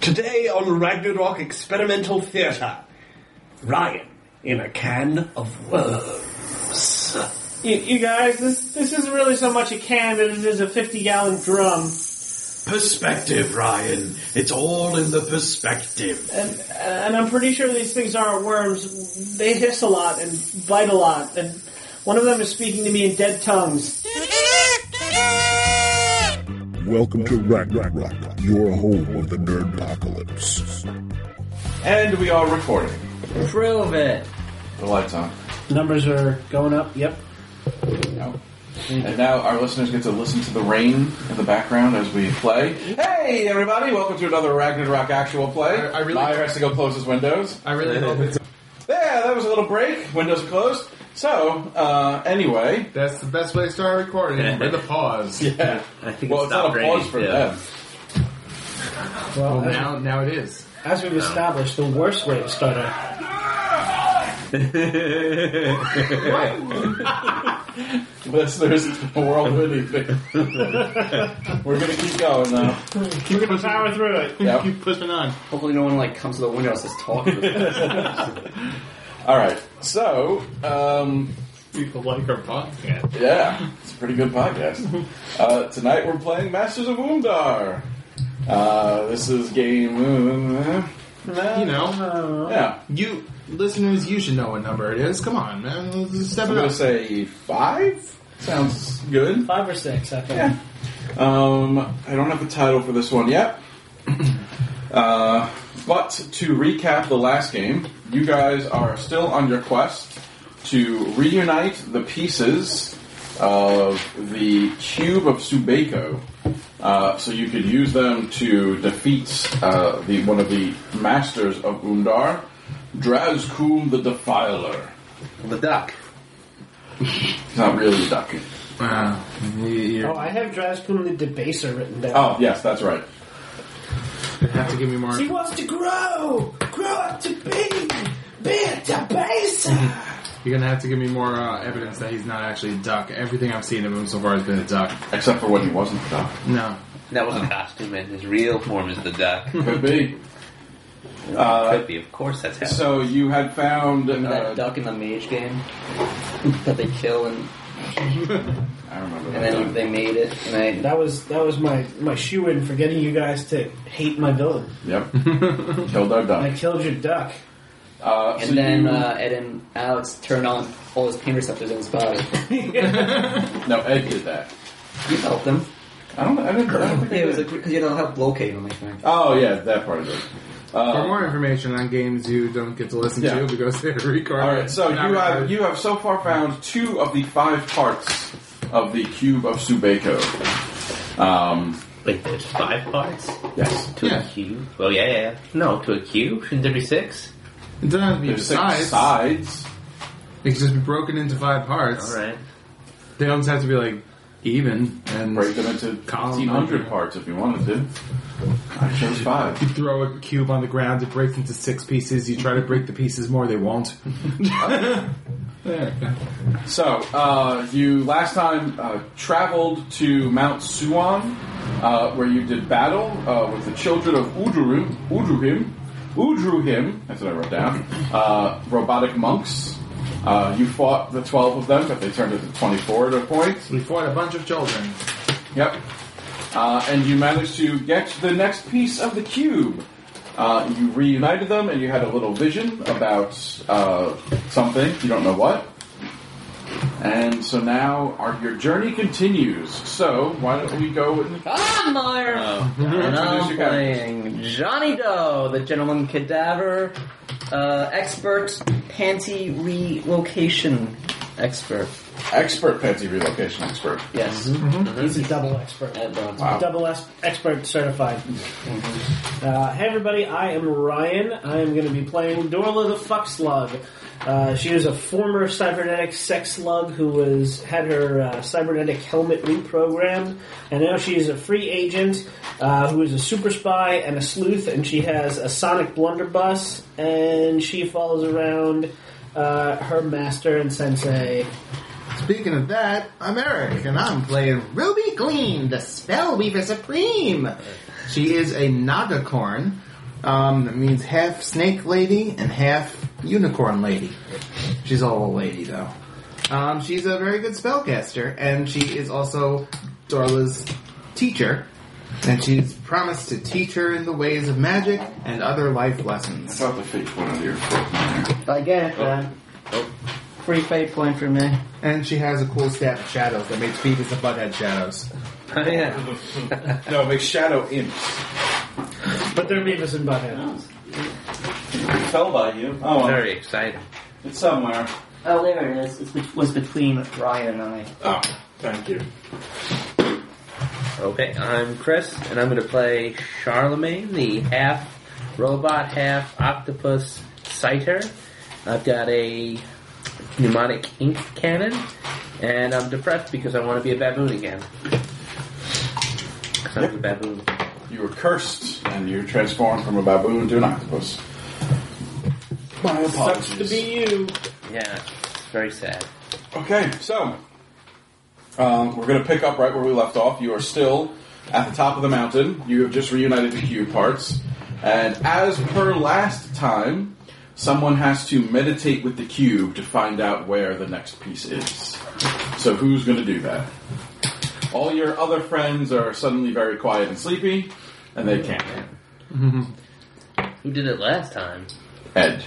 Today on Ragnarok Experimental Theatre, Ryan in a can of worms. You guys, this isn't really so much a can as it is a 50-gallon drum. Perspective, Ryan. It's all in the perspective. And I'm pretty sure these things aren't worms. They hiss a lot and bite a lot, and one of them is speaking to me in dead tongues. Welcome to Ragnarok, your home of the Nerdpocalypse. And we are recording. Prove it. The lights on. Numbers are going up, yep. No. And now our listeners get to listen to the rain in the background as we play. Hey, everybody! Welcome to another Ragnarok actual play. Meyer has to go close his windows. I really hope it's... Yeah, that was a little break. Windows are closed. So, anyway. That's the best way to start recording, with a pause. Yeah. I think Well, it's not a pause for them. Well, now it is. As we've established, the worst way to start a... Listeners, we're all winning. We're going to keep going now. We're going to power through it. Yep. Keep pushing on. Hopefully no one comes to the window and says talk. Alright, so, People like our podcast. yeah, it's a pretty good podcast. Tonight we're playing Masters of Umdar. This is game... You know. Yeah. You, listeners, you should know what number it is. Come on, man. Let's step I'm it going up. to say 5? Sounds good. 5 or 6, I think. Yeah. I don't have the title for this one yet. But to recap the last game, you guys are still on your quest to reunite the pieces of the Cube of Subeiko, so you could use them to defeat one of the masters of Umdar, Drazkum the Defiler. The duck. He's not really a duck. Oh, I have Drazkum the Debaser written down. Oh, yes, that's right. You have to give me more. He wants to grow up to be a Debaser. You're gonna have to give me more evidence that he's not actually a duck. Everything I've seen of him so far has been a duck. Except for when he wasn't a duck. No. That was a costume, and his real form is the duck. Could be. Could be, of course. That's how. So you had found... that duck in the mage game that they kill and I remember that. then they made it. And That was my shoe-in for getting you guys to hate my villain. Yep. Killed our duck. I killed your duck. and then Ed and Alex turned on all his pain receptors in his body. No, Ed did that. You helped him. I don't think Yeah, I it was did. because you don't help locate him, I think. Oh, yeah, that part of it. For more information on games you don't get to listen Yeah. to, because they're recorded. Alright, so you have so far found 2 of the 5 parts of the Cube of Subeiko. Wait, there's 5 parts? Yes. To a cube? Well, yeah. No, to a cube? Shouldn't there be 6? It doesn't have to be There's 6 sides. sides. It can just be broken into 5 parts. Alright. They don't have to be even and Break them into Column 1,500 number. parts if you wanted to. I chose 5. You throw a cube on the ground, it breaks into 6 pieces. You try to break the pieces more, they won't. So, you last time traveled to Mount Suan, where you did battle with the children of Udruhim, that's what I wrote down, robotic monks. You fought the 12 of them, but they turned into 24 at a point. We fought a bunch of children. Yep. And you managed to get the next piece of the cube. You reunited them, and you had a little vision about something. You don't know what. And so now your journey continues. So why don't we go and... I'm Meyer! And Introduce I'm your playing Johnny Doe, the gentleman cadaver, expert, panty relocation expert. Expert Patsy relocation expert. Yes. He's a double expert. Ed Bones. Wow. Double expert certified. Hey everybody, I am Ryan. I am going to be playing Dorla the Fuck Slug. She is a former cybernetic sex slug who had her cybernetic helmet reprogrammed, and now she is a free agent who is a super spy and a sleuth, and she has a sonic blunderbuss, and she follows around her master and sensei. Speaking of that, I'm Eric, and I'm playing Ruby Gleam, the Spellweaver Supreme. She is a Nagacorn That means half snake lady and half unicorn lady. She's all a lady, though. She's a very good spellcaster, and she is also Dorla's teacher. And she's promised to teach her in the ways of magic and other life I lessons. thought the fate point on your If I get it, then. Free fate point for me. And she has a cool staff of shadows that makes Beavis and Butthead shadows. Oh, yeah. No, it makes shadow imps. But they're Beavis and Butthead. It fell by you. Oh, Very exciting. it's somewhere. Oh, there it is. It was between Ryan and I. Oh, thank you. Okay, I'm Chris, and I'm going to play Charlemagne, the half robot, half octopus citer. I've got a pneumatic ink cannon, and I'm depressed because I want to be a baboon again. Because I'm a baboon. You were cursed, and you transformed from a baboon to an octopus. My apologies. Sucks to be you. Yeah, it's very sad. Okay, so we're going to pick up right where we left off. You are still at the top of the mountain. You have just reunited the cube parts. And as per last time, someone has to meditate with the cube to find out where the next piece is. So who's going to do that? All your other friends are suddenly very quiet and sleepy, and they can't. Who did it last time? Ed.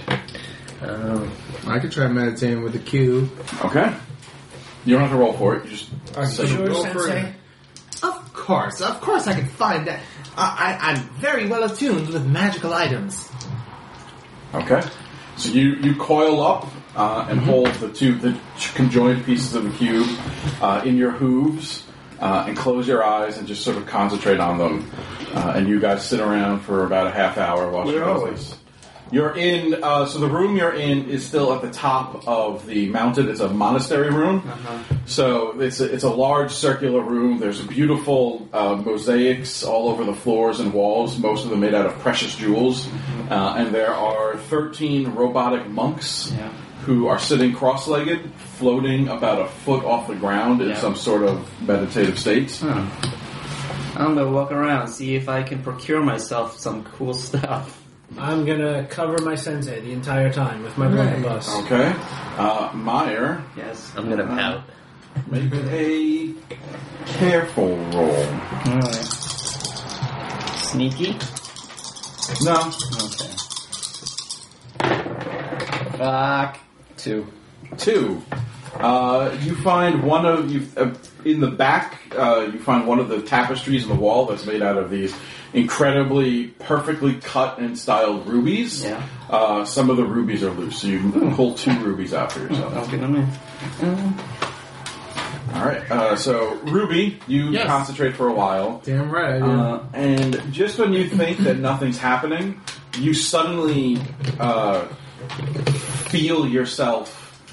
I could try meditating with the cube. Okay. You don't have to roll for it. You just Are you say sure, Go for Sensei? it. Of course I can find that. I'm very well attuned with magical items. Okay. So you coil up and hold the conjoined pieces of the cube in your hooves and close your eyes and just sort of concentrate on them. And you guys sit around for about a half hour while she does this. You're in, so the room you're in is still at the top of the mountain. It's a monastery room. So it's a large circular room. There's beautiful mosaics all over the floors and walls, most of them made out of precious jewels. And there are 13 robotic monks who are sitting cross-legged, floating about a foot off the ground in some sort of meditative state. I'm gonna walk around, see if I can procure myself some cool stuff. I'm gonna cover my sensei the entire time with my blunderbuss. Okay. Meyer, Yes. I'm going to pout. make a careful roll. Alright. Sneaky? No. Okay. Fuck. 2. 2. You find one of in the back. You find one of the tapestries on the wall that's made out of these incredibly perfectly cut and styled rubies. Yeah. Some of the rubies are loose, so you can pull 2 rubies out for yourself. Okay, let me. All right. So Ruby, you Yes. concentrate for a while. Damn right. I do. And just when you think that nothing's happening, you suddenly feel yourself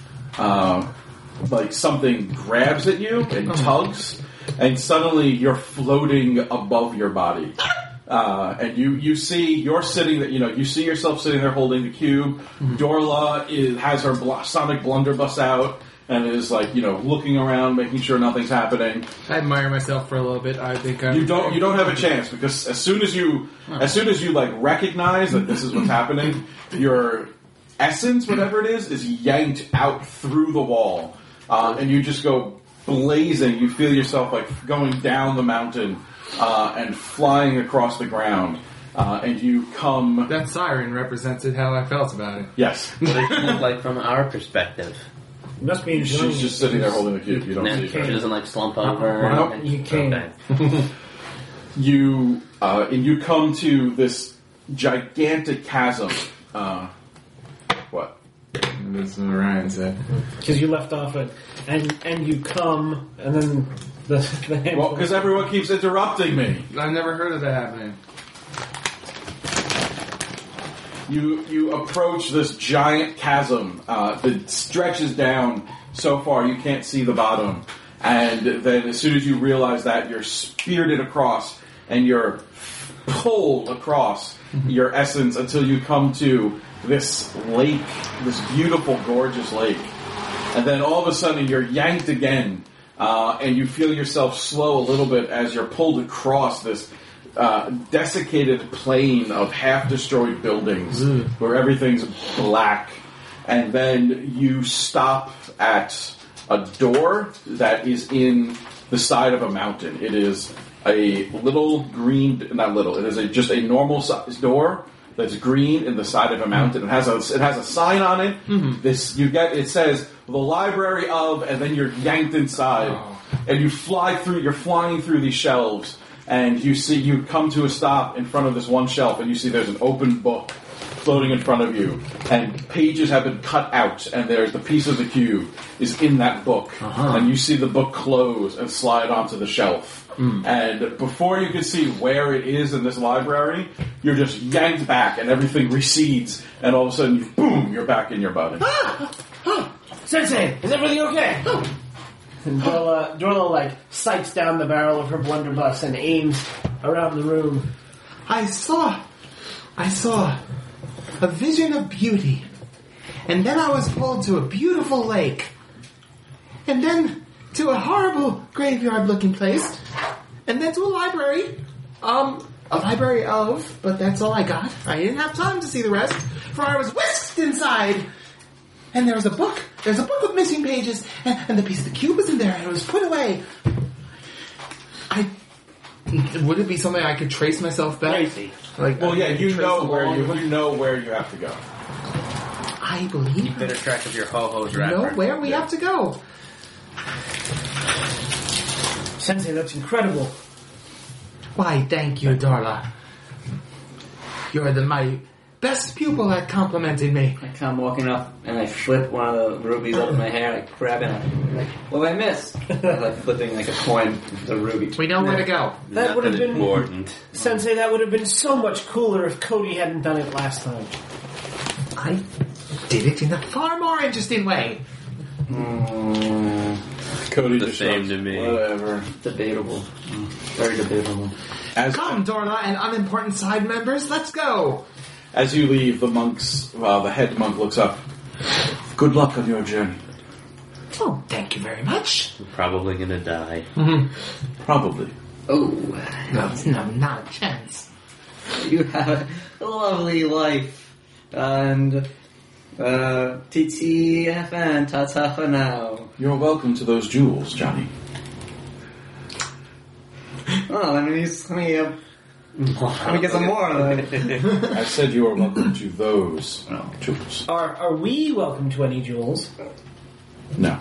like something grabs at you and tugs, and suddenly you're floating above your body. And you see you're sitting that you see yourself sitting there holding the cube. Dorla has her sonic blunderbuss out and is looking around, making sure nothing's happening. I admire myself for a little bit. I think You don't have a chance because as soon as you recognize that this is what's happening, your essence, whatever it is yanked out through the wall, and you just go blazing. You feel yourself going down the mountain and flying across the ground, and you come. That siren represented how I felt about it. Yes, What does it look like from our perspective? You must be enjoying she's just sitting there holding the cube. You don't No, see she her. doesn't slump over. Nope. and- You can't. Okay. You you come to this gigantic chasm. What? That's what Ryan said. Because you left off it, and you come, and then the Well, because everyone keeps interrupting me. I've never heard of that happening. You approach this giant chasm that stretches down so far you can't see the bottom, and then as soon as you realize that, you're spirited across and you're pulled across your essence until you come to this lake, this beautiful, gorgeous lake, and then all of a sudden you're yanked again, and you feel yourself slow a little bit as you're pulled across this desiccated plain of half-destroyed buildings where everything's black. And then you stop at a door that is in the side of a mountain. It is a little green, not little, it is just a normal size door that's green in the side of a mountain. It has a sign on it. It says the library of, and then you're yanked inside, and you're flying through these shelves, and you come to a stop in front of this one shelf, and you see there's an open book floating in front of you, and pages have been cut out, and there's the piece of the cube is in that book, and you see the book close and slide onto the shelf. And before you can see where it is in this library, you're just yanked back, and everything recedes, and all of a sudden, boom, you're back in your body. Sensei, is everything okay? And Dorla sights down the barrel of her blunderbuss and aims around the room. I saw a vision of beauty. And then I was pulled to a beautiful lake. And then to a horrible graveyard-looking place. And then to a library. A library of, but that's all I got. I didn't have time to see the rest, for I was whisked inside. And there was a book. There's a book with missing pages, and the piece of the cube was in there, and it was put away. Would it be something I could trace myself back? Crazy. You know where you have to go. I believe. Keep better track of your ho-hos, You know where we have to go. Sensei, that's incredible. Why, thank you, Darla. You're my best pupil at complimenting me. I come walking up and I flip one of the rubies up in my hair. I grab it and I'm like, what did I miss? I'm like flipping like a coin, the ruby. We know where to go. That would have been important. Sensei, that would have been so much cooler if Cody hadn't done it last time. I did it in a far more interesting way. Cody The just same shrugs. to me. Whatever. Debatable. Very debatable. Come, Dorla and unimportant side members, let's go. As you leave, the head monk looks up. Good luck on your journey. Oh, thank you very much. We're probably gonna die. Probably. Oh, No, not a chance. you have a lovely life. And, TTFN, ta-ta for now. You're welcome to those jewels, Johnny. Oh, let me get some more. I said you are welcome to those jewels. Are we welcome to any jewels? No.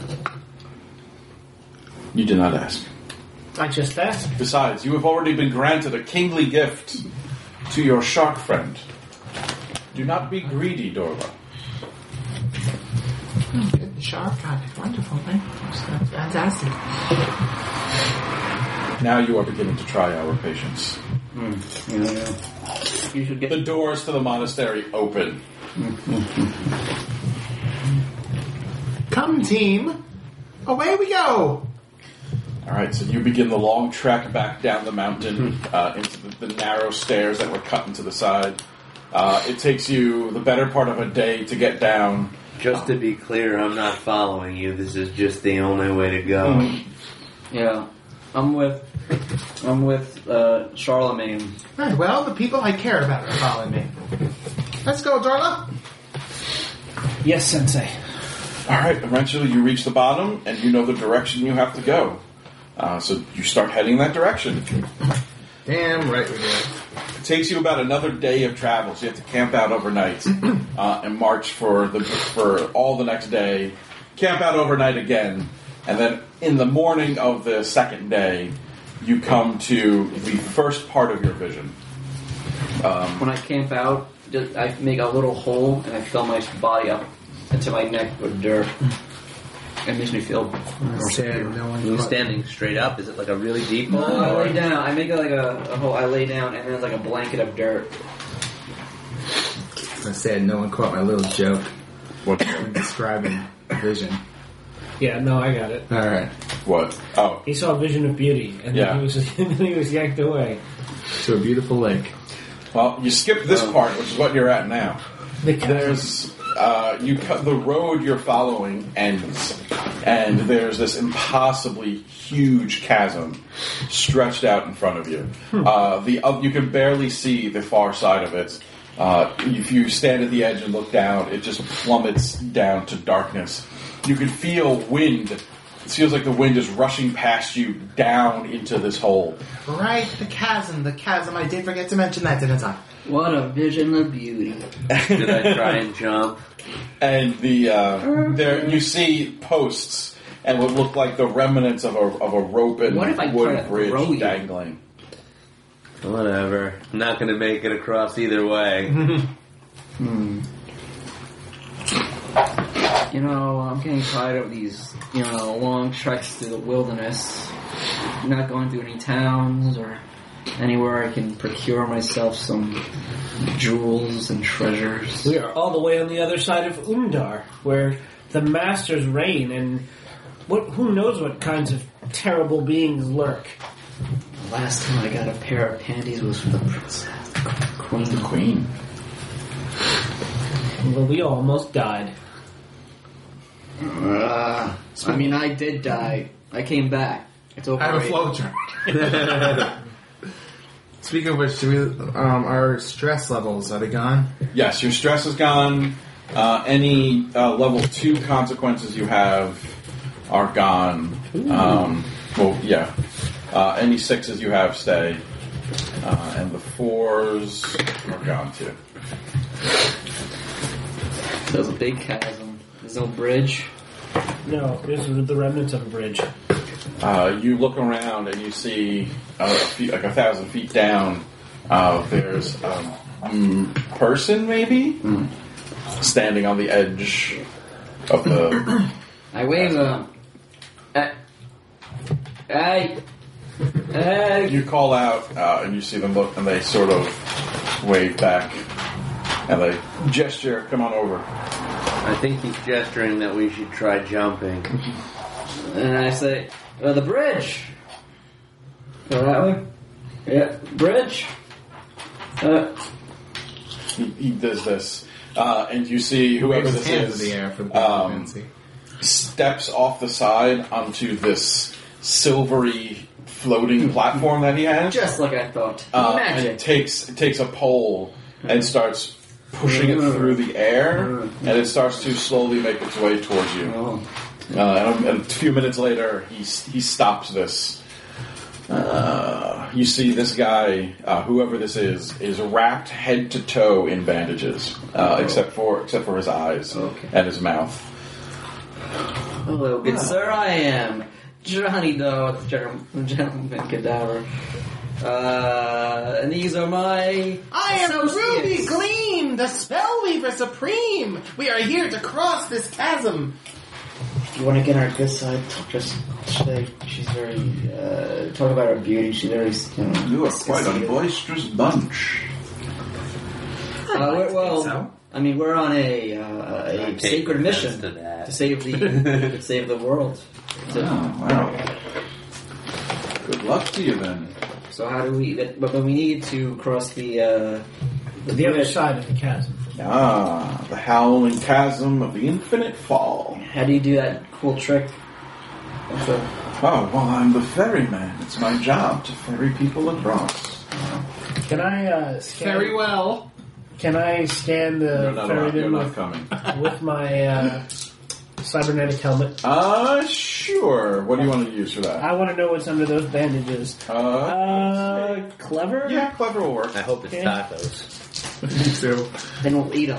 You did not ask. I just asked. Besides, you have already been granted a kingly gift to your shark friend. Do not be greedy, Dorla. Good shark, God, wonderful, man. That's fantastic. Now you are beginning to try our patience. You should get The doors to the monastery open. Come, team. Away we go. Alright, so you begin the long trek back down the mountain into the narrow stairs that were cut into the side. It takes you the better part of a day to get down. Just to be clear, I'm not following you. This is just the only way to go. Yeah. I'm with Charlemagne. Right, well, the people I care about are following me. Let's go, Darla. Yes, Sensei. Alright, eventually you reach the bottom, and you know the direction you have to go. So you start heading that direction. Damn right we do. It takes you about another day of travel, so you have to camp out overnight and march for all the next day. Camp out overnight again, and then in the morning of the second day, you come to the first part of your vision. When I camp out, I make a little hole and I fill my body up into my neck with dirt. It makes me feel more secure. You're standing straight up. Is it like a really deep hole? I lay down. I make like a hole. I lay down, and there's like a blanket of dirt. I said no one caught my little joke What? when describing vision. Yeah, no, I got it. All right. What? Oh. He saw a vision of beauty, and Yeah. then he was yanked away. To a beautiful lake. Well, you skip this part, which is what you're at now. The There's the road you're following ends and there's this impossibly huge chasm stretched out in front of you. You can barely see the far side of it. If you stand at the edge and look down, it just plummets down to darkness. You can feel wind. It feels like the wind is rushing past you down into this hole. Right, the chasm. I did forget to mention that, didn't I? What a vision of beauty. Did I try and jump? And there you see posts and what look like the remnants of a rope and What if I try wood to throw bridge you? dangling. Whatever. I'm not going to make it across either way. You know, I'm getting tired of these, long treks through the wilderness. I'm not going through any towns or anywhere I can procure myself some jewels and treasures. We are all the way on the other side of Undar, where the masters reign, and who knows what kinds of terrible beings lurk. The last time I got a pair of panties was for the princess, the queen. Well, we almost died. I did die. I came back. It's over. I have a flow chart. Speaking of which, our stress levels, are they gone? Yes, your stress is gone. Any level 2 consequences you have are gone. Any 6s you have stay. And the 4s are gone too. There's a big chasm. There's no bridge. No, this is the remnants of a bridge. You look around and you see like 1,000 feet down. There's a person, maybe, standing on the edge of the. I wave them. Hey! You call out and you see them look, and they sort of wave back, and they gesture, "Come on over." I think he's gesturing that we should try jumping. And I say, the bridge! Go that way? Yeah, bridge? He does this, and you see whoever Waves this his hands is in the air for the fancy. steps off the side onto this silvery floating platform that he has, Just like I thought. and Magic. takes a pole and starts pushing it through the air, and it starts to slowly make its way towards you. Oh. And a few minutes later, he stops this. You see this guy, whoever this is wrapped head to toe in bandages, except for his eyes and his mouth. Hello, good sir, I am Johnny Doe, the gentleman cadaver. And these are my I am Ruby associates. Gleam, the Spellweaver Supreme. We are here to cross this chasm. You want to get on her good side? She's very, talk about her beauty, she's very, You are quite a boisterous bunch. We're on a sacred mission to save the world. Wow. Good luck to you then. So how do we? But we need to cross the other bridge. side of the chasm. The howling chasm of the infinite fall. How do you do that cool trick? Oh, well, I'm the ferryman. It's my job to ferry people across. Can I scan? Very well. Can I scan the You're ferryman not coming. with my cybernetic helmet? Sure. What do you want to use for that? I want to know what's under those bandages. Clever? Yeah, clever will work. I hope it's Okay. tacos. Me too. Then we'll eat them.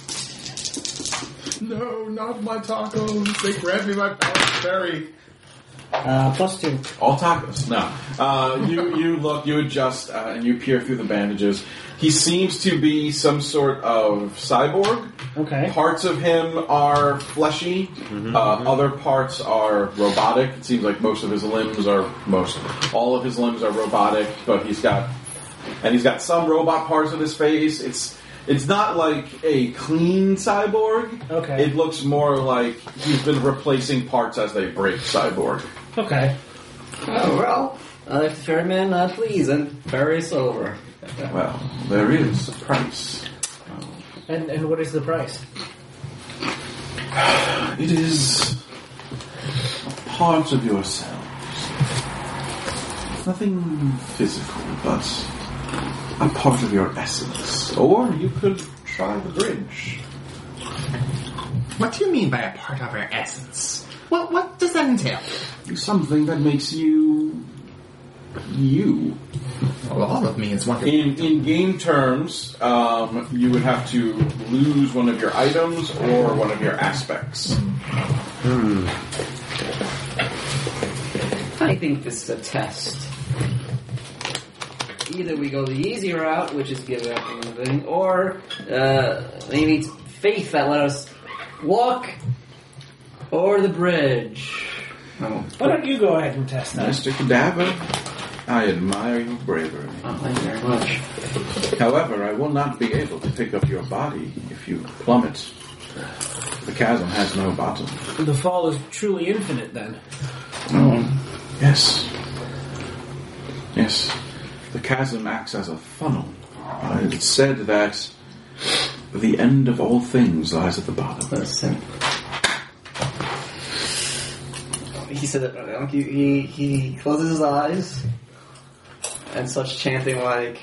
No, not my tacos. They grabbed me my berry. +2. All tacos. No. You look, you adjust, and you peer through the bandages. He seems to be some sort of cyborg. Okay. Parts of him are fleshy. Other parts are robotic. It seems like most of his limbs are all of his limbs are robotic, but he's got some robot parts of his face. It's not like a clean cyborg. Okay. It looks more like he's been replacing parts as they break cyborg. Okay. Oh well, if the ferryman please, and ferry us over. Well, there is a price. And what is the price? It is part of yourselves. Nothing physical, but a part of your essence. Or you could try the bridge. What do you mean by a part of our essence? What does that entail? Something that makes you... you. Well, all of me is wonderful. In game terms, you would have to lose one of your items or one of your aspects. I think this is a test. Either we go the easy route, which is give up anything, or maybe it's faith that let us walk, or the bridge. Why don't you go ahead and test that? Mr. Cadaver, I admire your bravery. Oh, thank you very much. However, I will not be able to pick up your body if you plummet. The chasm has no bottom. The fall is truly infinite, then. Yes. Yes. The chasm acts as a funnel. It's said that the end of all things lies at the bottom. Listen. He said he closes his eyes and starts chanting like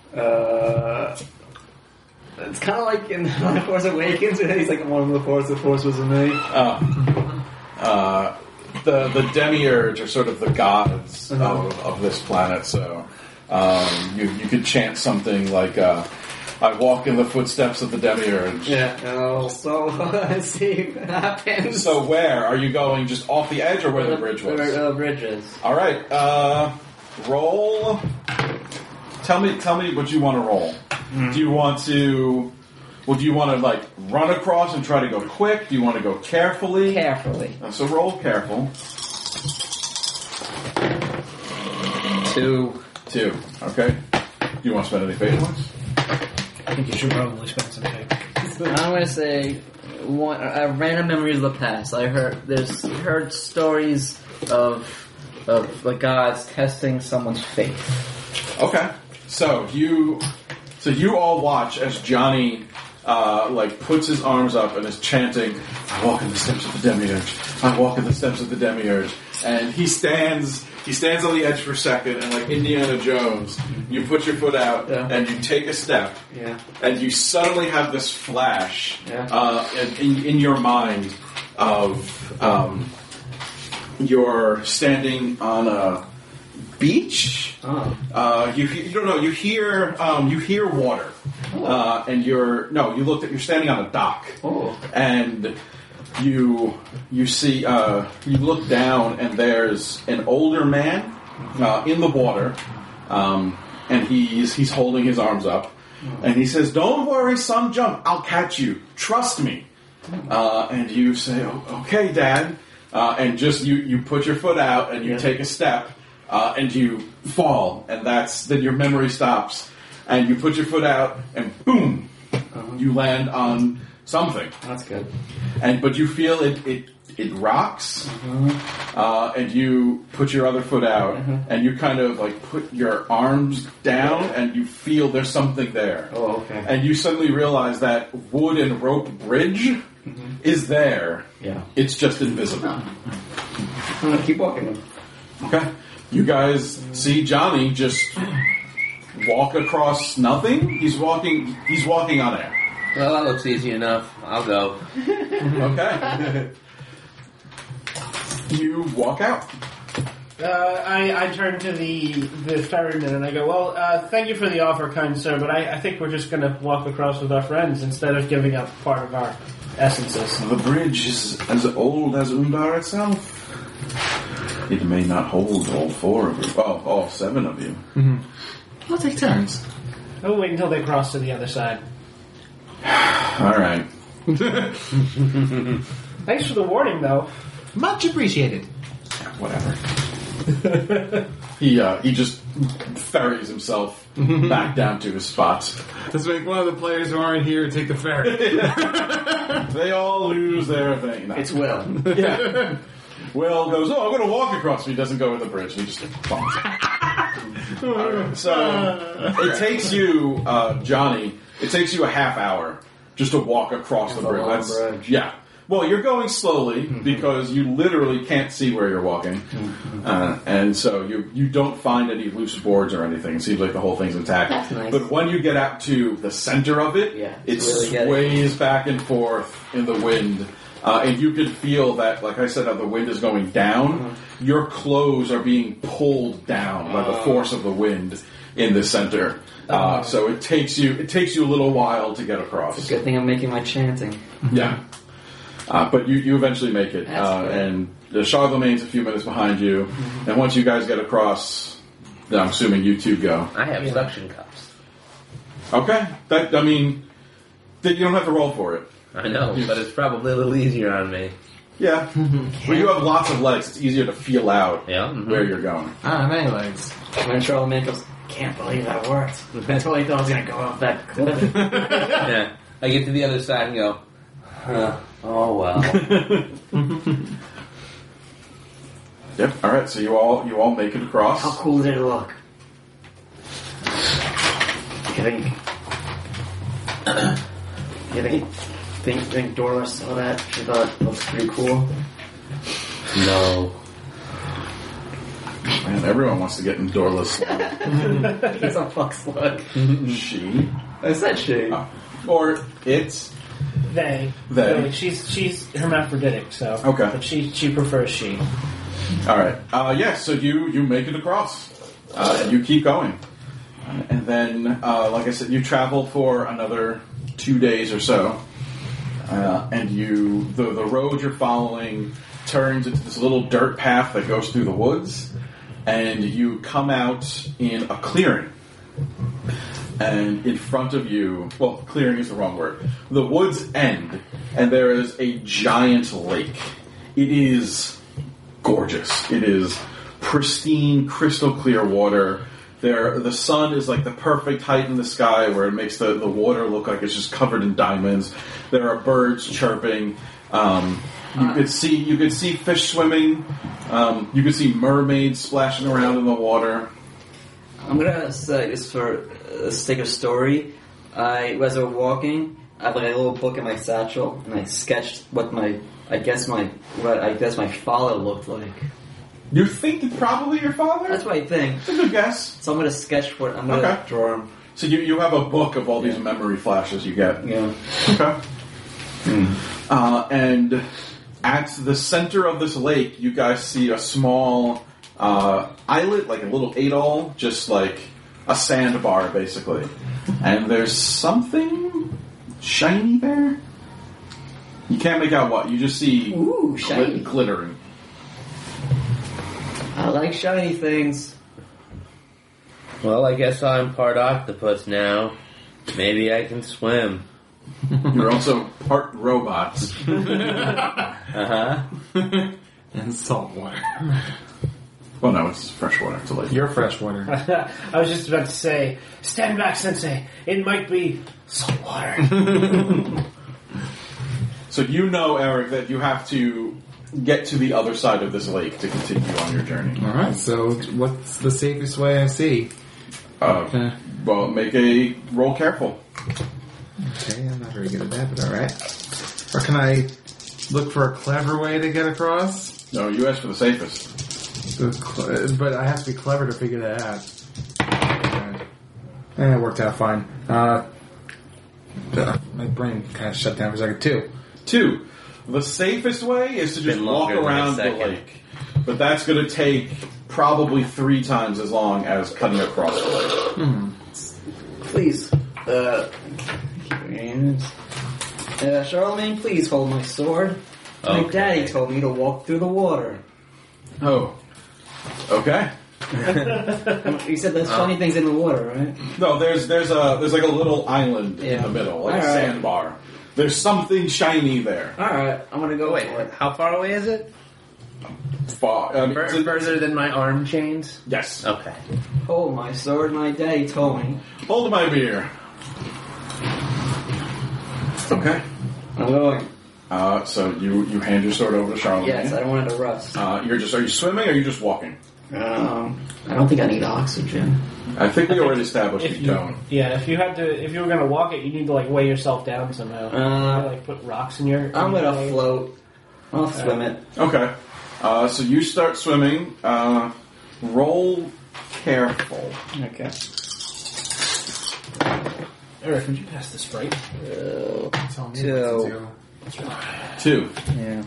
it's kind of like in The Force Awakens where he's like, one of the Force was in me. The demiurge are sort of the gods of this planet, so you could chant something like I walk in the footsteps of the demiurge. Yeah, so let's see what happens. So where? Are you going just off the edge or where the bridge was? Where the bridge is. Alright, roll. Tell me what you want to roll. Do you want to... Well, do you want to, like, run across and try to go quick? Do you want to go carefully? Carefully. So roll careful. 2. 2. Okay. Do you want to spend any fate points? I think you should probably spend some time. I'm gonna say random memories of the past. I heard stories of the gods testing someone's faith. Okay. So you all watch as Johnny puts his arms up and is chanting, I walk in the steps of the demiurge. I walk in the steps of the demiurge. And he stands on the edge for a second, and like Indiana Jones, you put your foot out and you take a step, and you suddenly have this flash in your mind of you're standing on a beach. You don't know. You hear water, and you're standing on a dock, and you see you look down, and there's an older man in the water, and he's holding his arms up, and he says, "Don't worry, son, jump. I'll catch you. Trust me." And you say, "Okay, Dad," and just you put your foot out and you take a step. And you fall, and then your memory stops, and you put your foot out, and boom, you land on something. That's good. But you feel it rocks, and you put your other foot out, and you kind of like put your arms down, and you feel there's something there. Oh, okay. And you suddenly realize that wood and rope bridge is there. Yeah. It's just invisible. I'm gonna keep walking. Okay. You guys see Johnny just walk across nothing? He's walking on air. Well, that looks easy enough. I'll go. Okay. You walk out. I turn to the ferryman and I go, well, thank you for the offer, kind sir, but I think we're just going to walk across with our friends instead of giving up part of our essences. The bridge is as old as Undar itself. It may not hold all 4 of you. Well, all 7 of you. We'll take turns. I'll wait until they cross to the other side. All right. Thanks for the warning, though. Much appreciated. Whatever. He just ferries himself back down to his spot. Let's make one of the players who aren't here take the ferry. They all lose their thing. No. It's Will. Yeah. Will goes, I'm going to walk across. He doesn't go in the bridge. He just bumps. Right. So it takes you, Johnny, it takes you a half hour just to walk across the bridge. Bridge. Yeah. Well, you're going slowly because you literally can't see where you're walking, and so you don't find any loose boards or anything. It seems like the whole thing's intact. That's nice. But when you get out to the center of it, Yeah, it really get it. sways back and forth in the wind. And you can feel that, like I said, how the wind is going down. Your clothes are being pulled down by the force of the wind in the center. So it takes you a little while to get across. Good thing I'm making my chanting. Yeah. But you eventually make it. That's good. And the Charlemagne's a few minutes behind you. And once you guys get across, then I'm assuming you two go. I have suction cups. Okay. Then you don't have to roll for it. I know, but it's probably a little easier on me. Yeah. But you have lots of legs. It's easier to feel out Yeah. where you're going. Many legs. When Charlemagne goes, can't believe that worked. I totally thought I was going to go off that cliff. Yeah. I get to the other side and go, oh well. Yep. All right. So you all make it across. How cool did it look? You think Dora saw that? She thought it looked pretty cool? No. Man, everyone wants to get in Dorla's slot. He's a fuck slug. She. I said she. Or it's. They. They. No, she's hermaphroditic, so. Okay. But she prefers she. Alright. So you make it across. And you keep going. And then, like I said, you travel for another 2 days or so. And the road you're following turns into this little dirt path that goes through the woods. And you come out in a clearing. And in front of you, well, clearing is the wrong word. The woods end, and there is a giant lake. It is gorgeous. It is pristine, crystal clear water. The sun is like the perfect height in the sky where it makes the water look like it's just covered in diamonds. There are birds chirping. You could see fish swimming. You could see mermaids splashing around in the water. I'm gonna say this for the sake of story. As I was walking, I had like a little book in my satchel, and I sketched what my father looked like. You think it's probably your father? That's what I think. That's a good guess. So I'm gonna sketch what I'm gonna Okay. draw him. So you have a book of all these memory flashes you get. Yeah. Okay. And at the center of this lake, you guys see a small islet, like a little atoll, just like a sandbar, basically. And there's something shiny there. You can't make out what. You just see Ooh, shiny. glittering. I like shiny things. Well, I guess I'm part octopus now. Maybe I can swim. You're also part robots. Uh-huh. And salt water. Well, no, it's freshwater. It's a lake. You're freshwater. I was just about to say, stand back, Sensei. It might be salt water. So you know, Eric, that you have to get to the other side of this lake to continue on your journey. Alright, so what's the safest way I see? Okay. Well, make a roll careful. Okay, I'm not very good at that, but alright. Or can I look for a clever way to get across? No, you asked for the safest. But I have to be clever to figure that out. Okay. It worked out fine. My brain kind of shut down for a second. 2. The safest way is to just Been walk longer than a around the second. lake. But that's going to take probably 3 times as long as cutting across the lake. Please, Charlemagne, please hold my sword. My Okay. daddy told me to walk through the water. Oh. Okay. He said there's funny things in the water, right? No, there's like a little island in Yeah. the middle, like a Alright. sandbar. There's something shiny there. Alright, I'm gonna go Wait, for it. how far away is it? Far. Further than my arm chains? Yes. Okay. Hold my sword, my daddy told me. Hold my beer. Okay. I'm going. So you hand your sword over to Charlemagne. Yes, I don't want it to rust. Are you swimming or are you just walking? I don't think I need oxygen. I think we already established you don't. Yeah, if you were gonna walk it, you need to like weigh yourself down somehow. Like put rocks in your. I'm gonna float. I'll swim it. Okay. So you start swimming. Roll careful. Okay. Eric, would you pass the Sprite? Tell me Two. what to do. 2. Yeah.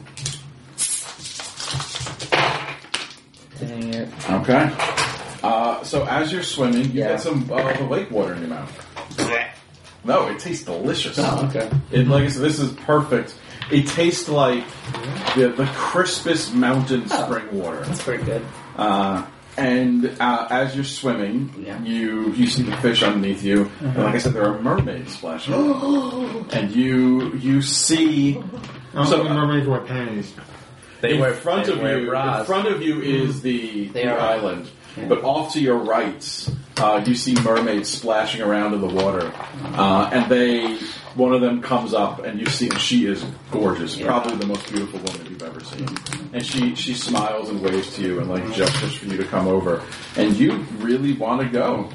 Dang it. Okay. So as you're swimming, you Yeah. get some of the lake water in your mouth. No, it tastes delicious. Oh, okay. Like I said, this is perfect. It tastes like the crispest mountain spring water. That's pretty good. And as you're swimming, Yeah. you see the fish underneath you. And like I said, there are mermaids splashing. And you see. I'm So- so mermaids wear panties. In front of you is the island, but off to your right, you see mermaids splashing around in the water, and one of them comes up, and you see she is gorgeous, probably the most beautiful woman you've ever seen, and she smiles and waves to you and like gestures for you to come over, and you really want to go.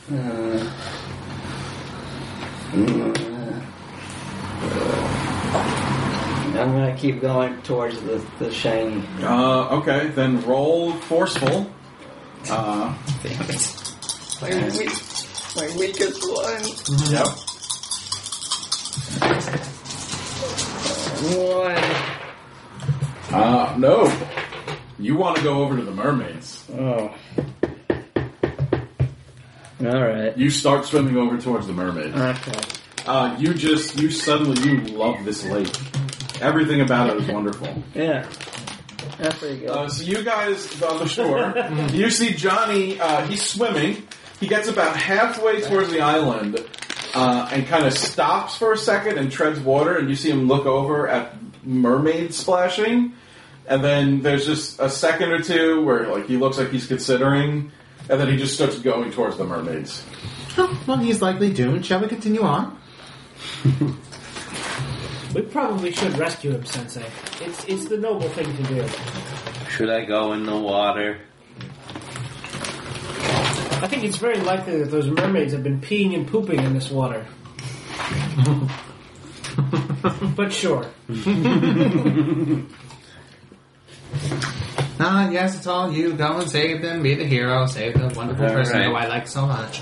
I'm gonna keep going towards the shiny. Okay, then roll forceful. My weakest one. Yep. 1. No. You want to go over to the mermaids. Oh. Alright. You start swimming over towards the mermaids. Okay. You love this lake. Everything about it is wonderful. Yeah. That's pretty good. So you guys on the shore, you see Johnny, he's swimming. He gets about halfway towards the island and kind of stops for a second and treads water, and you see him look over at mermaids splashing. And then there's just a second or two where like he looks like he's considering, and then he just starts going towards the mermaids. Oh, well, he's likely doomed. Shall we continue on? We probably should rescue him, Sensei. It's the noble thing to do. Should I go in the water? I think it's very likely that those mermaids have been peeing and pooping in this water. But sure. Yes, it's all you. Go and save them. Be the hero. Save the wonderful All person right. who I like so much.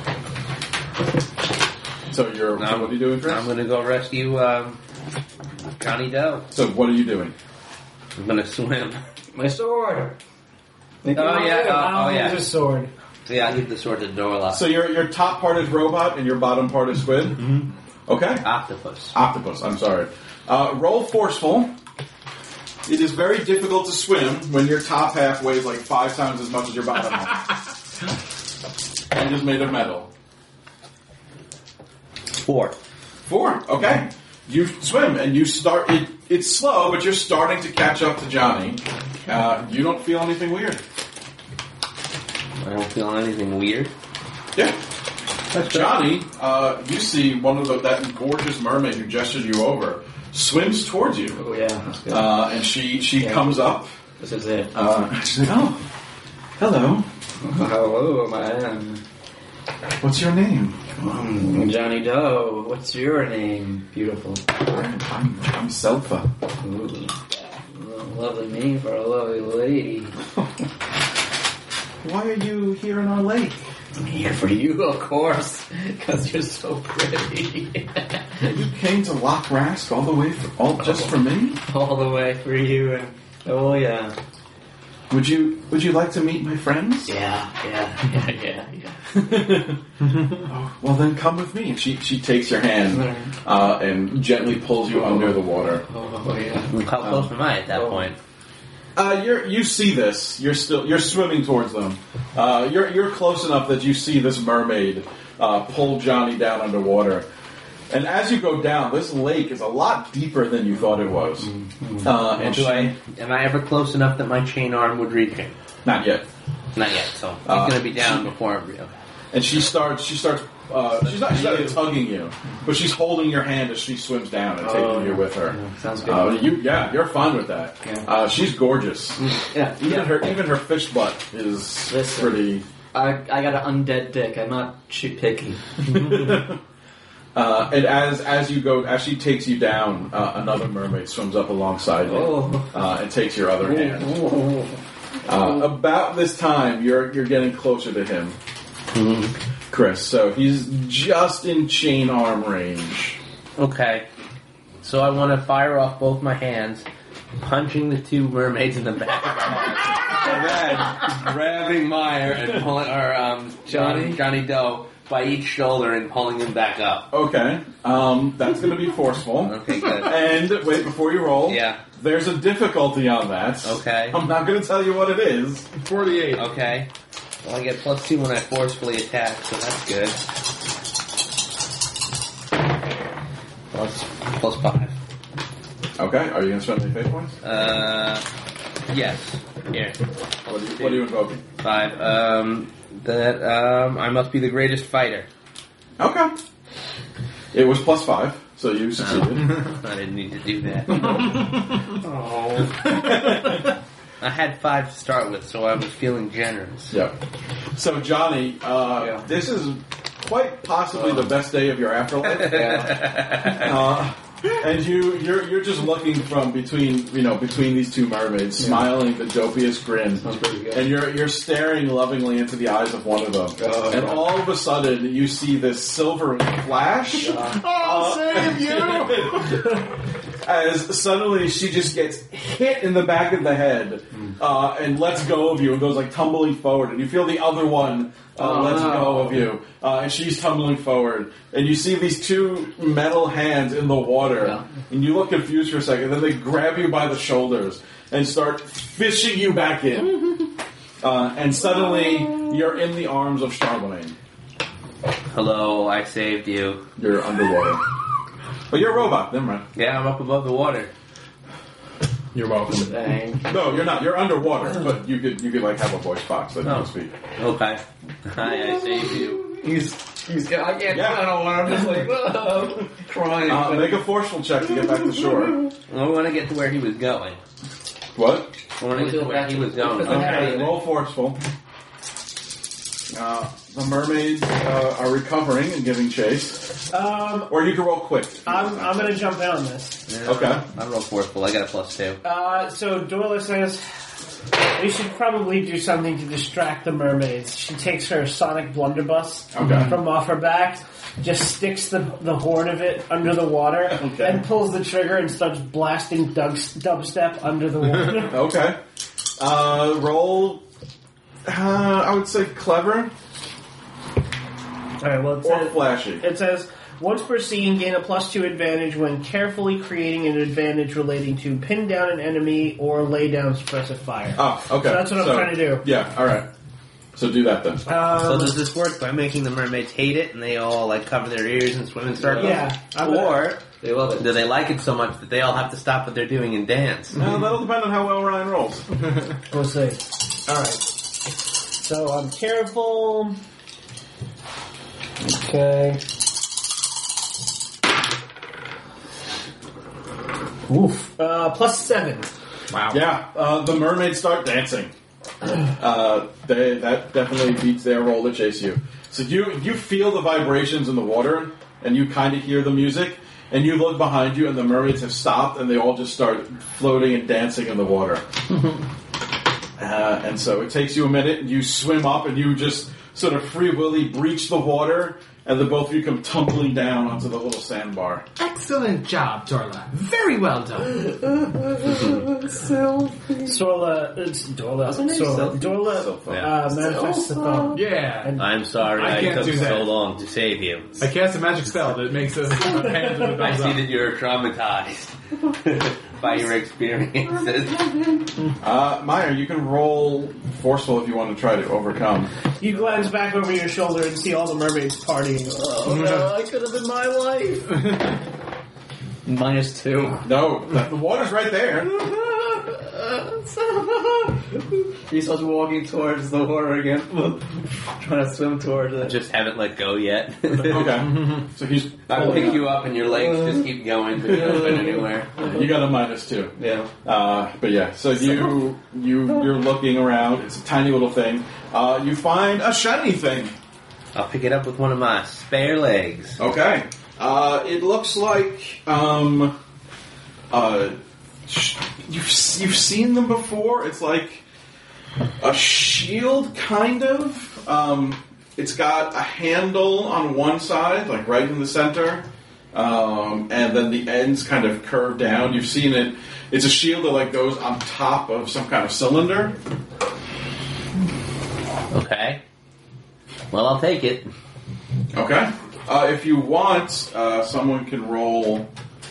So so what are you doing, Chris? I'm going to go rescue Johnny Doe. So what are you doing? I'm going to swim. My sword. Oh yeah, I'll use a sword. Yeah, I give the sword to Dorla. So your top part is robot and your bottom part is squid? Mm-hmm. Okay. Octopus. Octopus, I'm sorry. Roll forceful. It is very difficult to swim when your top half weighs like 5 times as much as your bottom half. And is made of metal. 4. 4, okay. You swim and you start, it's slow, but you're starting to catch up to Johnny. You don't feel anything weird. I don't feel anything weird. Yeah. Johnny, you see one of that gorgeous mermaid who gestured you over swims towards you. Oh yeah, that's good. And she comes up. This is it. She's like, oh, hello. Hello, man. What's your name? Johnny Doe. What's your name? Beautiful. I'm Selfa. Ooh. Lovely name for a lovely lady. Why are you here in our lake? I'm here for you, of course, because you're so pretty. You came to Loch Rask all the way just for me? All the way for you, and oh yeah. Would you like to meet my friends? Yeah. Oh, well, then come with me. And she takes your hand and gently pulls you under the water. Oh yeah. How close am I at that point? You see this. You're swimming towards them. You're close enough that you see this mermaid pull Johnny down underwater. And as you go down, this lake is a lot deeper than you thought it was. And Am I ever close enough that my chain arm would reach him? not yet. Not yet, so he's going to be down before I'm real. And she starts She's not tugging you, but she's holding your hand as she swims down and taking you with her. Sounds good. You're fine with that. Yeah. She's gorgeous. Yeah. Even her fish butt is pretty. I got an undead dick. I'm not picky. And as she takes you down, another mermaid swims up alongside you and takes your other hand. About this time, you're getting closer to him, Chris. So he's just in chain arm range. Okay. So I want to fire off both my hands, punching the two mermaids in the back of the head, and then grabbing Meyer and pulling, Johnny Doe by each shoulder and pulling him back up. Okay, that's going to be forceful. Okay, good. And wait, before you roll, there's a difficulty on that. Okay. I'm not going to tell you what it is. 48. Okay. Well, I get +2 when I forcefully attack, so that's good. Plus 5. Okay, are you going to spend any fate points? Yes. Here. What are you invoking? 5. I must be the greatest fighter. Okay. It was +5, so you succeeded. I didn't need to do that. I had 5 to start with, so I was feeling generous. Yep. So Johnny, this is quite possibly the best day of your afterlife. And you're just looking from between these two mermaids, smiling the dopiest grin, and you're staring lovingly into the eyes of one of them, and all of a sudden you see this silver flash. I'll save you! As suddenly she just gets hit in the back of the head and lets go of you and goes like tumbling forward, and you feel the other one lets go of you, and she's tumbling forward, and you see these two metal hands in the water, and you look confused for a second, then they grab you by the shoulders and start fishing you back in, and suddenly you're in the arms of Charlemagne. Hello, I saved you. You're underwater. But you're a robot, never mind. Yeah, I'm up above the water. You're welcome. Dang. No, you're not. You're underwater, but you could like have a voice box that you can speak. Okay. Hi, I saved you. I can't. I don't want. I'm just like crying. Make a forceful check to get back to shore. I want to get to where he was going. What? I want to get to where he was going. Okay, roll forceful. The mermaids are recovering and giving chase. Or you can roll quick. I'm going to jump in on this. Yeah, Okay. I roll forceful. I got a +2. So Dorla says we should probably do something to distract the mermaids. She takes her sonic blunderbuss from off her back, just sticks the horn of it under the water, and pulls the trigger and starts blasting dubstep under the water. Okay. Roll. I would say clever Alright, well, or flashy. It says, once per scene, gain a +2 advantage when carefully creating an advantage relating to pin down an enemy or lay down suppressive fire. Oh, okay. So that's what I'm trying to do. Yeah, alright. So do that then. So does this work by making the mermaids hate it and they all like cover their ears and swim in circles? Yeah. Or They love it. do they like it so much that they all have to stop what they're doing and dance? Well, that'll depend on how well Ryan rolls. We'll see. Alright. So I'm careful. Okay. Oof. +7. Wow. Yeah, the mermaids start dancing. That definitely beats their roll to chase you. So you feel the vibrations in the water, and you kind of hear the music, and you look behind you, and the mermaids have stopped, and they all just start floating and dancing in the water. And so it takes you a minute, and you swim up, and you just sort of free willy breach the water, and the both of you come tumbling down onto the little sandbar. Excellent job, Dorla. Very well done. Dorla manifests the thumb. Yeah. I'm sorry I I can't took do that. so long to save you. I cast a magic spell that makes a hand with a I thumbs see up. that you're traumatized by your experiences. Meyer, you can roll forceful if you want to try to overcome. You glance back over your shoulder and see all the mermaids partying. Oh no, I could have been my life. -2. No, the water's right there. He starts walking towards the water again, trying to swim towards it. Just haven't let go yet. Okay. So he's. I pick you up and your legs just keep going, but you're not going anywhere. You got a -2. Yeah. But yeah, so you're looking around. It's a tiny little thing. You find a shiny thing. I'll pick it up with one of my spare legs. Okay. It looks like you've seen them before. It's like a shield, kind of. It's got a handle on one side, like right in the center, and then the ends kind of curve down. You've seen it. It's a shield that like goes on top of some kind of cylinder. Okay. Well, I'll take it. Okay. If you want, someone can roll.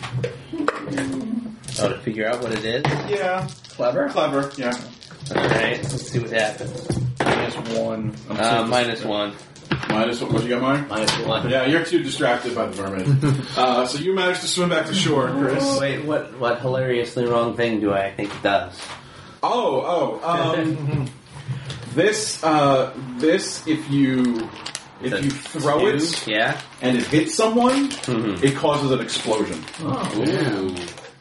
Oh, to figure out what it is? Yeah. Clever? Clever, yeah. Alright, let's see what happens. -1. -1. Minus what you got, Mark? -1. Yeah, you're too distracted by the mermaid. So you managed to swim back to shore, Chris. Wait, what hilariously wrong thing do I think it does? This if you throw it Yeah? and it hits someone, Mhm. it causes an explosion. Ooh.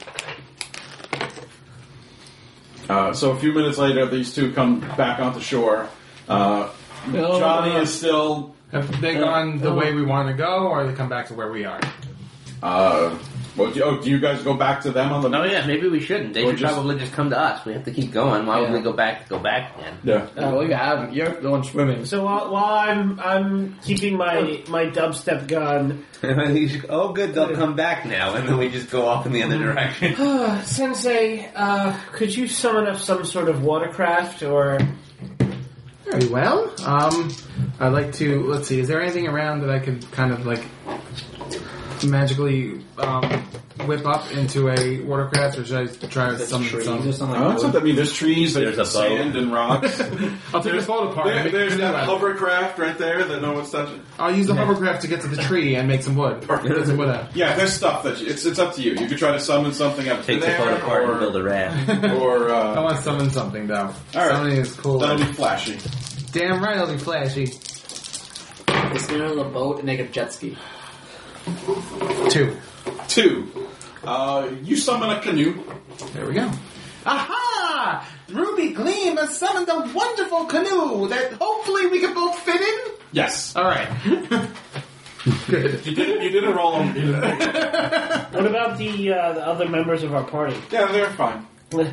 So a few minutes later, these two come back onto shore. Johnny is still. Have they gone the way we want to go, or they come back to where we are? Do you guys go back to them on the? No, yeah, maybe we shouldn't. They Or should just- probably just come to us. We have to keep going. Why would Yeah. we go back again? Yeah. Well, you haven't. You're going swimming. So while I'm keeping my dubstep gun, Oh, good, they'll come back now, and then we just go off in the other direction. Sensei, could you summon up some sort of watercraft or? Very well. I'd like to. Let's see. Is there anything around that I could kind of like magically whip up into a watercraft, or should I try some? Trees or something. That's what I mean. There's trees, There's there's a boat. sand and rocks. I'll take the boat apart. and make There's a that canoe out of it. hovercraft right there that no one's touching. I'll use the hovercraft to get to the tree and make some wood. Get some wood out. Yeah, there's stuff that it's up to you. You could try to summon something up to Take the there, boat apart or, and build a raft. or I want to summon something though. All right. Something is cool. that'll be flashy. Damn right, it'll be flashy. They stand on the boat and make a jet ski. 2. 2. You summon a canoe. There we go. Aha! Ruby Gleam has summoned a wonderful canoe that hopefully we can both fit in. Yes. All right. Good. You didn't roll them. What about the other members of our party? Yeah, they're fine.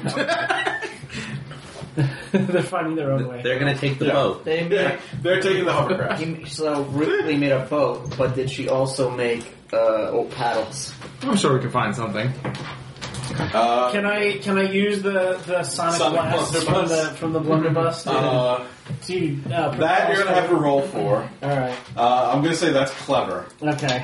They're finding their own way. They're going to take the Yeah. boat. They Yeah, they're taking the hovercraft. So Ripley made a boat, but did she also make paddles? I'm sure we can find something. Can I use the sonic Sonic blast blunderbuss? from the blunderbuss to That you're gonna have to roll for. All right. I'm gonna say that's clever. Okay.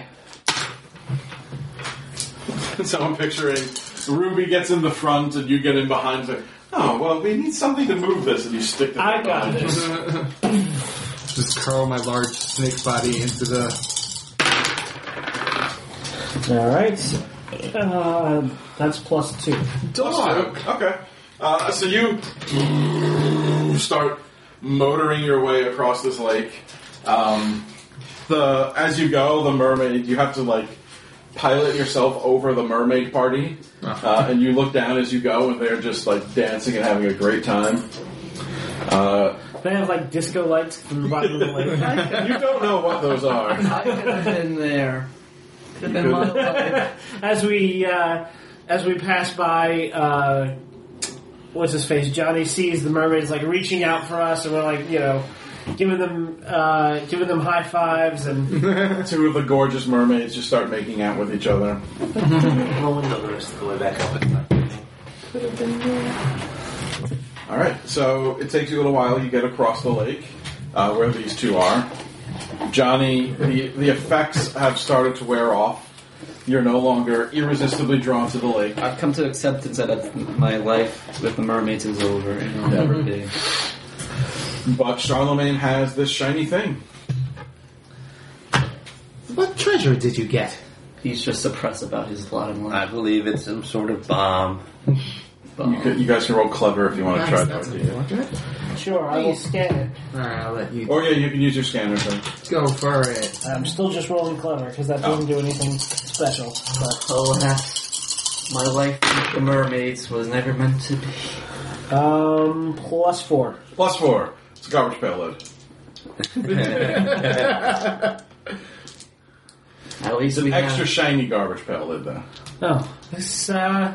So I'm picturing Ruby gets in the front and you get in behind. Like, oh well, we need something to move this, and you stick the. I got this. Just curl my large snake body into the. All right. That's +2. Dog. Okay. So you start motoring your way across this lake. As you go, the mermaid, you have to like pilot yourself over the mermaid party, and you look down as you go, and they're just like dancing and having a great time. They have like disco lights from the bottom of the lake. You don't know what those are. I could have been there. Could have been my life. As we pass by, what's his face? Johnny sees the mermaids like reaching out for us, and we're like, giving them high fives and Two of the gorgeous mermaids just start making out with each other. Rolling the rest of the way back up. All right, so it takes you a little while. You get across the lake where these two are. Johnny, the effects have started to wear off. You're no longer irresistibly drawn to the lake. I've come to acceptance that my life with the mermaids is over, and I'll never be. But Charlemagne has this shiny thing. What treasure did you get? He's just suppressed about his lot in I life. believe it's some sort of bomb. You guys can roll clever if you want to try That's that. unfortunate. Sure, I will scan it. Alright, I'll let you Or yeah, you can use your scanner thing. go for it. I'm still just rolling clever because that doesn't do anything special. But, Alas, my life with the mermaids was never meant to be. +4. +4. It's a garbage pail lid. At least It's we an extra have... shiny garbage pail lid, though. Oh, this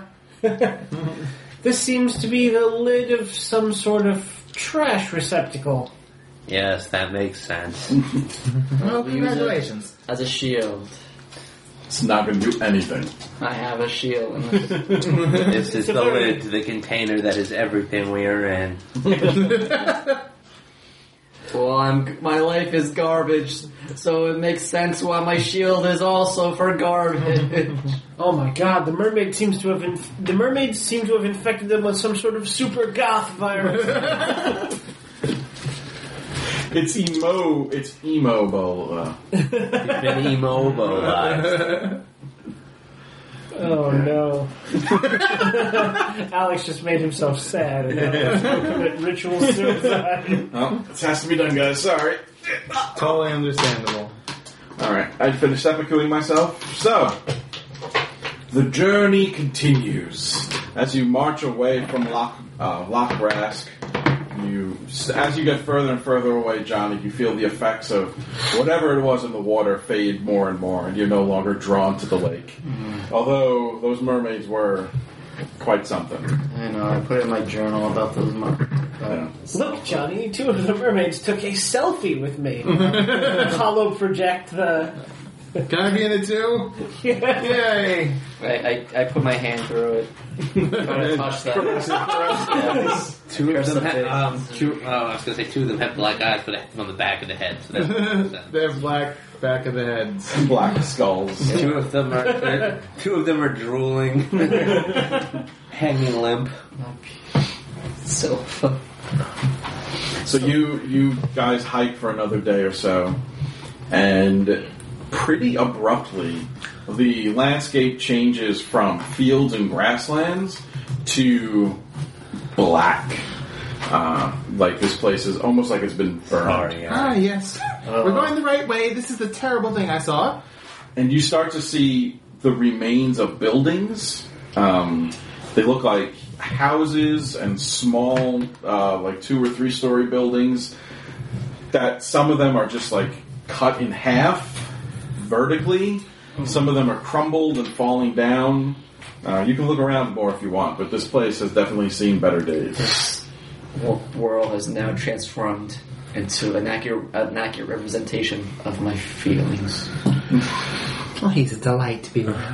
this seems to be the lid of some sort of trash receptacle. Yes, that makes sense. Well, We use it congratulations. as a shield. It's not going to do anything. I have a shield. And This is the lid to the container that is everything we are in. well, my life is garbage, so it makes sense why my shield is also for garbage. Oh my god, the mermaids seem to have infected them with some sort of super goth virus. It's emo-bola. He's been immobilized. Oh no. Alex just made himself sad and now he's going to commit ritual suicide. Oh, this has to be done, guys. Sorry. Totally understandable. Alright, I finished seppukuing myself. So, the journey continues. As you march away from Loch Rask, as you get further and further away, Johnny, you feel the effects of whatever it was in the water fade more and more, and you're no longer drawn to the lake. Although, those mermaids were quite something. I know, I put it in my journal about those Yeah. Look, Johnny, 2 of the mermaids took a selfie with me. Hollow project the... Can I be in it too? Yay! I put my hand through it. Trying to touch that. Yes. Two of them Press have, the I was going to say 2 of them have black eyes, but they have them on the back of the head. So that's They have black back of the heads. Black skulls. 2 of them are drooling, hanging limp. So, So you guys hike for another day or so, and pretty abruptly, the landscape changes from fields and grasslands to black. Like this place is almost like it's been burned. Ah, yes. We're going the right way. This is the terrible thing I saw. And you start to see the remains of buildings. They look like houses and small, like 2 or 3 story buildings. That some of them are just like cut in half vertically. Some of them are crumbled and falling down. You can look around more if you want, but this place has definitely seen better days. this world has now transformed into an accurate representation of my feelings. Oh, he's a delight to be around.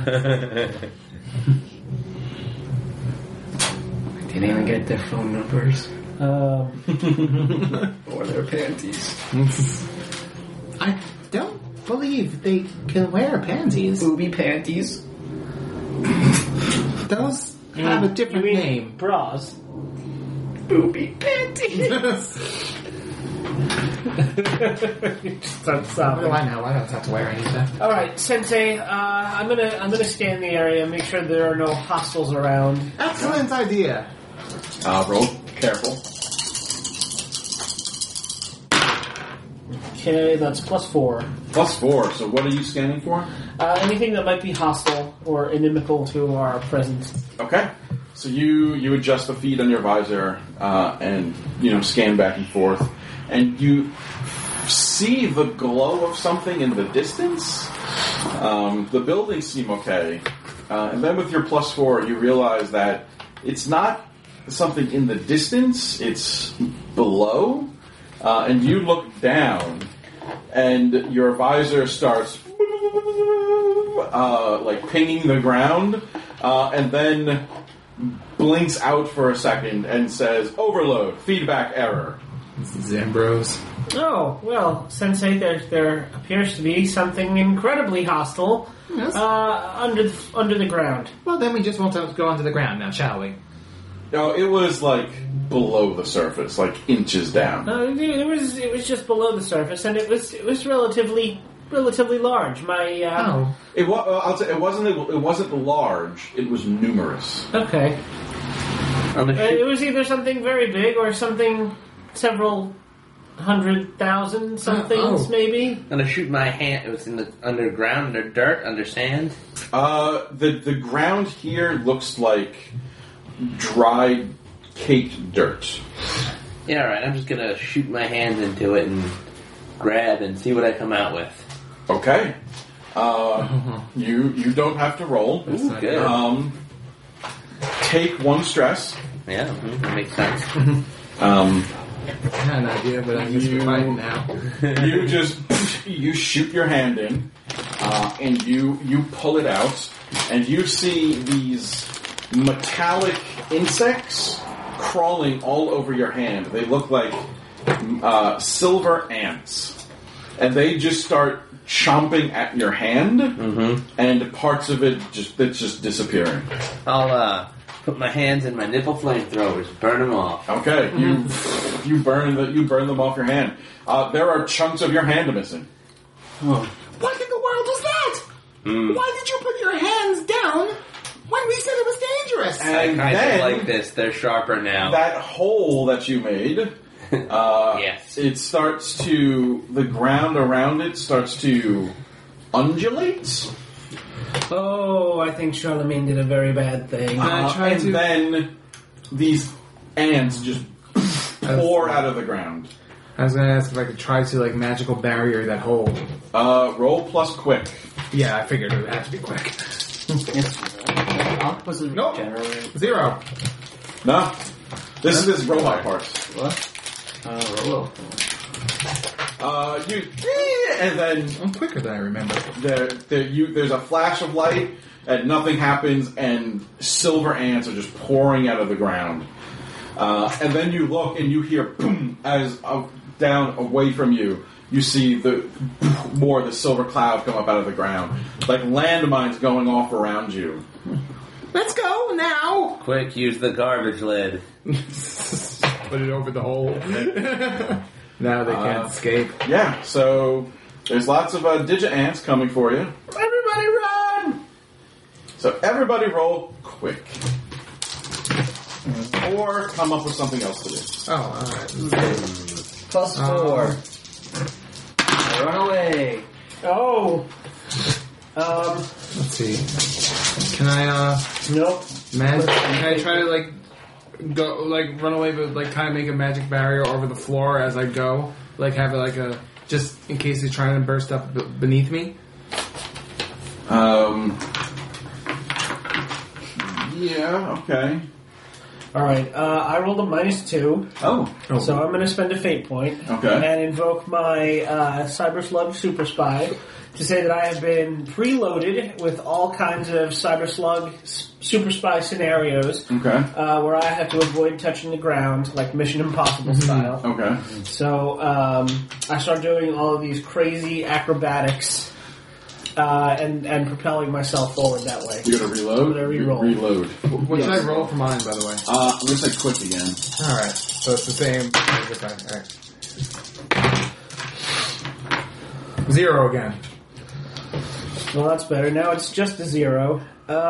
Didn't even get their phone numbers or their panties. I don't believe they can wear panties. Booby panties. Those have a different You mean name. bras? Booby panties. Stop. What do I know? I don't have to wear anything. All right, Sensei. I'm gonna scan the area, make sure there are no hostiles around. Excellent idea. Roll careful. Okay, that's +4. +4. So what are you scanning for? Anything that might be hostile or inimical to our presence. Okay. So you adjust the feed on your visor and scan back and forth, and you see the glow of something in the distance. The buildings seem okay, and then with your +4, you realize that it's not something in the distance; it's below, and you look down, and your visor starts like pinging the ground, and then blinks out for a second and says, "Overload, feedback error." This is Ambrose. Oh, well, Sensei, there appears to be something incredibly hostile Yes. under the ground. Well, then we just won't have to go onto the ground now, shall we? No, it was like below the surface, like inches down. It was just below the surface, and it was relatively large. My Oh. I'll say it wasn't large. It was numerous. Okay. I'm gonna It shoot. was either something very big or something several 100,000 somethings, maybe. I'm gonna shoot my hand. It was in the underground, under dirt, under sand. The ground here looks like dried, caked dirt. Yeah, all right. I'm just gonna shoot my hand into it and grab and see what I come out with. Okay. You don't have to roll. Ooh, good. Take 1 stress. Yeah, that makes sense. I had an idea, but I guess we're fighting now. You just you shoot your hand in, and you pull it out, and you see these metallic insects crawling all over your hand. They look like silver ants, and they just start chomping at your hand, and parts of it's just disappearing. I'll put my hands in my nipple flamethrowers, burn them off. Okay, you burn them off your hand. There are chunks of your hand missing. What in the world was that? Why did you put your hands down when we said it was dangerous? I And kind then of like this. They're sharper now. that hole that you made, Yes. it starts to the ground around it starts to undulate, Oh, I think Charlemagne did a very bad thing. and then these ants just pour out of the ground. I was gonna ask if I could try to like magical barrier that hole. Roll plus quick. Yeah, I figured it would have to be quick. Octopus is Nope. regenerate. 0. No, this is his robot part. What? Roll. And then I'm quicker than I remember. there's a flash of light, and nothing happens, and silver ants are just pouring out of the ground. And then you look, and you hear boom as down away from you. You see more of the silver cloud come up out of the ground, like landmines going off around you. Let's go now. Quick, use the garbage lid. Put it over the hole. Now they can't escape. Yeah, so there's lots of digit ants coming for you. Everybody run! So everybody roll quick. Or come up with something else to do. Oh, alright. Plus 4. Run away. Oh. Let's see. Can I, Nope. can I try to, like, go, like, run away, but, like, kind of make a magic barrier over the floor as I go? Like, have it, like, just in case he's trying to burst up beneath me? Yeah, okay. Alright, I rolled a -2. Oh. So I'm going to spend a fate point Okay. and invoke my Cyber Slug Super Spy to say that I have been preloaded with all kinds of Cyber Slug Super Spy scenarios Okay. where I have to avoid touching the ground, like Mission Impossible style. Okay. So I start doing all of these crazy acrobatics and propelling myself forward that way. You gotta reload? I'm gonna re-roll. Reload. What should I roll for mine, by the way? I'm gonna say quick again. Alright, so it's the same. Alright. 0 again. Well, that's better. Now it's just a 0.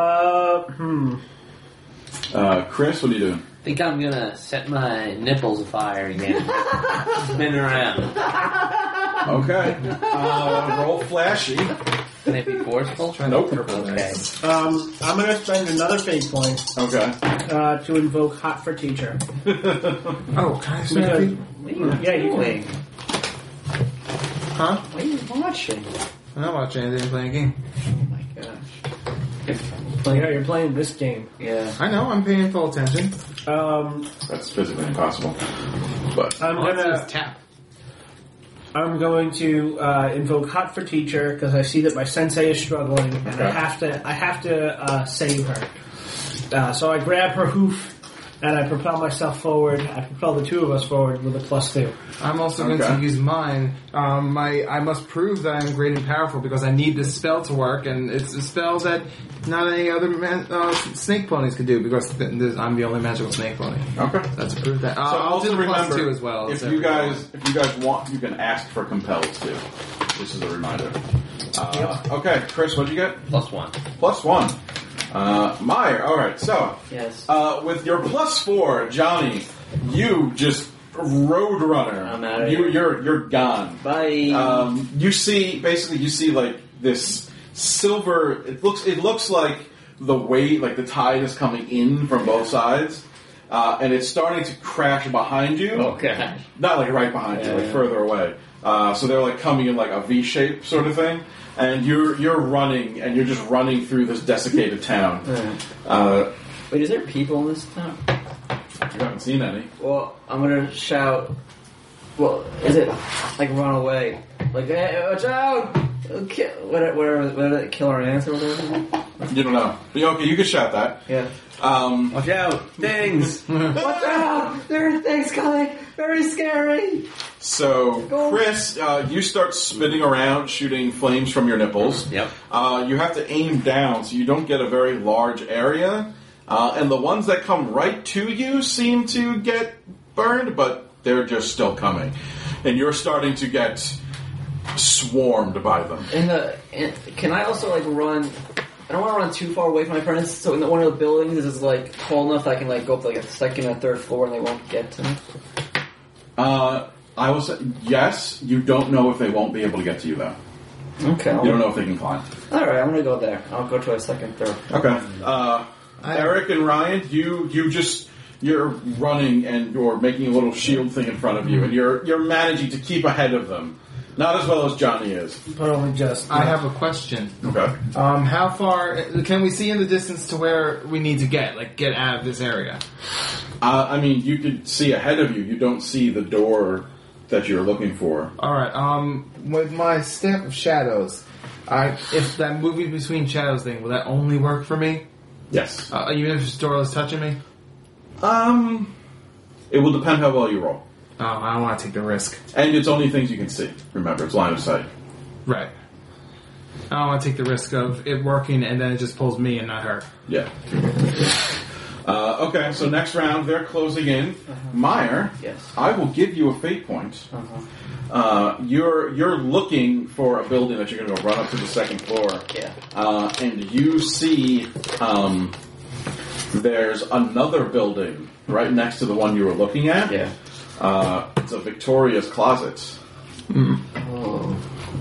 Chris, what are you doing? I think I'm gonna set my nipples afire again. Spin around. Okay. Roll flashy. Can it be forceful? Nope. Okay. I'm going to spend another fate point Okay. to invoke Hot for Teacher. Oh, can I Because, spin yeah, you can. Huh? What are you watching? I'm not watching anything, I'm playing a game. Oh my gosh. Yeah, you're playing this game. Yeah. I know, I'm paying full attention. That's physically impossible. But I'm going to invoke Hot for Teacher because I see that my sensei is struggling, and Okay. I have to save her. So I grab her hoof and I propel myself forward. I propel the two of us forward with a +2. I'm also going Okay. to use mine. I must prove that I'm great and powerful because I need this spell to work, and it's a spell that not any other snake ponies can do because I'm the only magical snake pony. okay. That's to prove that. So I'll also do the remember, +2 as well. if you guys want, you can ask for compelled too. This is a reminder. Okay, Chris, what'd you get? +1. +1. Meyer, alright, so, Yes. with your +4, Johnny, you just roadrunner. I'm outta here. You're gone. Bye. You see like this silver. It looks like the wave, like the tide is coming in from both sides, and it's starting to crash behind you. Oh gosh. Not like right behind you, like Yeah. further away. So they're like coming in like a V shape sort of thing, and you're running, and you're just running through this desiccated town. Wait, is there people in this town? You haven't seen any. Well, I'm gonna shout. Well, is it like run away? Like, hey, watch out! Whatever, killer ants or whatever. You don't know. But okay, you can shout that. Yeah. Watch out! Things! Watch out! There are things coming. Very scary. So, Go. Chris, you start spinning around, shooting flames from your nipples. Yep. You have to aim down so you don't get a very large area. And the ones that come right to you seem to get burned, but they're just still coming. And you're starting to get swarmed by them. Can I also like run? I don't want to run too far away from my friends. So in one of the buildings is like tall enough that I can like go up to like a second or third floor and they won't get to me. I will say yes. You don't know if they won't be able to get to you though. Okay. You don't know if they can climb. All right, I'm gonna go there. I'll go to a second, third. Okay. Eric and Ryan, you're running and you're making a little shield thing in front of you, and you're managing to keep ahead of them. Not as well as Johnny is. But only just. I have a question. Okay. How far can we see in the distance to where we need to get? Like, get out of this area? I mean, you could see ahead of you. You don't see the door that you're looking for. All right. With my Staff of Shadows, if that moving between shadows thing, will that only work for me? Yes. Even if Dora's touching me? It will depend how well you roll. Oh, I don't want to take the risk. And it's only things you can see. Remember, it's line of sight. Right. I don't want to take the risk of it working and then it just pulls me and not her. Yeah. Okay, so next round, they're closing in. Meyer, Yes. I will give you a fate point. You're looking for a building that you're going to go run up to the second floor. Yeah. And you see there's another building right next to the one you were looking at. Yeah. It's a Victoria's Closet. Oh.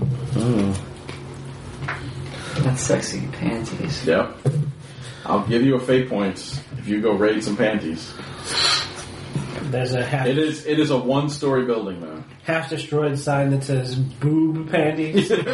That's sexy panties. Yep. I'll give you a fate point if you go raid some panties. There's a It is a one-story building though. half destroyed sign that says boob panties. No,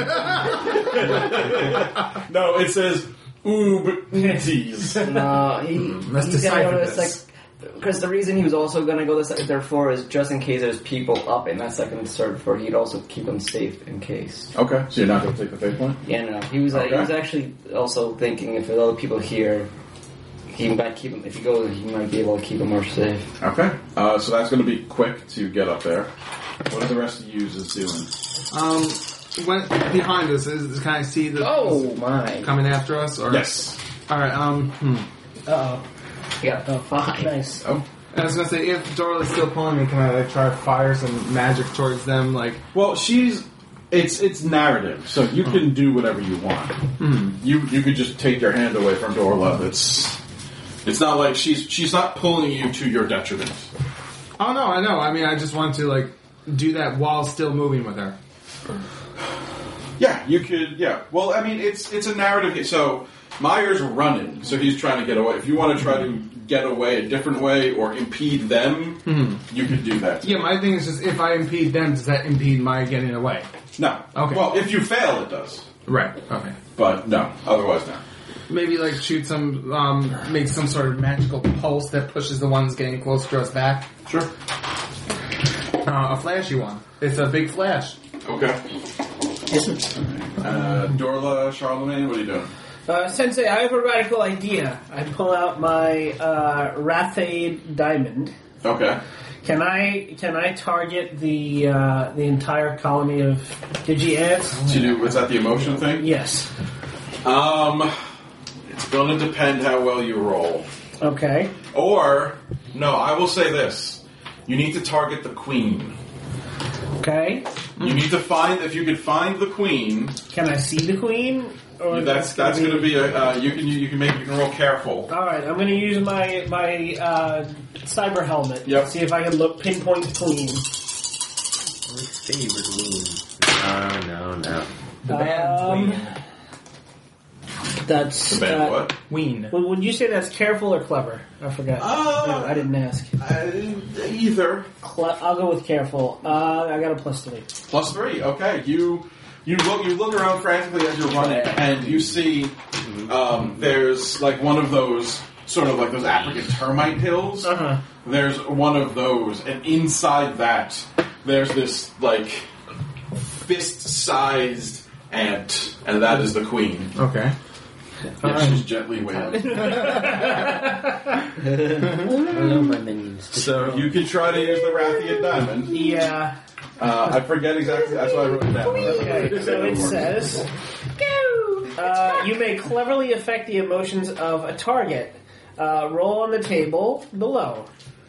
it says oob panties. No, Let's he's gonna decipher go to this. because the reason he was also going to go to the second, third floor is just in case there's people up in that second and third floor. He'd also keep them safe in case. Okay, so you're not going to take the fate point? Yeah, no. He was actually also thinking if there are other people here, he might keep them. If he goes, he might be able to keep them more safe. Okay, so that's going to be quick to get up there. What are the rest of you doing? When behind us can I see the Oh my! coming after us? Or Yes. All right. Uh-oh. Yeah, Oh, fine. nice. Oh. I was gonna say if Dorla's still pulling me, can I like try to fire some magic towards them? Like, Well, it's narrative, so you can do whatever you want. You could just take your hand away from Dorla. It's not like she's not pulling you to your detriment. oh no, I know. I mean, I just want to like do that while still moving with her. Yeah, you could. Yeah. Well, I mean, it's a narrative. So Meyer's running, so he's trying to get away. If you want to try to get away a different way or impede them, you could do that. Yeah, my thing is just if I impede them, does that impede my getting away? No. Okay. Well, if you fail, it does. Right. Okay. But no. Otherwise, no. Maybe like shoot some, make some sort of magical pulse that pushes the ones getting closer to us back. Sure. A flashy one. It's a big flash. Okay. Dorla, Charlemagne, what are you doing? Sensei, I have a radical idea. I pull out my Rathade diamond. Okay. Can I target the entire colony of Digi ants? To do, was that the emotion thing? Yes. It's going to depend how well you roll. Okay. Or, no, I will say this. You need to target the queen. Okay. You need to find, if you could find the queen. Can I see the queen? Or That's going to be a you can roll careful. All right, I'm going to use my cyber helmet. Yep. See if I can pinpoint queen. Favorite wound. No. The band Ween. That's The band what? Ween. Would you say that's careful or clever? I forgot. No, I didn't ask. Either. I'll go with careful. I got a +3. +3. Okay. You look around frantically as you're running, and you see there's like one of those sort of like those African termite hills. Uh-huh. There's one of those, and inside that there's this like fist-sized ant, and that is the queen. Okay. Yeah, she's gently wailing. I love my minions. So you can try to use the Rathian Diamond. Yeah. I forget exactly. That's why I wrote it down. Okay, so it says, you may cleverly affect the emotions of a target. Roll on the table below.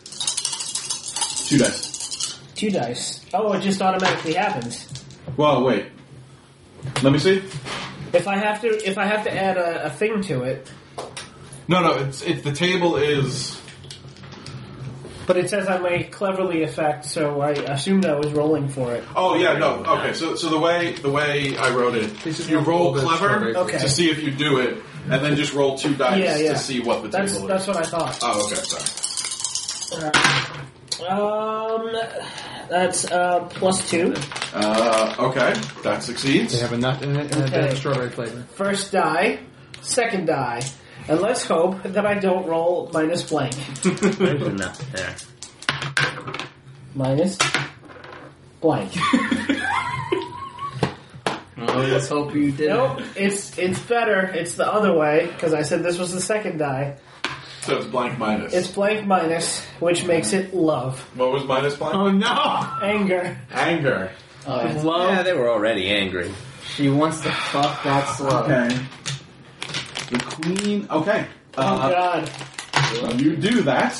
2 dice. 2 dice. Oh, it just automatically happens. Well, wait. Let me see. If I have to add a thing to it, No. It's the table is. but it says I may cleverly affect, so I assumed I was rolling for it. Oh yeah, no. Okay, so the way I wrote it, you roll clever Okay. to see if you do it, and then just roll 2 dice Yeah. to see what the table is. That's what I thought. Oh, okay, sorry. That's +2. Okay, that succeeds. They have a nut in it and a bit of strawberry flavor. First die, second die, and let's hope that I don't roll minus blank. There's enough there. Minus blank. Oh, let's hope you did. Nope, it's better. It's the other way, because I said this was the second die. So it's blank minus. It's blank minus, which makes it love. What was minus blank? Oh no! Anger. Anger. Love. Yeah, they were already angry. She wants to fuck that slug. Okay. The queen. Okay. Oh god. You do that.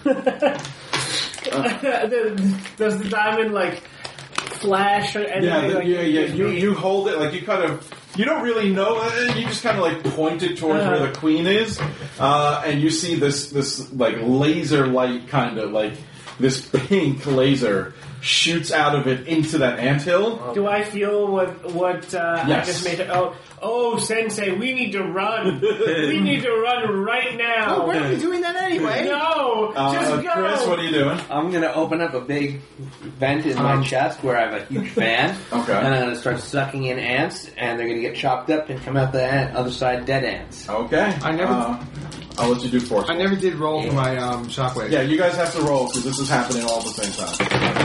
Does the diamond like flash or anything? You hold it like you kind of. You don't really know. You just kind of like point it towards where the queen is, and you see this like laser light, kind of like this pink laser shoots out of it into that anthill. Do I feel what I Yes. just made? Oh, Sensei, we need to run. We need to run right now. Oh, why are we doing that anyway? No, just go. Chris, what are you doing? I'm gonna open up a big vent in my chest where I have a huge fan. Okay. And I'm gonna start sucking in ants, and they're gonna get chopped up and come out the other side dead ants. Okay. I never- I'll let you do force. I never did roll for my shockwave. Yeah, you guys have to roll because this is happening all at the same time.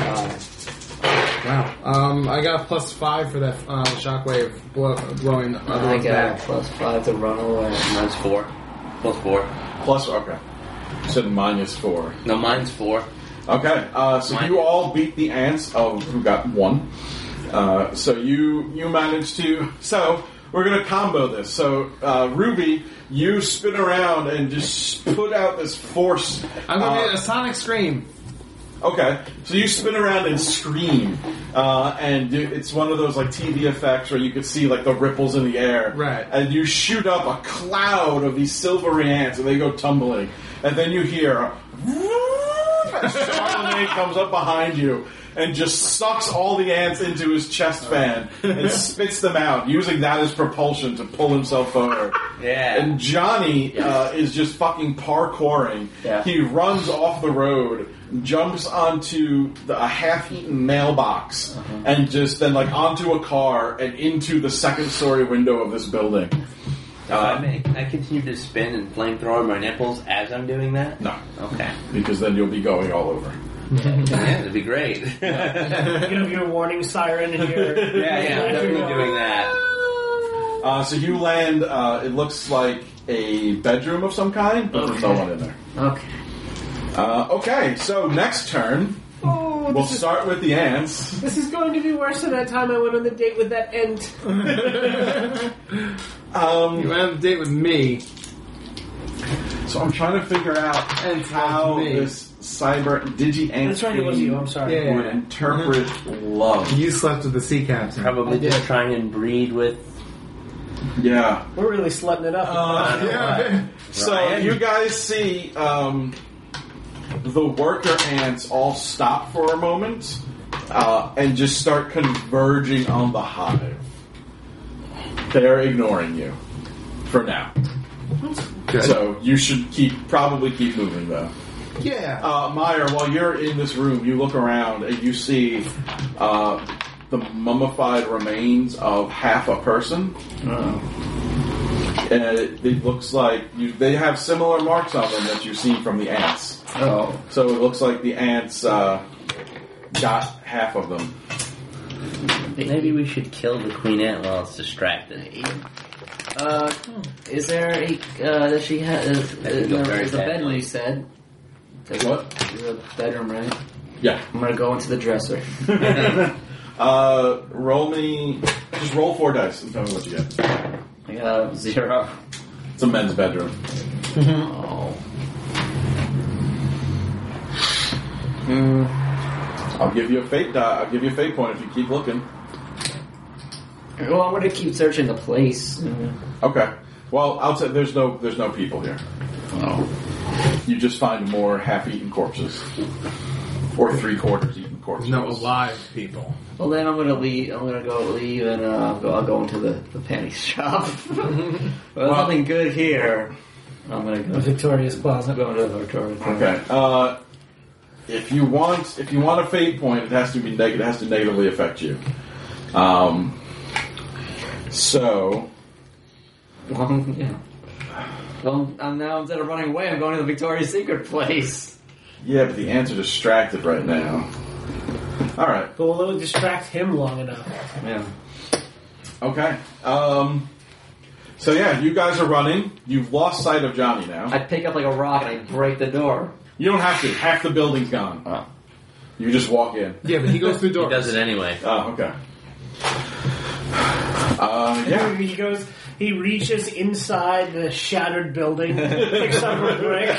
Wow. I got a +5 for that shockwave blowing. I got a +5 to run away. Mine's 4. +4. Plus, okay. You said -4. No, mine's 4. Okay, so Mine- you all beat the ants who got 1. So you managed to. So we're gonna combo this. So Ruby, you spin around and just put out this force. I'm gonna get a sonic scream. Okay, so you spin around and scream, and it's one of those like TV effects where you could see like the ripples in the air, Right. And you shoot up a cloud of these silvery ants, and they go tumbling, and then you hear Charlemagne comes up behind you and just sucks all the ants into his chest fan and spits them out, using that as propulsion to pull himself forward. Yeah. And Johnny is just fucking parkouring. Yeah. He runs off the road, jumps onto a half-eaten mailbox, and just then like onto a car and into the second-story window of this building. Can I continue to spin and flamethrower my nipples as I'm doing that? No, Okay. because then you'll be going all over. Yeah, that'd be great. You have your warning siren here. Yeah, I'm definitely doing that. So you land, it looks like a bedroom of some kind, but there's no one in there. Okay. Okay, so next turn, we'll start with the ants. This is going to be worse than that time I went on the date with that ant. You went on a date with me. So I'm trying to figure out And how me. this cyber digi-ant That's right, it was you. I'm sorry. Yeah. would interpret love. You slept with the sea captain. Probably just trying and breed with Yeah. We're really slutting it up. Yeah. So you guys see the worker ants all stop for a moment and just start converging on the hive. They're ignoring you for now. Good. So you should probably keep moving though. Yeah. Meyer, while you're in this room, you look around and you see the mummified remains of half a person. And it looks like they have similar marks on them that you've seen from the ants. Oh. So it looks like the ants got half of them. Maybe we should kill the queen ant while it's distracted. Is there a does she have That'd go very there's a bedroom badly. you said? What? There's a bedroom, right? Yeah. I'm gonna go into the dresser. Just roll 4 dice and tell me what you get. I got 0. It's a men's bedroom. Oh. I'll give you a fate die. I'll give you a fate point if you keep looking. Well, I'm gonna keep searching the place. Okay. Well, outside there's no people here. Oh. You just find more half-eaten corpses, or 3/4 eaten corpses. No alive people. Well, then I'm gonna leave. I'm gonna go leave, and I'll go into the panty shop. Well, there's nothing good here. I'm gonna go. Victoria's Closet. Go into the Victoria. Okay. If you want a fate point, it has to be negative. It has to negatively affect you. So. Well, yeah. Well, now instead of running away, I'm going to the Victoria's Secret place. Yeah, but the ants are distracted right now. All right. But will it distract him long enough? Yeah. Okay. So yeah, you guys are running. You've lost sight of Johnny now. I pick up like a rock and I break the door. You don't have to. Half the building's gone. Oh. You just walk in. Yeah, but he goes through He doors. does it anyway. Oh, okay. Yeah. He reaches inside the shattered building, picks up a brick,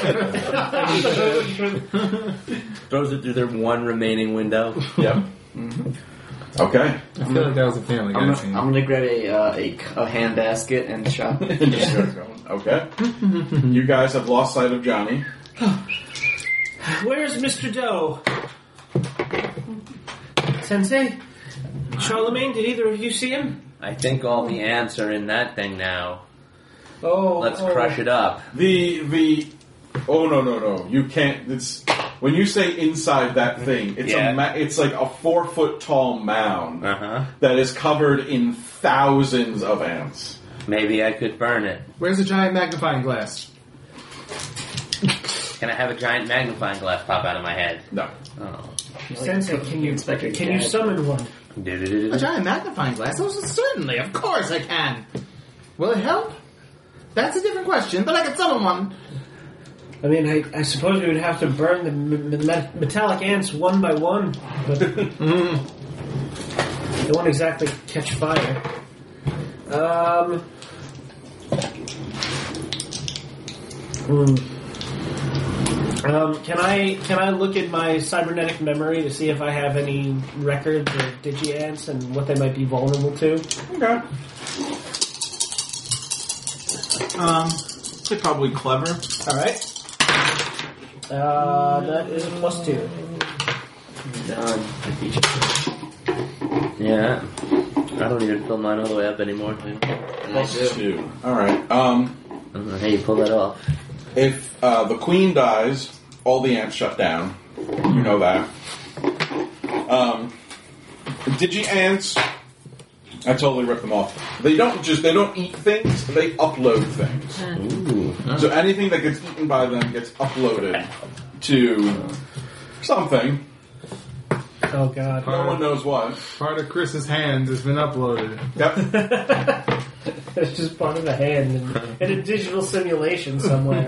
Throws it through their one remaining window. Yep. Okay. I feel like that was a Family Guy scene. I'm gonna grab a hand basket and chop. Okay. You guys have lost sight of Johnny. Where's Mr. Doe? Sensei? Charlemagne, did either of you see him? I think all the ants are in that thing now. Oh, Let's crush it up. Oh no. You can't. It's when you say inside that thing. It's it's like a 4-foot tall mound that is covered in thousands of ants. Maybe I could burn it. Where's the giant magnifying glass? Can I have a giant magnifying glass pop out of my head? No. Oh. Sensei, can you summon one? A giant magnifying glass? Oh, certainly, of course I can. Will it help? That's a different question, but I can summon one. I mean, I suppose we would have to burn the metallic ants one by one, but they won't exactly catch fire. Can I look at my cybernetic memory to see if I have any records of digi-ants and what they might be vulnerable to? Okay. They're probably clever. All right. That is a +2. Yeah. I don't even fill mine all the way up anymore. +2. All right. I don't know how you pull that off. If the queen dies, all the ants shut down. You know that. Digi-ants, I totally ripped them off. They don't eat things, they upload things. Ooh. So anything that gets eaten by them gets uploaded to something. Oh God! No one knows what. Part of Chris's hands has been uploaded. Yep. It's just part of the hand in a digital simulation somewhere.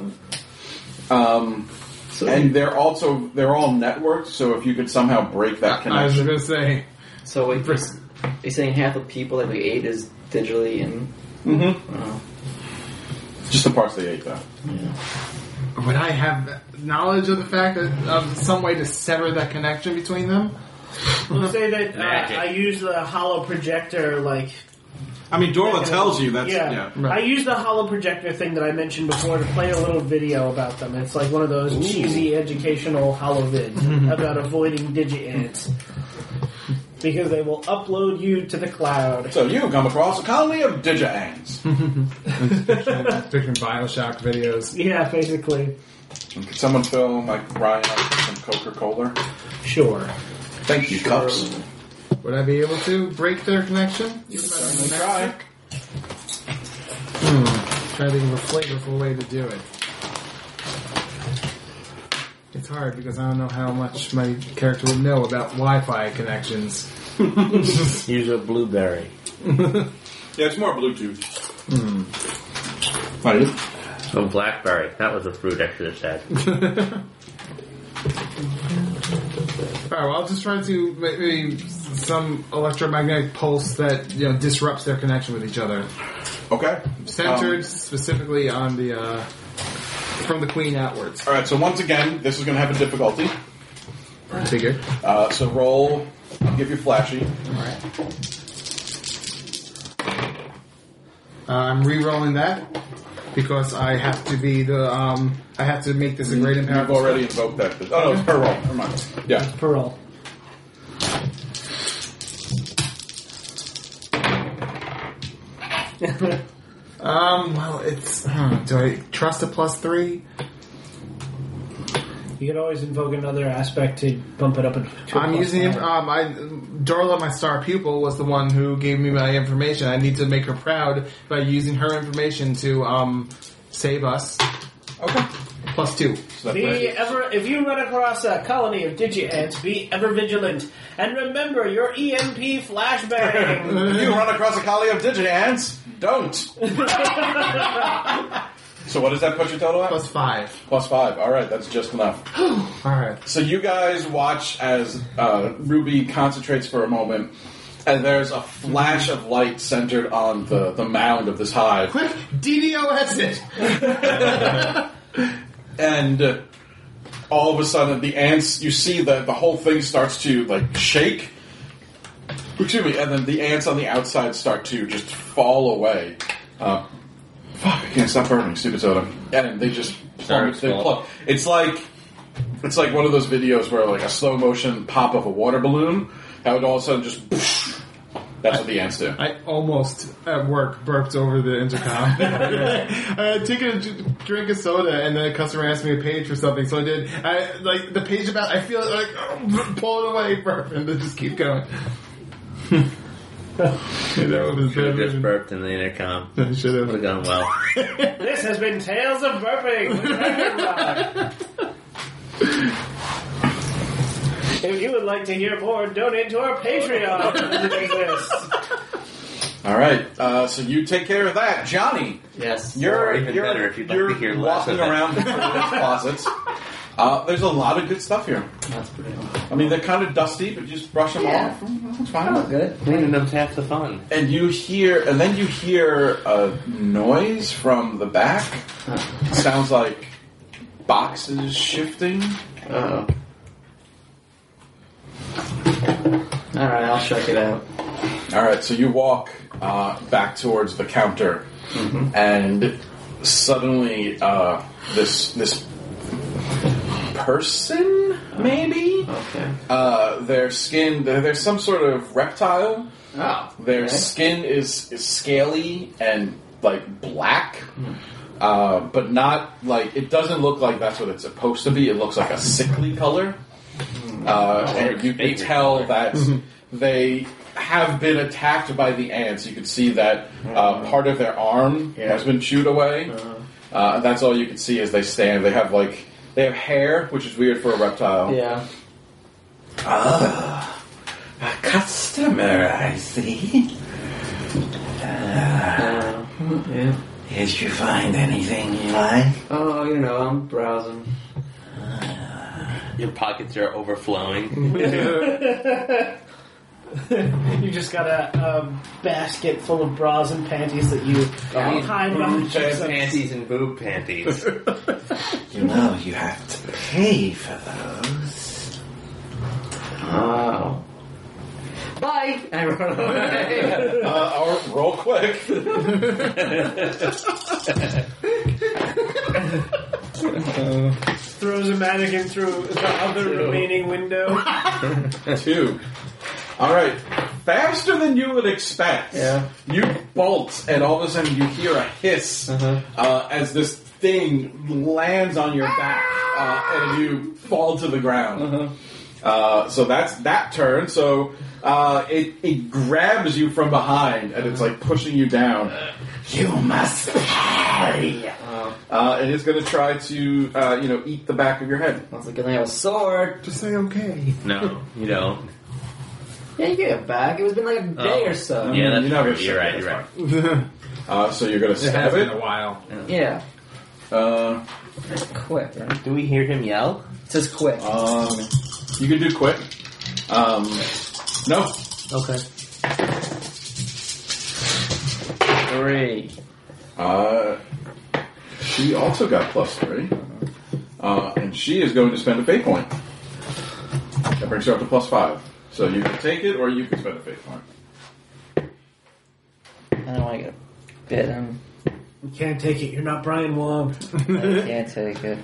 And they're all networked, so if you could somehow break that I was connection. going to say. So wait, you're saying half the people that we ate is digitally in? Mm-hmm. Just the parts they ate, though. Yeah. Would I have knowledge of the fact that of some way to sever that connection between them? Let's say that I use the hollow projector, like I mean, Dorla tells you that's Yeah. yeah. I used the holo projector thing that I mentioned before to play a little video about them. It's like one of those cheesy educational holo vids about avoiding digi ants. Because they will upload you to the cloud. So you come across a colony of Digi-Ants. Different Bioshock videos. Yeah, basically. Can someone fill Ryan up with some Coca-Cola? Sure. Thank you, Cups. Would I be able to break their connection? Try. Try to think of a flavorful way to do it. It's hard because I don't know how much my character will know about Wi-Fi connections. Use a blueberry. Yeah, it's more Bluetooth. Right. Oh, blackberry. That was a fruit I should have said. Alright, well, I'll just try to maybe some electromagnetic pulse that disrupts their connection with each other. Okay. Centered specifically on the from the queen outwards. All right. So once again, this is going to have a difficulty. Figured. So roll. I'll give you flashy. I'm re-rolling that because I have to be the I have to make this a great and You've powerful. already invoked that. Oh no, it's per roll. Never mind. Yeah. Per roll. Well, it's do I trust a +3? You can always invoke another aspect to bump it up to a I'm plus using five. Dorla, my star pupil, was the one who gave me my information. I need to make her proud by using her information to save us. Okay. +2. So If you run across a colony of digi-ants, be ever vigilant. And remember your EMP flashbang. If you run across a colony of Digi-Ants, don't. So what does that put your total at? +5. +5. All right, that's just enough. Alright. So you guys watch as Ruby concentrates for a moment, and there's a flash of light centered on the mound of this hive. Quick! DDoS it! And all of a sudden, the ants, you see that the whole thing starts to, shake. Excuse me, and then the ants on the outside start to just fall away. Fuck, I can't stop burning, stupid soda. And they just plummet. It's like one of those videos where, a slow motion pop of a water balloon, how it all of a sudden just... That's what the ants do. I almost, at work, burped over the intercom. I took a drink of soda, and then a customer asked me a page for something, so I did. The page about, I feel pull it away, burp, and then just keep going. Should have just burped in the intercom. I should have. Would have gone well. This has been Tales of Burping. If you would like to hear more, donate to our Patreon. It exists. All right, so you take care of that, Johnny. Yes. Or even better if you'd like to hear less walking of it. around the closets. There's a lot of good stuff here. That's pretty cool. I mean, they're kind of dusty, but you just brush them off. It's fine. Oh, good. Cleaning them's half the fun. And you hear a noise from the back. It sounds like boxes shifting. Alright, I'll check it out. All right, so you walk back towards the counter, and suddenly this person, maybe? Okay. Their skin, there's some sort of reptile. Oh. Their skin is scaly and black, but not it doesn't look like that's what it's supposed to be. It looks like a sickly color. And you can tell that they have been attacked by the ants. You can see that part of their arm has been chewed away. That's all you can see as they stand. They have they have hair, which is weird for a reptile. Yeah. A customer, I see. Yeah. Did you find anything you like? Oh, I'm browsing. Your pockets are overflowing. You just got a basket full of bras and panties that you hide behind Boob panties and boob panties. You have to pay for those. Oh. Bye! And I run away. Roll quick. Throws a mannequin through the other remaining window. 2. All right. Faster than you would expect. Yeah. You bolt, and all of a sudden you hear a hiss as this thing lands on your back, and you fall to the ground. So that's that turn. So it grabs you from behind, and it's like pushing you down. You must pay. And it's going to try to, eat the back of your head. I was like, I have a sword. Just say okay. No, you don't. Yeah, you get it back. It's been like a day or so. Yeah, that's You never true. You're should. right. That's You're right. So you're going to It has stab been it. a while. Yeah. Quick, right? Do we hear him yell? It says quick. You can do quick. No. Okay. 3. She also got +3. And she is going to spend a fate point. That brings her up to +5. So you can take it, or you can spend a fate point. I don't want to get a bit. You can't take it. You're not Brian Wong. I can't take it.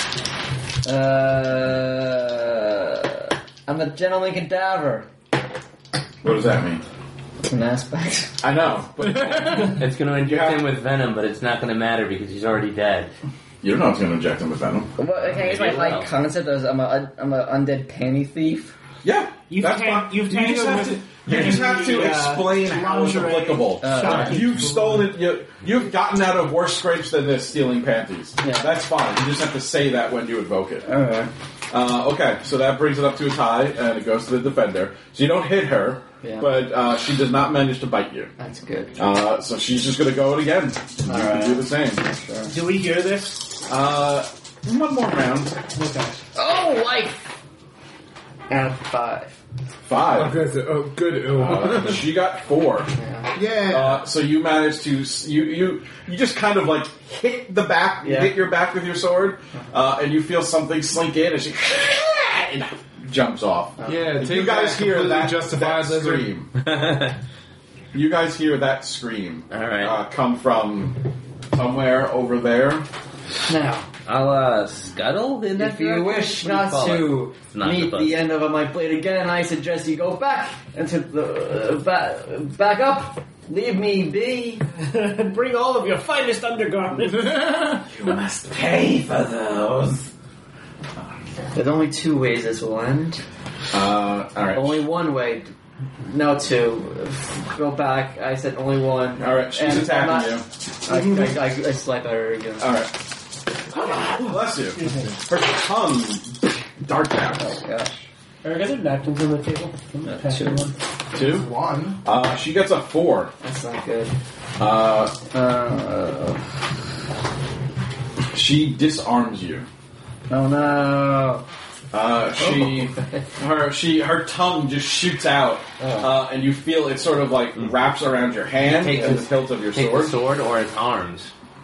I'm a gentleman cadaver. What does that mean? It's an aspect. I know, but It's going to inject him with venom, but it's not going to matter because he's already dead. you don't know it's going to inject him with venom. Well, okay, it's my Maybe it will. concept is I'm a undead panty thief. Yeah, You've that's tagged- fine. you've You tagged just him have with- to. You just have to explain how it's lingerie applicable. shopkeep. You've stolen. You've gotten out of worse scrapes than this, stealing panties. Yeah. That's fine. You just have to say that when you invoke it. Alright. Okay, so that brings it up to a tie, and it goes to the defender. So you don't hit her, Yeah. but she does not manage to bite you. That's good. So she's just going to go it again. You can do the same. Do we hear this? One more round. Okay. Oh, life! And 5. 5. Okay, so, good. She got 4. Yeah. So you managed to you just kind of like hit the back, Yeah. hit your back with your sword, and you feel something slink in, and she and jumps off. Yeah, And take you guys that hear completely that justified that lizard. scream. You guys hear that scream. All right. Come from somewhere over there. Now, I'll scuttle in that if you direction? wish What do you not call to It's not meet the the end of my blade again, I suggest you go back into the back up. Leave me be. And bring all of your finest undergarments. You must pay for those. There's only 2 ways this will end. All right. Only one way. No, 2. Go back. I said only 1. All right. She's And attacking you. I slap at her again. All right. Bless you. Her tongue darts out. Oh gosh. Eric, are there napkins on the table? Pass me one. 2. 1. She gets a 4. That's not good. She disarms you. Oh no. Her tongue just shoots out, and you feel it sort of like wraps around your hand Take and the- the hilt of your Take the sword. sword or his arms.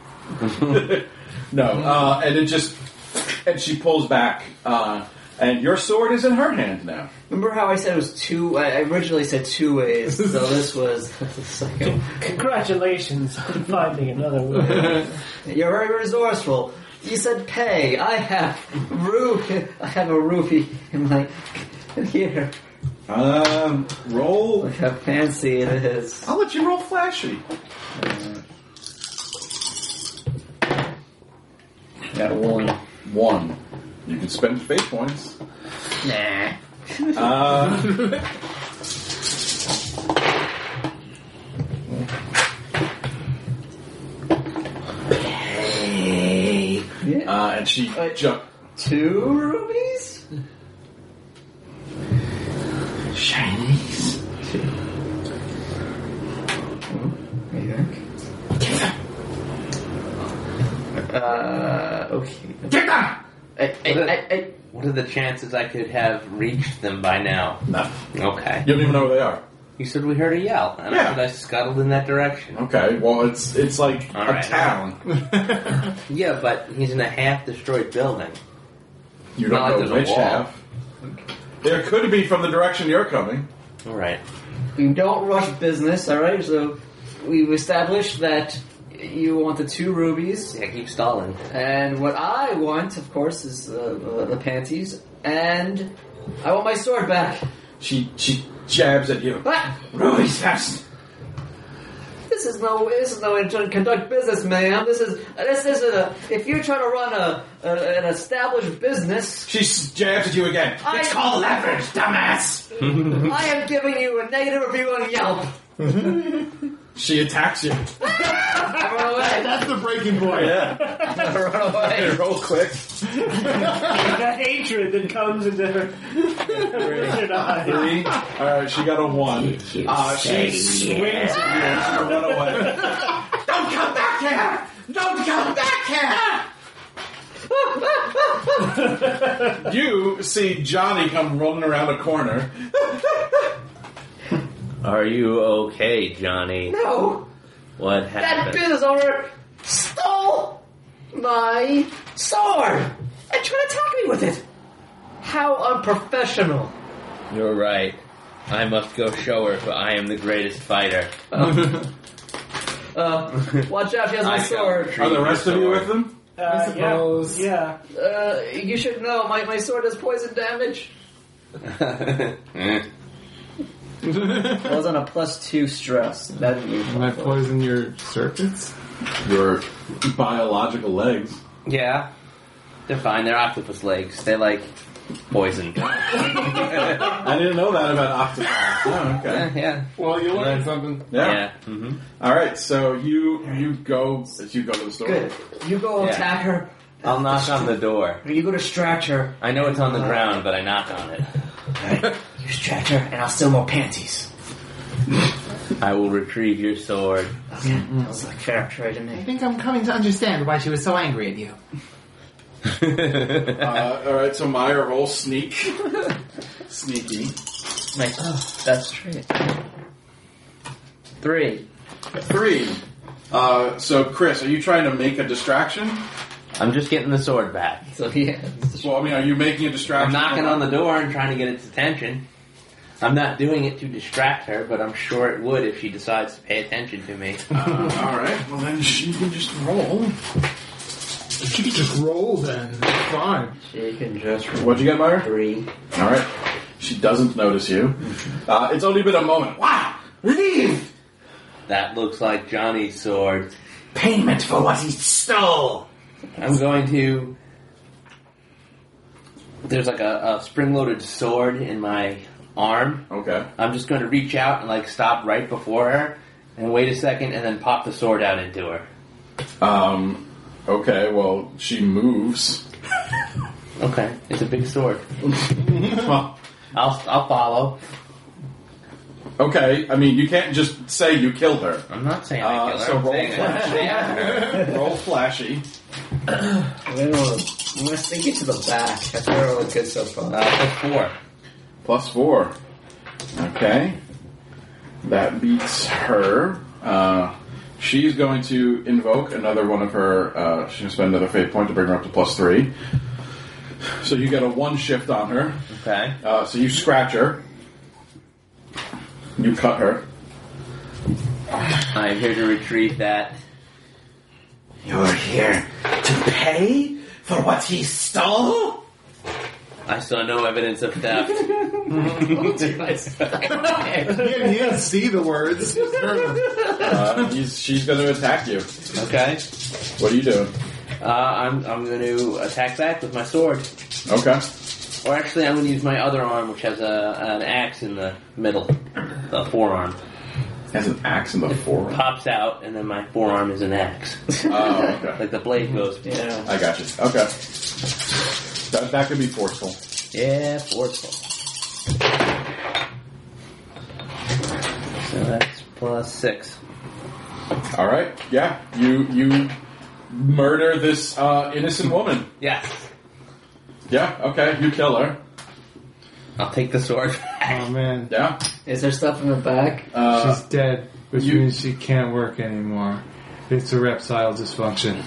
No, and she pulls back, and your sword is in her hand now. Remember how I said it was 2? I originally said 2 ways, so this was the second. Congratulations on finding another way. You're very resourceful. You said pay. I have a rupee in my here. Roll. Look how fancy it is. I'll let you roll flashy. Got 1. 1. You can spend fate points. Nah. Yeah. And she jump. 2 rupees? Chinese. Okay. Get them. What are the chances I could have reached them by now? No. Okay. You don't even know where they are. You said we heard a yell, and Yeah. I said I scuttled in that direction. Okay. Well, it's like All a right. town. Yeah, but he's in a half-destroyed building. You don't Not like know there's a which wall. half. There could be from the direction you're coming. All right. we don't rush business, alright? So we've established that you want the 2 rubies. Yeah, keep stalling. And what I want, of course, is the panties. And I want my sword back. She jabs at you. Ah! Rubies fast. This is no way to conduct business, ma'am. This is if you're trying to run an established business. She jabs at you again. It's called leverage, dumbass. I am giving you a negative review on Yelp. She attacks you. Run away. That's the breaking point. Run away. Roll quick. The hatred that comes into her eyes. 3. Alright, she got a 1. She swings at you and she run away. Don't come back here! Don't come back here! You see Johnny come rolling around a corner. Are you okay, Johnny? No. What That happened? business owner stole my sword and tried to attack me with it. How unprofessional. You're right. I must go show her, but I am the greatest fighter. Watch out, she has my I shall sword. retrieve Are the rest your of you sword. with them? I suppose. Yeah. You should know, my sword does poison damage. I was on a +2 stress. That'd be Can I poison your circuits? Your biological legs. Yeah. They're fine. They're octopus legs. They like poison. I didn't know that about octopi. Oh, okay. Yeah. Well, you learned something. Yeah. Mm-hmm. All right. So you go to the store. good. You go Yeah. attack her. I'll knock on the door. You go distract her. I know it's on the ground, but I knock on it. Right. You distract her, and I'll steal more panties. I will retrieve your sword. Okay. Sounds like fair trade to I me. think I'm coming to understand why she was so angry at you. All right. So Maya rolls sneak. Sneaky. Like, that's straight. 3. 3. So Chris, are you trying to make a distraction? I'm just getting the sword back. So yeah. Well, I mean, are you making a distraction? I'm knocking on the door and trying to get its attention. I'm not doing it to distract her, but I'm sure it would if she decides to pay attention to me. All right. Well, then she can just roll. She could just roll then. It's fine. She can just What'd you get, Meyer? 3. All right. She doesn't notice you. It's only been a moment. Wow! Leave! That looks like Johnny's sword. Payment for what he stole. I'm going to... There's like a spring-loaded sword in my arm. Okay. I'm just going to reach out and like stop right before her and wait a second and then pop the sword out into her. Okay, well, she moves. Okay, it's a big sword. Well, I'll follow. okay, I mean, you can't just say you killed her. I'm not saying I killed her. So I'm roll saying I flashy. stabbed her. Roll flashy. I'm gonna sneak it to the back. That's where it looks good so far. Plus 4. +4. Okay. That beats her. She's going to invoke another one of her... she's going to spend another fate point to bring her up to +3. So you get a 1 shift on her. Okay. So you scratch her. You cut her. I'm here to retrieve that. You're here to pay for what he stole? I saw no evidence of theft. He didn't see the words. He just heard them. She's going to attack you. Okay. What are you doing? I'm going to attack back with my sword. Okay. Or actually, I'm going to use my other arm, which has an axe in the middle. The forearm. Has an axe in the forearm. Pops out, and then my forearm is an axe. Oh, okay. Like the blade goes. Yeah. I got you. Okay. That could be forceful. Yeah, forceful. So that's +6. All right. Yeah. You murder this innocent woman. Yes. Yeah. Okay. You kill her. I'll take the sword. Oh man, Yeah. Is there stuff in the back? she's dead, which you- means she can't work anymore. It's a reptile dysfunction.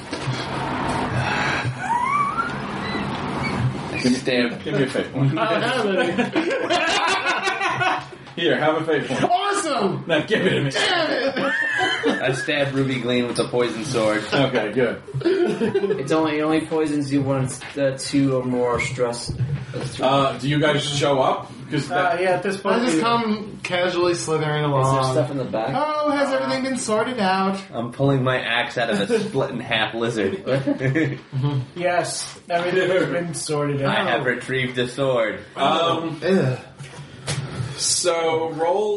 Give me a fate point. Here, have a fate point. Awesome! Awesome! Now give it to me. Damn it! I stabbed Ruby Glean with a poison sword. Okay, good. It only poisons you when it's 2 or more stress. Do you guys show up? Because At this point, I just come casually slithering Is there along. stuff in the back? Oh, has everything been sorted out? I'm pulling my axe out of a split in half lizard. yes, everything has been sorted out. I have retrieved the sword. Ugh. So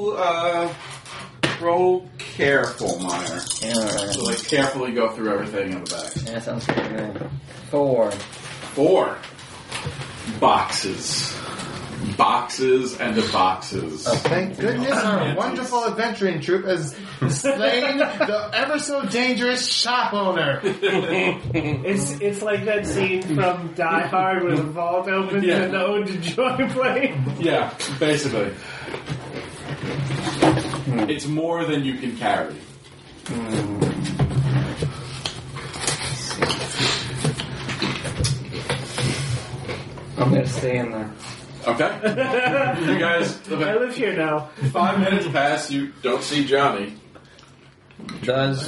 roll careful, Meyer. Yeah, So like carefully go through everything in the back. that sounds good. 4. 4 boxes. Boxes and boxes. Thank goodness our wonderful adventuring troupe has slain the ever so dangerous shop owner. It's like that scene from Die Hard where the vault opens Yeah. and the Ode to Joy plays. Yeah, basically. It's more than you can carry. I'm gonna stay in there. Okay. You guys, I live here now. 5 minutes pass, you don't see Johnny. Does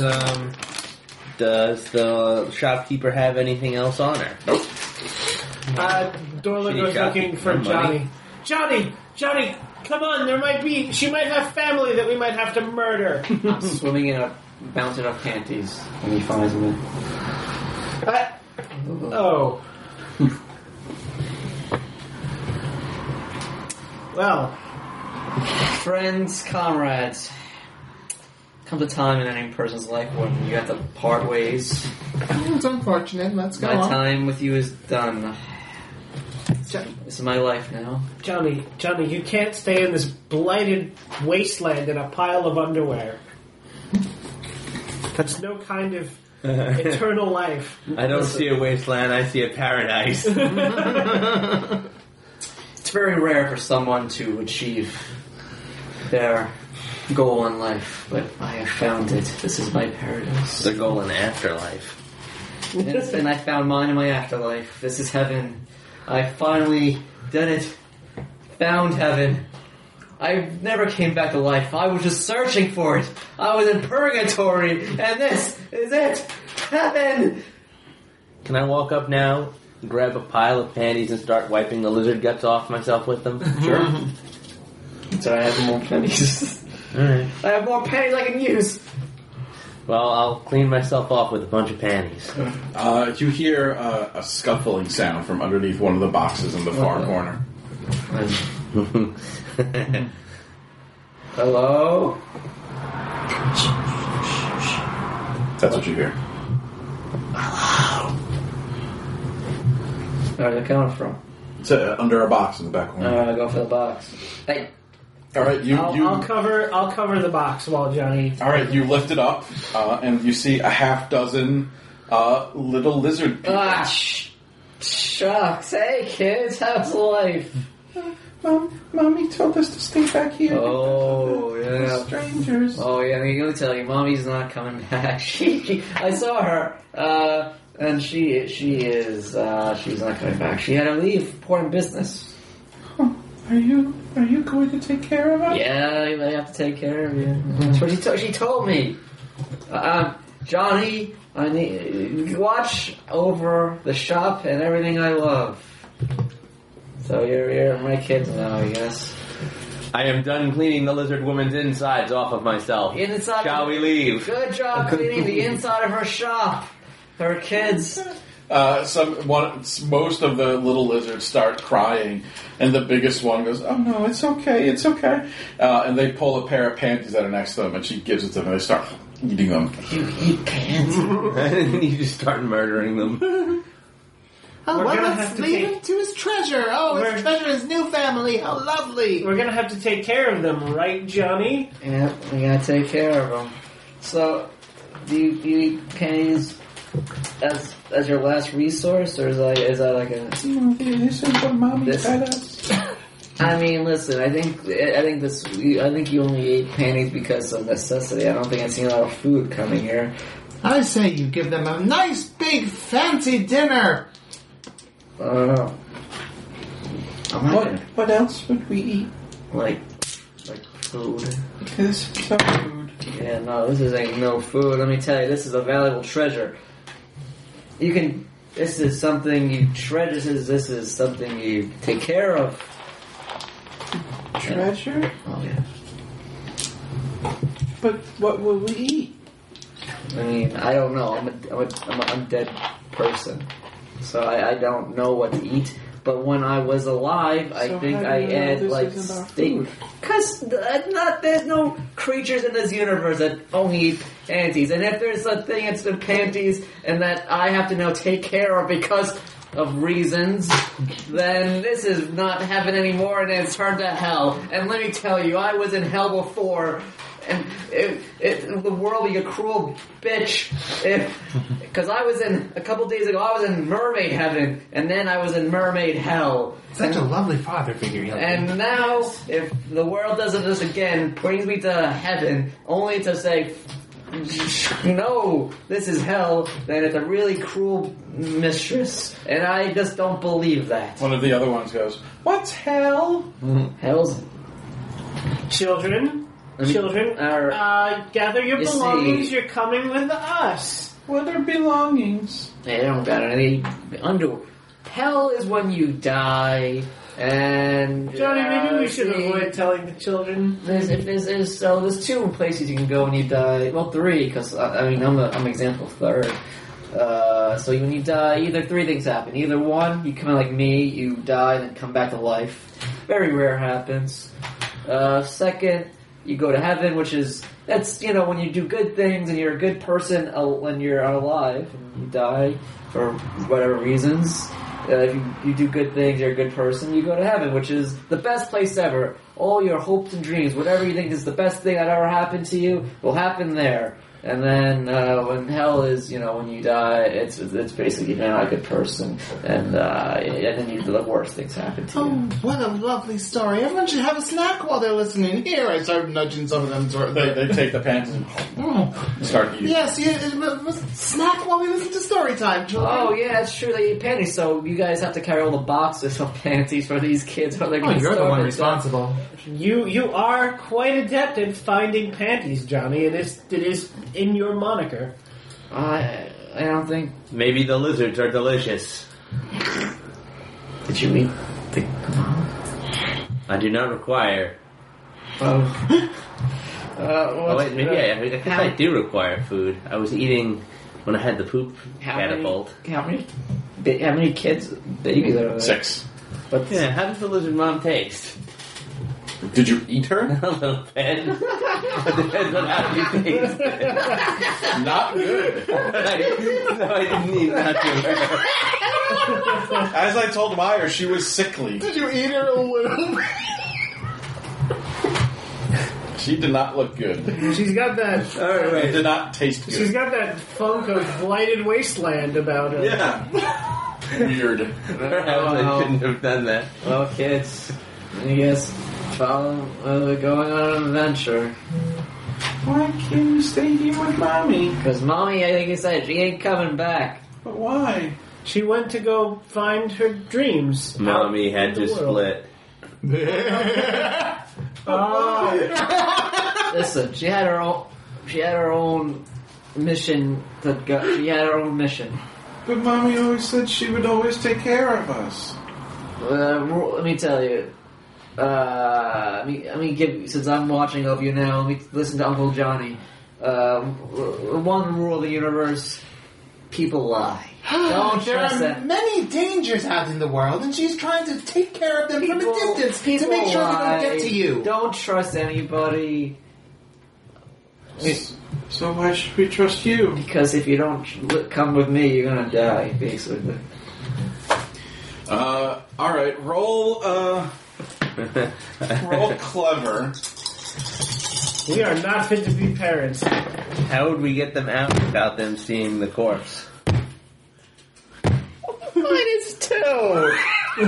the shopkeeper have anything else on her? Nope. Dorla Shitty goes shop, looking for no money. Johnny, come on, she might have family that we might have to murder. I'm swimming in a mountain of panties when he finds me. Oh. Well, Friends, comrades, comes a time in any person's life when you have to part ways. It's unfortunate. Let's go My on. time with you is done. This is my life now. Johnny, you can't stay in this blighted wasteland in a pile of underwear. That's no kind of eternal life. I don't see a wasteland, I see a paradise. It's very rare for someone to achieve their goal in life, but I have found it. This is my paradise. The goal in afterlife. And I found mine in my afterlife. This is heaven. I finally did it. Found heaven. I never came back to life. I was just searching for it. I was in purgatory, and this is it. Heaven! Can I walk up now, grab a pile of panties, and start wiping the lizard guts off myself with them? Sure. So I have more pennies. Alright. I have more pennies I can use. Well, I'll clean myself off with a bunch of panties. You hear a scuffling sound from underneath one of the boxes in the far corner. Hello? That's what you hear. Where's it coming from? It's under a box in the back corner. I go for the box. Hey, All right, I'll cover the box while Johnny. All right, you lift it up, and you see a half dozen little lizard people. Shucks. Hey, kids, how's life? Mommy told us to stay back here. Oh, yeah. Strangers. Oh, yeah, I'm going to tell you, Mommy's not coming back. I saw her, and she's not coming back. She had to leave, important business. Huh. Are you going to take care of us? Yeah, I have to take care of you. That's what she told me. Johnny, I need watch over the shop and everything I love. So you're my kids now, I guess. I am done cleaning the lizard woman's insides off of myself. Inside. Shall we leave? Good job cleaning the inside of her shop. Her kids. Most of the little lizards start crying, and the biggest one goes, "Oh no, it's okay, it's okay." And they pull a pair of panties that are next to them, and she gives it to them, and they start eating them. You eat pants. And you just start murdering them. Oh, We're well, gonna let's have to leave take- him to his treasure. Oh, his treasure, his new family. How lovely. We're gonna have to take care of them, right, Johnny? Yeah, we gotta take care of them. So, do you eat panties as your last resource, or is that like a? This is what Mommy fed us. I mean, listen. I think you only ate panties because of necessity. I don't think I've seen a lot of food coming here. I say you give them a nice, big, fancy dinner. I don't know. I'm not gonna, What else would we eat? like food. This is some food. Yeah, no, this ain't no food. Let me tell you, this is a valuable treasure. This is something you treasure. This is something you take care of. Treasure? Oh, yeah. But what will we eat? I mean, I don't know. I'm an undead person. So I don't know what to eat. But when I was alive, I think I had, like, steak. Because there's no creatures in this universe that only eat panties. And if there's a thing that's the panties and that I have to now take care of because of reasons, then this is not heaven anymore and it's turned to hell. And let me tell you, I was in hell before. And the world be a cruel bitch. Because a couple days ago, I was in mermaid heaven, and then I was in mermaid hell. Such a lovely father figure. You And now, if the world does this again, brings me to heaven, only to say, no, this is hell, then it's a really cruel mistress. And I just don't believe that. One of the other ones goes, "What's hell?" Hell's... Children, gather your You belongings. see- You're coming with us. What are belongings? They don't got any Hell is when you die, and... Johnny, maybe we should see, avoid telling the children. There's two places you can go when you die. Well, three, because, I'm example third. So when you die, either three things happen. Either one, you come in like me, you die and then come back to life. Very rare happens. Second, you go to heaven, that's when you do good things and you're a good person when you're alive and you die for whatever reasons. If you do good things, you're a good person, you go to heaven, which is the best place ever. All your hopes and dreams, whatever you think is the best thing that ever happened to you, will happen there. And then when hell is, when you die, it's basically you're not a good person, and then the worst things happen to you. Oh, what a lovely story. Everyone should have a snack while they're listening. Here, I start nudging some of them. They take the pants and start eating. Yes, snack while we listen to story time, children. Oh yeah, it's true. They eat panties, so you guys have to carry all the boxes of panties for these kids. Or they're Oh, gonna you're the starve one to responsible. You are quite adept at finding panties, Johnny. It is in your moniker. death. I don't think. Maybe the lizards are delicious. Did you eat the? I do not require. Oh wait, maybe I guess I do require food. I was eating when I had the poop catapult. How many kids, babies are there? 6. But Yeah, how does the lizard mom taste? Did you eat her? A little bit. It depends on how you taste. Not good. No, I didn't eat not to. As I told Meyer, she was sickly. Did you eat her a little? She did not look good. She's got that. It did not taste good. She's got that funk of Blighted Wasteland about her. Yeah. Weird. Perhaps I shouldn't have done that. well, kids, I guess going on an adventure. Why can't you stay here with Mommy? Because Mommy, I think you said, she ain't coming back. But why? She went to go find her dreams. Mommy had to the world. split. Oh, Listen, she had her own mission to go. She had her own mission. But Mommy always said she would always take care of us. Let me tell you. Let me give, since I'm watching over you now, let me listen to Uncle Johnny. One rule of the universe: people lie. Don't There trust are them. many dangers out in the world, and she's trying to take care of them from a distance to people make sure lie. they don't get to you. Don't trust anybody, So why should we trust you? because if you don't come with me, you're gonna die, basically. Alright, roll clever. we are not fit to be parents. How would we get them out without them seeing the corpse? Minus 2! I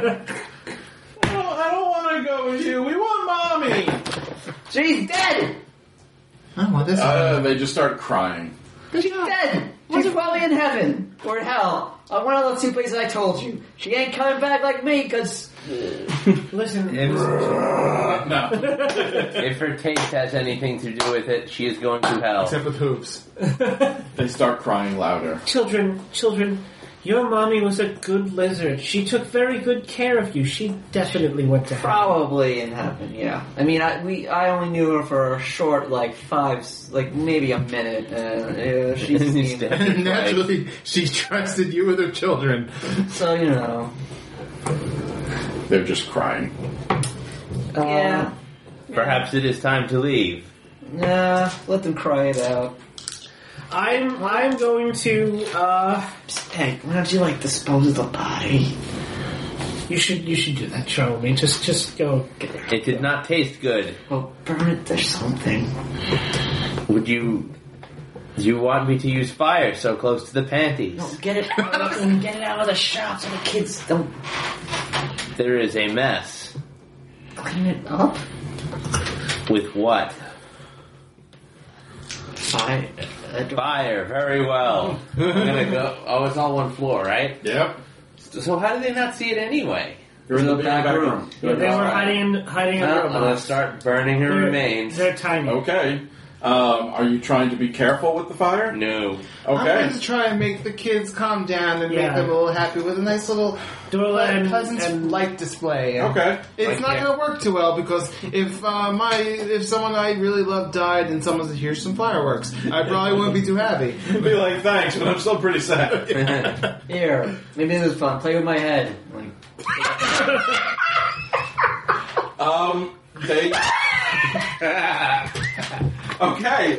don't want to go with you. We want Mommy. She's dead! Oh, well, this They just start crying. She's dead! She's probably in heaven or in hell. On one of those two places I told you. She ain't coming back like me, because Listen, No. If her taste has anything to do with it, she is going to hell. Except with hoops. They start crying louder. children, your mommy was a good lizard. She took very good care of you. She definitely went to hell. Probably in heaven, yeah. I mean, I only knew her for a short, maybe a minute. She seemed, And naturally, she trusted you with her children. so, you know. They're just crying. Yeah. Perhaps it is time to leave. Nah, let them cry it out. I'm going to. Hey, why don't you dispose of the body? You should do that, Charlemagne. Just go. It did not taste good. Well, burn it. There's something. Do you want me to use fire so close to the panties? No, get it out of the shop so the kids don't There is a mess. clean it up. With what? Fire, very well. I'm gonna go. Oh, it's all one floor, right? Yep. So how did they not see it anyway? You're in the back room. Yeah, they were hiding in the I'm gonna robots. start burning her remains. They're tiny. Okay. Are you trying to be careful with the fire? No. I'm Okay. going to try and make the kids calm down and Yeah. make them a little happy with a nice little Dorla pleasant and light display. And Okay. it's not going to work too well because if someone I really love died and someone said, "Here's some fireworks," I probably wouldn't be too happy. Be like, thanks, but I'm still pretty sad. Here, maybe this is fun. Play with my head. They. Okay.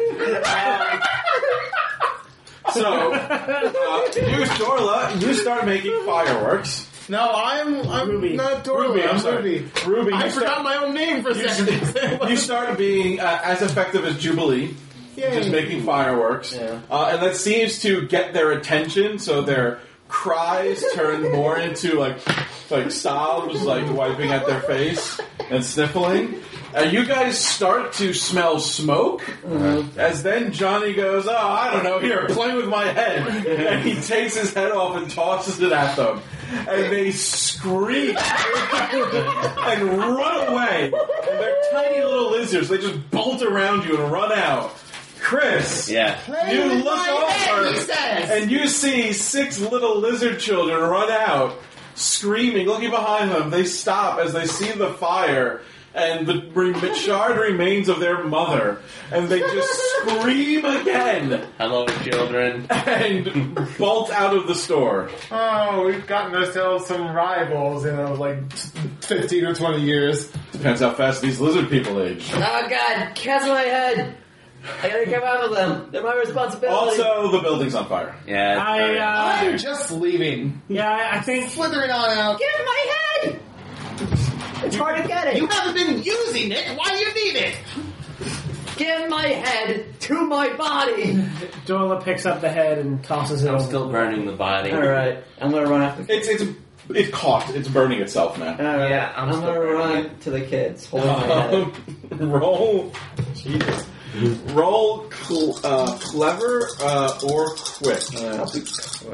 So, Dorla, you start making fireworks. No, I'm Ruby. not Dorothy. Ruby, I'm sorry. Ruby. Ruby, I you forgot start, my own name for a second. you start being as effective as Jubilee. Yay. Just making fireworks. Yeah. And that seems to get their attention, so their cries turn more into like sobs, wiping at their face and sniffling. You guys start to smell smoke, as then Johnny goes, "Oh, I don't know, here, play with my head." And he takes his head off and tosses it at them. And they scream and run away. And they're tiny little lizards. They just bolt around you and run out. Chris, Yeah. you with look my head, over he says. and you see 6 little lizard children run out, screaming, looking behind them. They stop as they see the fire and the charred remains of their mother, and they just scream again Hello, children. and bolt out of the store. Oh, we've gotten ourselves some rivals in 15 or 20 years. Depends how fast these lizard people age. Oh God, cats in my head. I gotta get out of them. They're my responsibility. Also, the building's on fire. Yeah. I'm just leaving. I think Slithering on out. Give my head. It's hard to get it. You haven't been using it. Why do you need it? Give my head to my body. Dorla picks up the head and tosses it I'm over. still burning the body. All right, I'm gonna run after. It's caught. It's burning itself now. All right, Yeah, I'm I'm still gonna burning run to the kids, holding my head. Roll. Jesus. Roll clever or quick. I'll do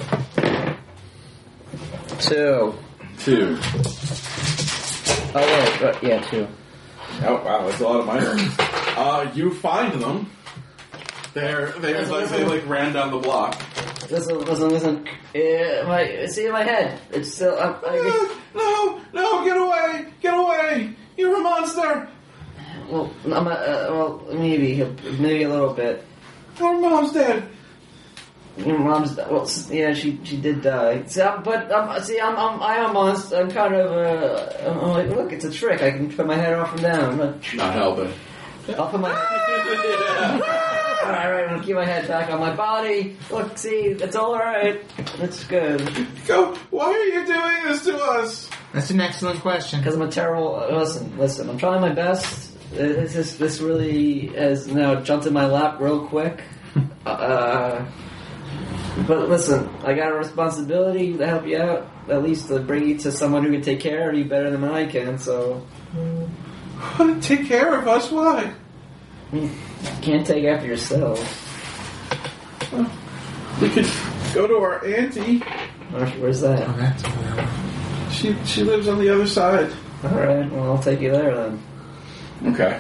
2. 2. Oh wait, yeah, 2. Oh wow, that's a lot of minor. You find them. They ran down the block. Listen. My head. It's still. No, get away! You're a monster. Well, maybe a little bit. Your mom's dead. Your mom's yeah, she did die. I am a monster. I'm kind of I'm like, look, it's a trick. I can put my head off and down. Not helping. I'll put my. All right, I'm gonna keep my head back on my body. Look, see, it's all right. It's good. Go. Why are you doing this to us? That's an excellent question. Because I'm a terrible. Listen. I'm trying my best. This really has now jumped in my lap real quick. But listen, I got a responsibility to help you out. At least to bring you to someone who can take care of you better than I can. So Take care of us? Why? you can't take after yourself. We could go to our auntie. Where's that? She lives on the other side. Alright, well, I'll take you there then. Okay.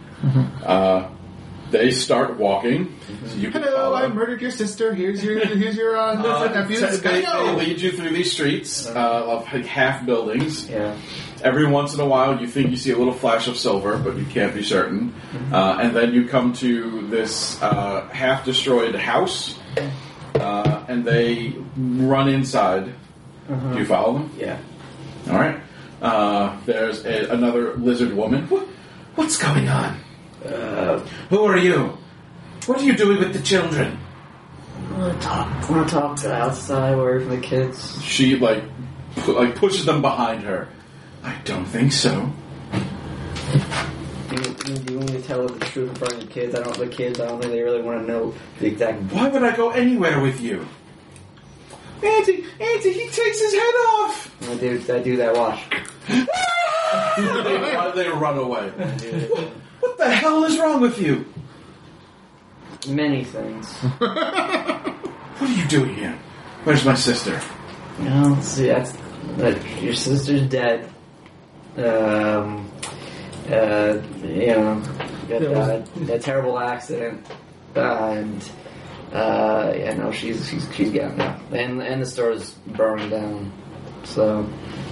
They start walking. So you can Hello, follow. I murdered your sister. Here's your nephews. They lead you through these streets of like half buildings. Yeah. Every once in a while, you think you see a little flash of silver, but you can't be certain. And then you come to this half-destroyed house, and they run inside. Do you follow them? Yeah. All right. There's another lizard woman. What's going on? Who are you? What are you doing with the children? I want to talk to outside, away from the kids. She pushes them behind her. I don't think so. Do you want me to tell them the truth in front of the kids? I don't think they really want to know the exact... Why would I go anywhere with you? Auntie, he takes his head off! I do that, watch. They run away. What the hell is wrong with you? Many things. What are you doing here? Where's my sister? See, your sister's dead. Got a terrible accident, and she's getting out, and the store's burning down. So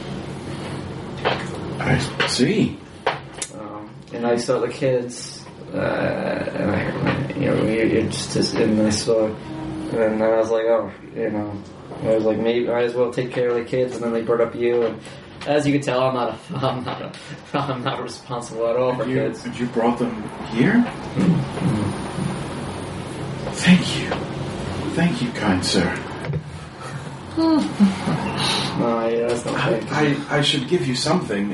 I see. and I saw the kids, and you're just in my store, and I was like, I was like, maybe I might as well take care of the kids, and then they brought up you, and as you can tell, I'm not responsible at all for kids. And you brought them here? Thank you, kind sir. No, that's not fair. I should give you something.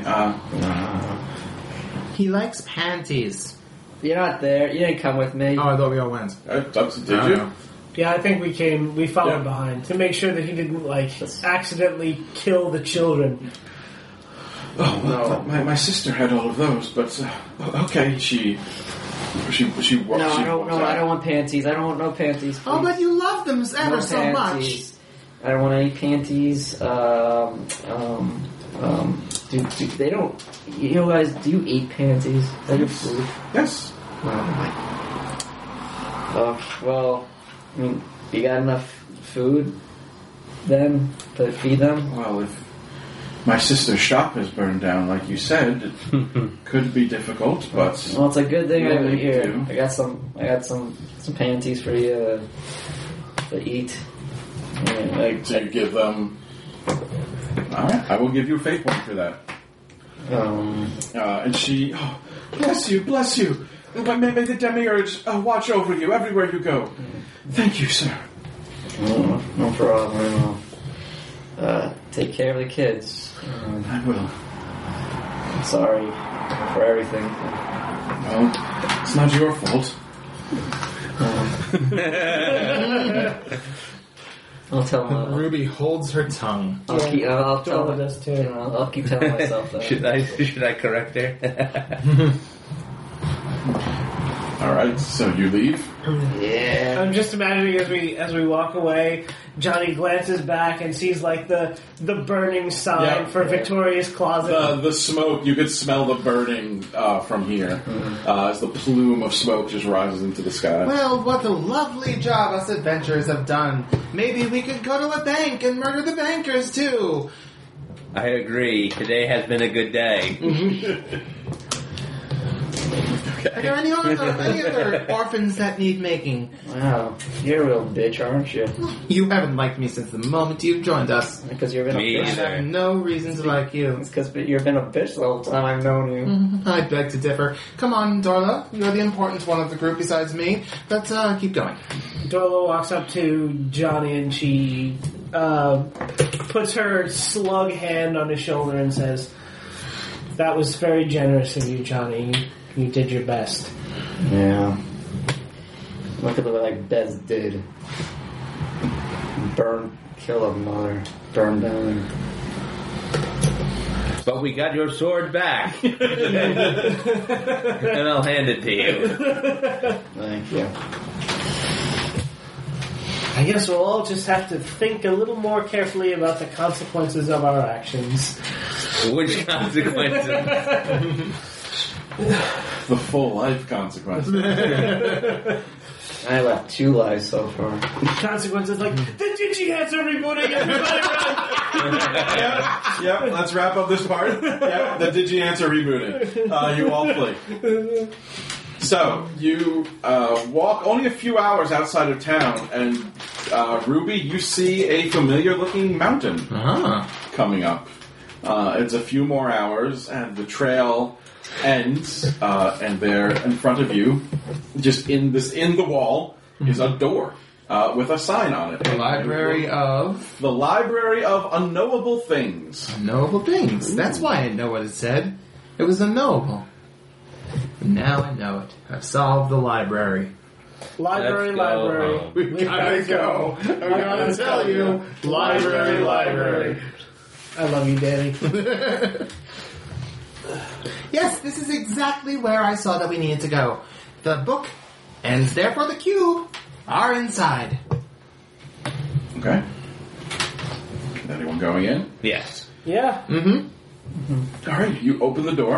He likes panties. You're not there. You didn't come with me. Oh, I thought we all went. Did you? Yeah, I think we followed behind to make sure that he didn't accidentally kill the children. Oh, well, my sister had all of those, but okay, she walks. No, I don't want panties. I don't want no panties. Please. Oh, but you love them ever so panties. much. I don't want any panties. They don't. You guys, do you eat panties? Is that your food? Yes. Well, I mean, you got enough food then to feed them? Well, if my sister's shop is burned down, like you said, it could be difficult, but... Well, it's a good thing Yeah, I'm you here. do. I got some panties for you to eat. So you give them... Alright, I will give you a fate point for that. And she... Oh, bless you. May the demiurge watch over you everywhere you go. Thank you, sir. No problem. Take care of the kids. I will. I'm sorry for everything. Well, it's not your fault. I'll tell them. Ruby holds her tongue. I'll tell Dorla them. does too. I'll keep telling myself that. Should I correct her? Alright, so you leave? Yeah. I'm just imagining as we walk away, Johnny glances back and sees the burning sign for Victoria's Closet. The smoke, you could smell the burning from here as the plume of smoke just rises into the sky. Well, what a lovely job us adventurers have done. Maybe we could go to a bank and murder the bankers, too. I agree. Today has been a good day. Are there any other orphans that need making? Wow. You're a real bitch, aren't you? You haven't liked me since the moment you joined us. Because you've been Me a I bitch. have no reason to like you. It's because you've been a bitch the whole time I've known you. I beg to differ. Come on, Dorla. You're the important one of the group besides me. Let's keep going. Dorla walks up to Johnny and she puts her slug hand on his shoulder and says, "That was very generous of you, Johnny. You did your best." Yeah. Look at the way Bez did. Kill a mother. Burn down. But we got your sword back. And I'll hand it to you. Thank you. I guess we'll all just have to think a little more carefully about the consequences of our actions. Which consequences? The full life consequences. I left 2 lives so far. Consequences like, the Digi-Hats are rebooting, everybody run! Yep, let's wrap up this part. Yep, the Digi-Ants are rebooting. You all flee. So, you walk only a few hours outside of town, and Ruby, you see a familiar-looking mountain coming up. It's a few more hours, and the trail ends, and there in front of you, just in the wall, is a door with a sign on it. The Library of The Library of Unknowable Things. Unknowable Things. That's why I didn't know what it said. It was unknowable. But now I know it. I've solved the library. Library, Let's go library. home. We gotta go. I'm gonna tell you. Library, library. I love you, Danny. Yes, this is exactly where I saw that we needed to go. The book, and therefore the cube, are inside. Okay. Anyone going in? Yes. Yeah. All right, you open the door,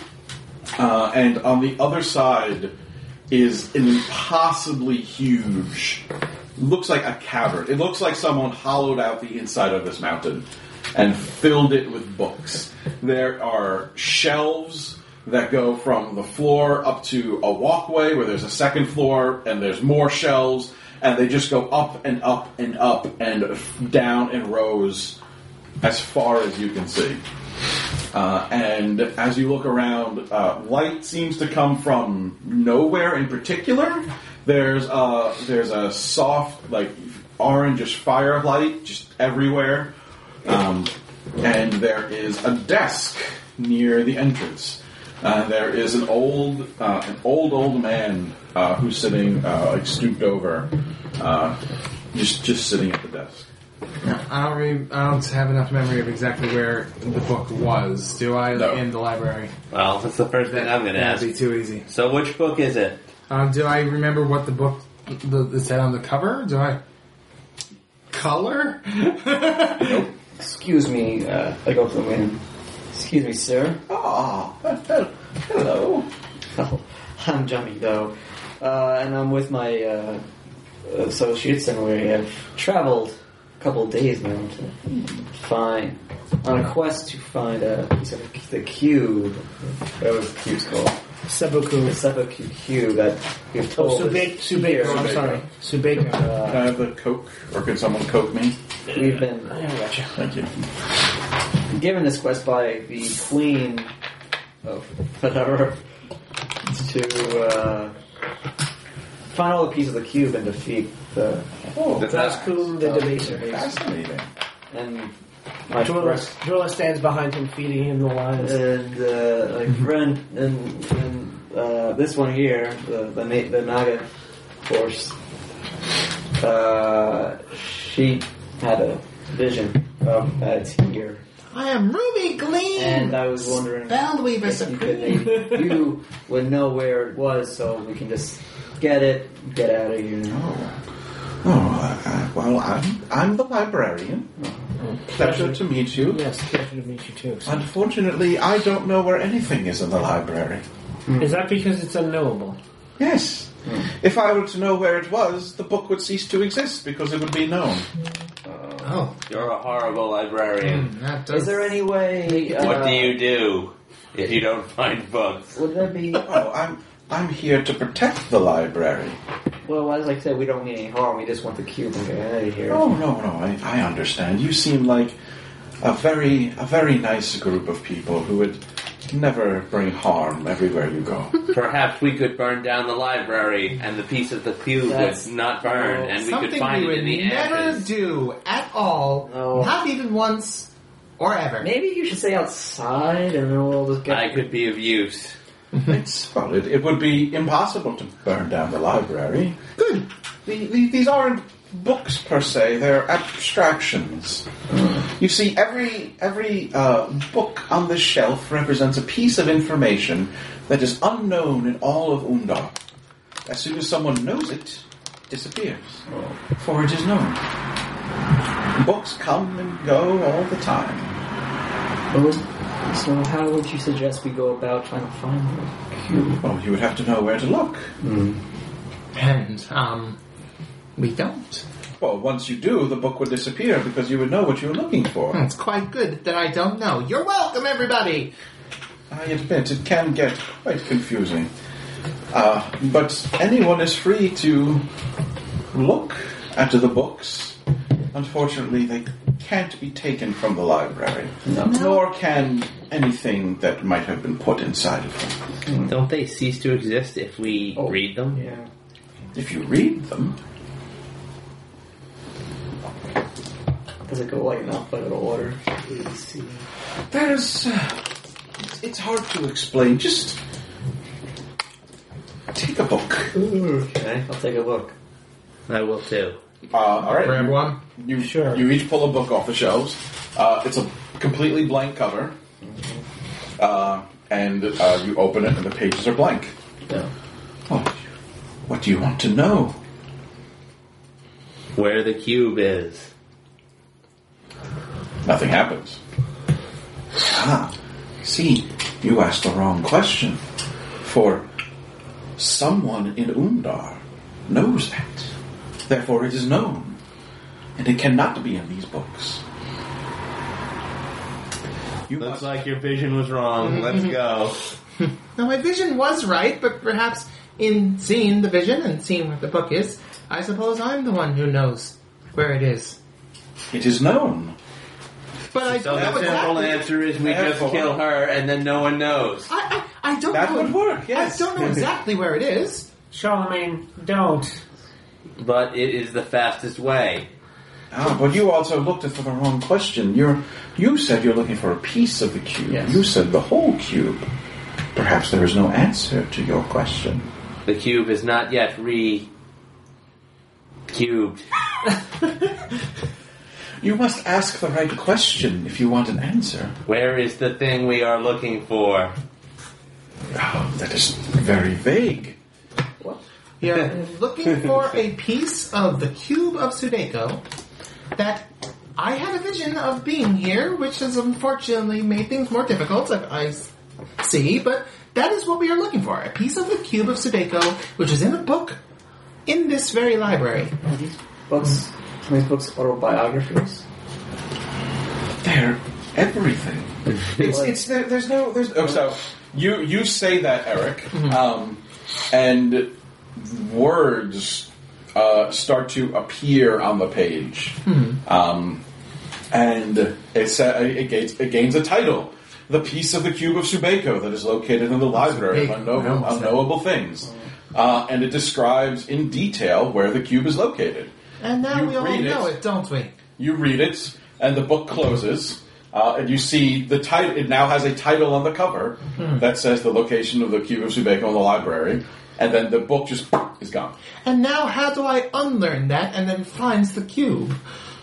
and on the other side is an impossibly huge, looks like a cavern. It looks like someone hollowed out the inside of this mountain and filled it with books. There are shelves that go from the floor up to a walkway where there's a second floor, and there's more shelves, and they just go up and up and up and down in rows as far as you can see. And as you look around, light seems to come from nowhere in particular. There's a soft, like, orangish firelight just everywhere. And there is a desk near the entrance. There is an old man who's sitting like stooped over, just sitting at the desk. I don't have enough memory of exactly where the book was. Do I? No. In the library. Well, that's the first thing I'm going to ask. That'd be too easy. So which book is it? Do I remember what the book it said on the cover? Do I? Color? Excuse me, I go to the window. Excuse me, sir. Ah, hello. Oh, I'm Johnny Doe, and I'm with my associates, and we have traveled a couple of days now to find, on a quest to find a piece of the cube. What was the cube's called? Seppuku. The Seppuku cube that we've told us Subeko. here. I'm sorry. Subeko. Can I have the Coke, or can someone Coke me? We've been I gotcha. Thank you. given this quest by the Queen of whatever to find all the pieces of the cube and defeat the Zaskum the Debaser. Fascinating. and my friend Jorla stands behind him, feeding him the lines. and my friend and this one here, the Naga horse. She had a vision of that here. I am Ruby Gleam. And I was wondering Spellweaver if you could Supreme. maybe you would know where it was, so we can just get out of here. Well, I'm the librarian. Pleasure to meet you. Yes, pleasure to meet you too. Unfortunately, I don't know where anything is in the library. Is that because it's unknowable? Yes. If I were to know where it was, the book would cease to exist because it would be known. Oh, You're a horrible librarian. that does. Is there any way? What do you do if you don't find books? Would that be? Oh, I'm here to protect the library. Well, as I said, we don't mean any harm. We just want the cube and get out of here. Oh, no, I understand. You seem like a very nice group of people who would never bring harm everywhere you go. Perhaps we could burn down the library and the piece of the cube That's- would not burn and we Something could find we it would in the never ashes. do at all. No. Not even once or ever. Maybe you should stay outside, and then we'll just get. I could be of use. It would be impossible to burn down the library. Good. These aren't books per se; they're abstractions. You see, every book on this shelf represents a piece of information that is unknown in all of Undar. As soon as someone knows it, disappears. For it is known. Books come and go all the time. So how would you suggest we go about trying to find the cube? Well, you would have to know where to look. And, we don't. Well, once you do, the book would disappear because you would know what you were looking for. It's quite good that I don't know. You're welcome, everybody! I admit, it can get quite confusing. But anyone is free to look at the books. Unfortunately, they can't be taken from the library. No. Nor can anything that might have been put inside of them. Don't they cease to exist if we read them? Yeah. If you read them, Does it go like in alphabetical order? A, B, C. there's... it's hard to explain. Just take a book. Okay, I'll take a look. I will too. All right. Grab one. You Sure. You each pull a book off the shelves. It's a completely blank cover, and you open it, and the pages are blank. Yeah. What do you want to know? Where the cube is. Nothing happens. See, you asked the wrong question. For someone in Undar knows that. Therefore, it is known, and it cannot be in these books. You Looks must- like your vision was wrong. Let's go. Now, my vision was right, but perhaps in seeing the vision and seeing what the book is, I suppose I'm the one who knows where it is. It is known. But I So don't the know simple exactly. answer is we just Therefore- kill her and then no one knows. I don't That know. would work, yes. I don't know exactly where it is. Charlemagne, don't. But it is the fastest way. But you also looked for the wrong question. You said you're looking for a piece of the cube. Yes. You said the whole cube. Perhaps there is no answer to your question. The cube is not yet cubed. You must ask the right question if you want an answer. Where is the thing we are looking for? Oh, that is very vague. You're looking for a piece of the cube of Sudeko that I had a vision of being here, which has unfortunately made things more difficult, I see, but that is what we are looking for. A piece of the cube of Sudeko, which is in a book in this very library. Are these books, some of these books autobiographies? They're everything. So you say that, Eric, and words start to appear on the page, and it gains a title. The piece of the cube of Subeko that is located in the library of unknowable things. And it describes in detail where the cube is located. And now You we all read know it. it, don't we? You read it, and the book closes, and you see the title. It now has a title on the cover that says the location of the cube of Subeko in the library, and then the book just is gone. And now how do I unlearn that and then find the cube?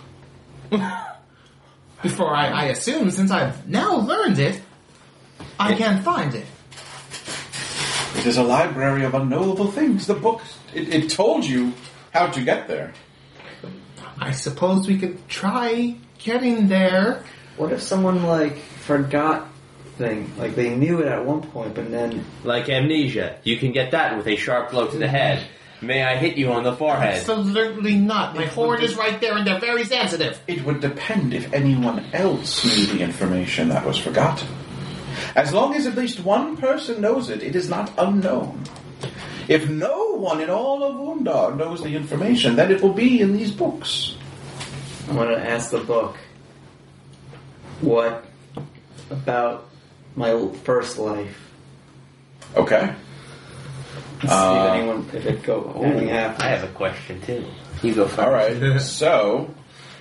Before I assume, since I've now learned it, I can find it. It is a library of unknowable things. The book, it told you how to get there. I suppose we could try getting there. What if someone, forgot thing? Like, they knew it at one point, but then... Like amnesia. You can get that with a sharp blow to the head. May I hit you on the forehead? Absolutely not. My horn is right there and they're very sensitive. It would depend if anyone else knew the information that was forgotten. As long as at least one person knows it, it is not unknown. If no one in all of Undar knows the information, then it will be in these books. I'm going to ask the book, what about my first life? Okay. Let's see if anything happens. I have a question too. You go first. All right. So,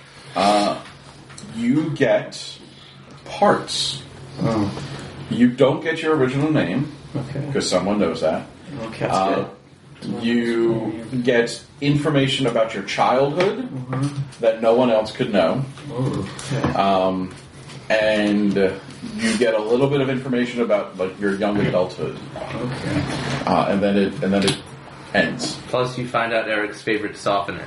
you get parts. Oh, You don't get your original name, okay. because someone knows that. Okay, that's good. You get information about your childhood that no one else could know. Okay. And you get a little bit of information about your young adulthood. Okay. And then it ends. Plus, you find out Eric's favorite softener.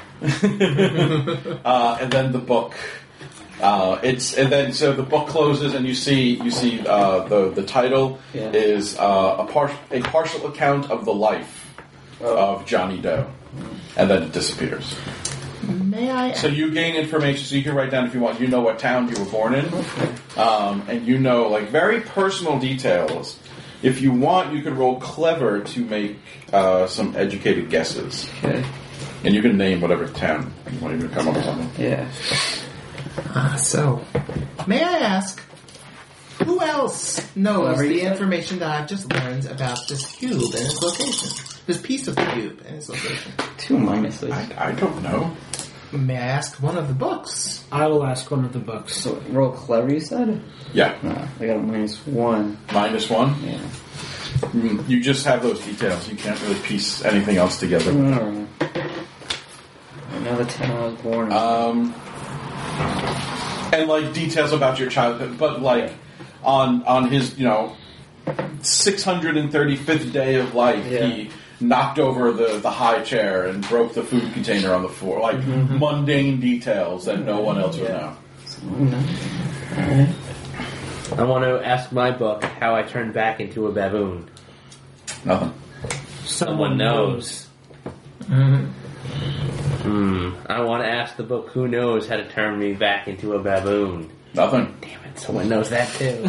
And then the book. So the book closes, and you see the title is a partial account of the life of Johnny Doe, and then it disappears. May I? So you gain information, so you can write down if you want. You know what town you were born in, and you know like very personal details. If you want, you could roll clever to make some educated guesses. Okay. And you can name whatever town you want to come up with something. Yeah. So, may I ask, who else knows Whoever you the said. information that I've just learned about this cube and its location? This piece of the cube and its location. 2 minuses. I don't know. May I ask one of the books? I will ask one of the books. So roll clever, you said? Yeah. I got a -1. -1? Yeah. You just have those details. You can't really piece anything else together. Another town I was born in. And like details about your childhood, but like on his 635th day of life, he knocked over the high chair and broke the food container on the floor. Like mundane details that no one else would know. I want to ask my book how I turned back into a baboon. Nothing. Someone knows. I want to ask the book who knows how to turn me back into a baboon. Nothing. Damn it, someone knows that too.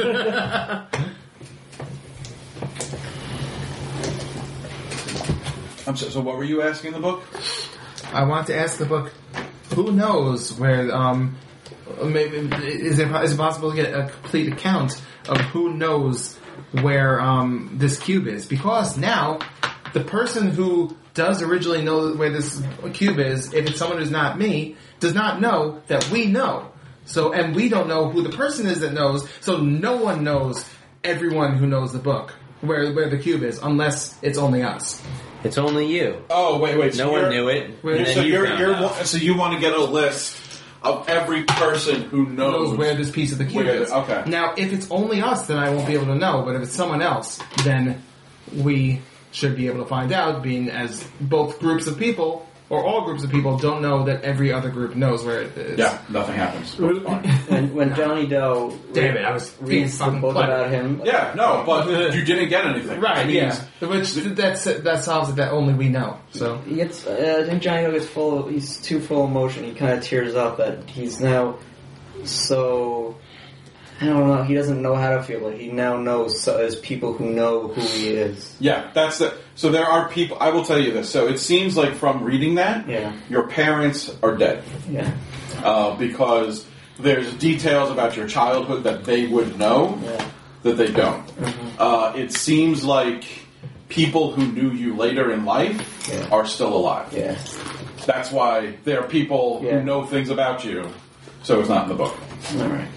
So what were you asking the book? I want to ask the book, who knows where, maybe, is it possible to get a complete account of who knows where, this cube is? Because now, the person who does originally know where this cube is, if it's someone who's not me, does not know that we know. So, and we don't know who the person is that knows, so no one knows everyone who knows the book, where the cube is, unless it's only us. It's only you. Oh, wait. No one knew it. So you want to get a list of every person who knows Where this piece of the cube is. Okay. Now, if it's only us, then I won't be able to know, but if it's someone else, then we should be able to find out, being as both groups of people, or all groups of people, don't know that every other group knows where it is. Yeah, nothing happens. When Johnny Doe Damn it, I was being reads the fucking book clever. about him. Yeah, no, but you didn't get anything. Right, Which means- yeah. Which, that solves it that only we know, so. He gets, I think Johnny Doe gets he's too full of emotion. He kind of tears up that he's now so, I don't know, he doesn't know how to feel, but he now knows there's people who know who he is. Yeah, that's the. So there are people. I will tell you this. So it seems like from reading that, your parents are dead. Yeah. Because there's details about your childhood that they would know that they don't. It seems like people who knew you later in life are still alive. Yeah. That's why there are people who know things about you. So it's not in the book. All right.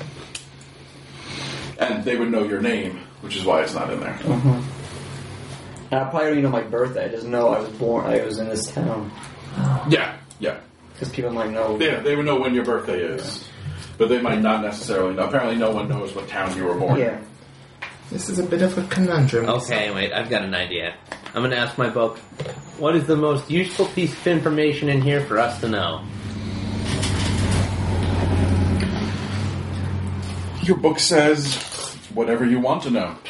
And they would know your name, which is why it's not in there. I probably don't even know my birthday. I just know I was in this town. Yeah. Because people might know. Yeah, they would know when your birthday is. But they might not necessarily know. Apparently no one knows what town you were born in. This is a bit of a conundrum. Okay, wait, I've got an idea. I'm going to ask my book, what is the most useful piece of information in here for us to know? Your book says whatever you want to know.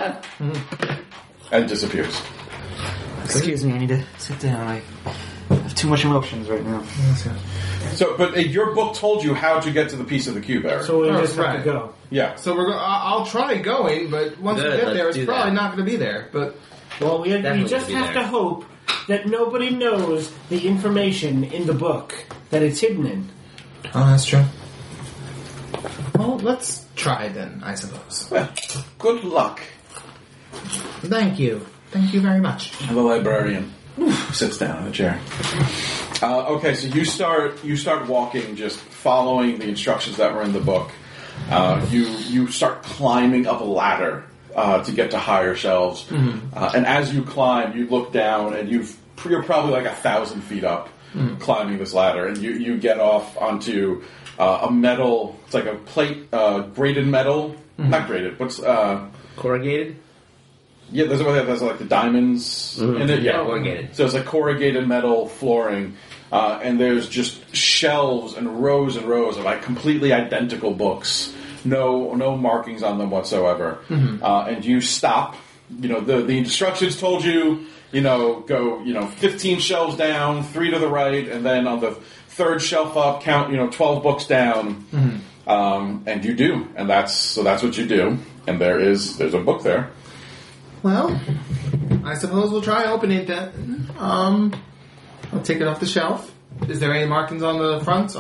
And disappears. Excuse me, I need to sit down. I have too much emotions right now. So, but your book told you how to get to the piece of the cube, Eric. So we just have right. to go. Yeah. So I'll try going, but once Good, we get let's there, it's do probably that. not going to be there. But Well, we Definitely just be have there. to hope that nobody knows the information in the book that it's hidden in. oh, that's true. Well, let's try then, I suppose. Well, good luck. Thank you very much. And the librarian sits down in a chair. Okay, so you start walking, just following the instructions that were in the book. You start climbing up a ladder to get to higher shelves, and as you climb, you look down, and you're probably like 1,000 feet up climbing this ladder, and you get off onto a metal. It's like a plate, grated metal, not grated, but Corrugated? Yeah, there's like the diamonds in it. Yeah, corrugated. So it's like corrugated metal flooring, and there's just shelves and rows of like completely identical books. No markings on them whatsoever. And you stop. The instructions told you. Go 15 shelves down, 3 to the right, and then on the third shelf up, count 12 books down. And you do, and that's what you do. And there's a book there. Well, I suppose we'll try opening it then. I'll take it off the shelf. Is there any markings on the front?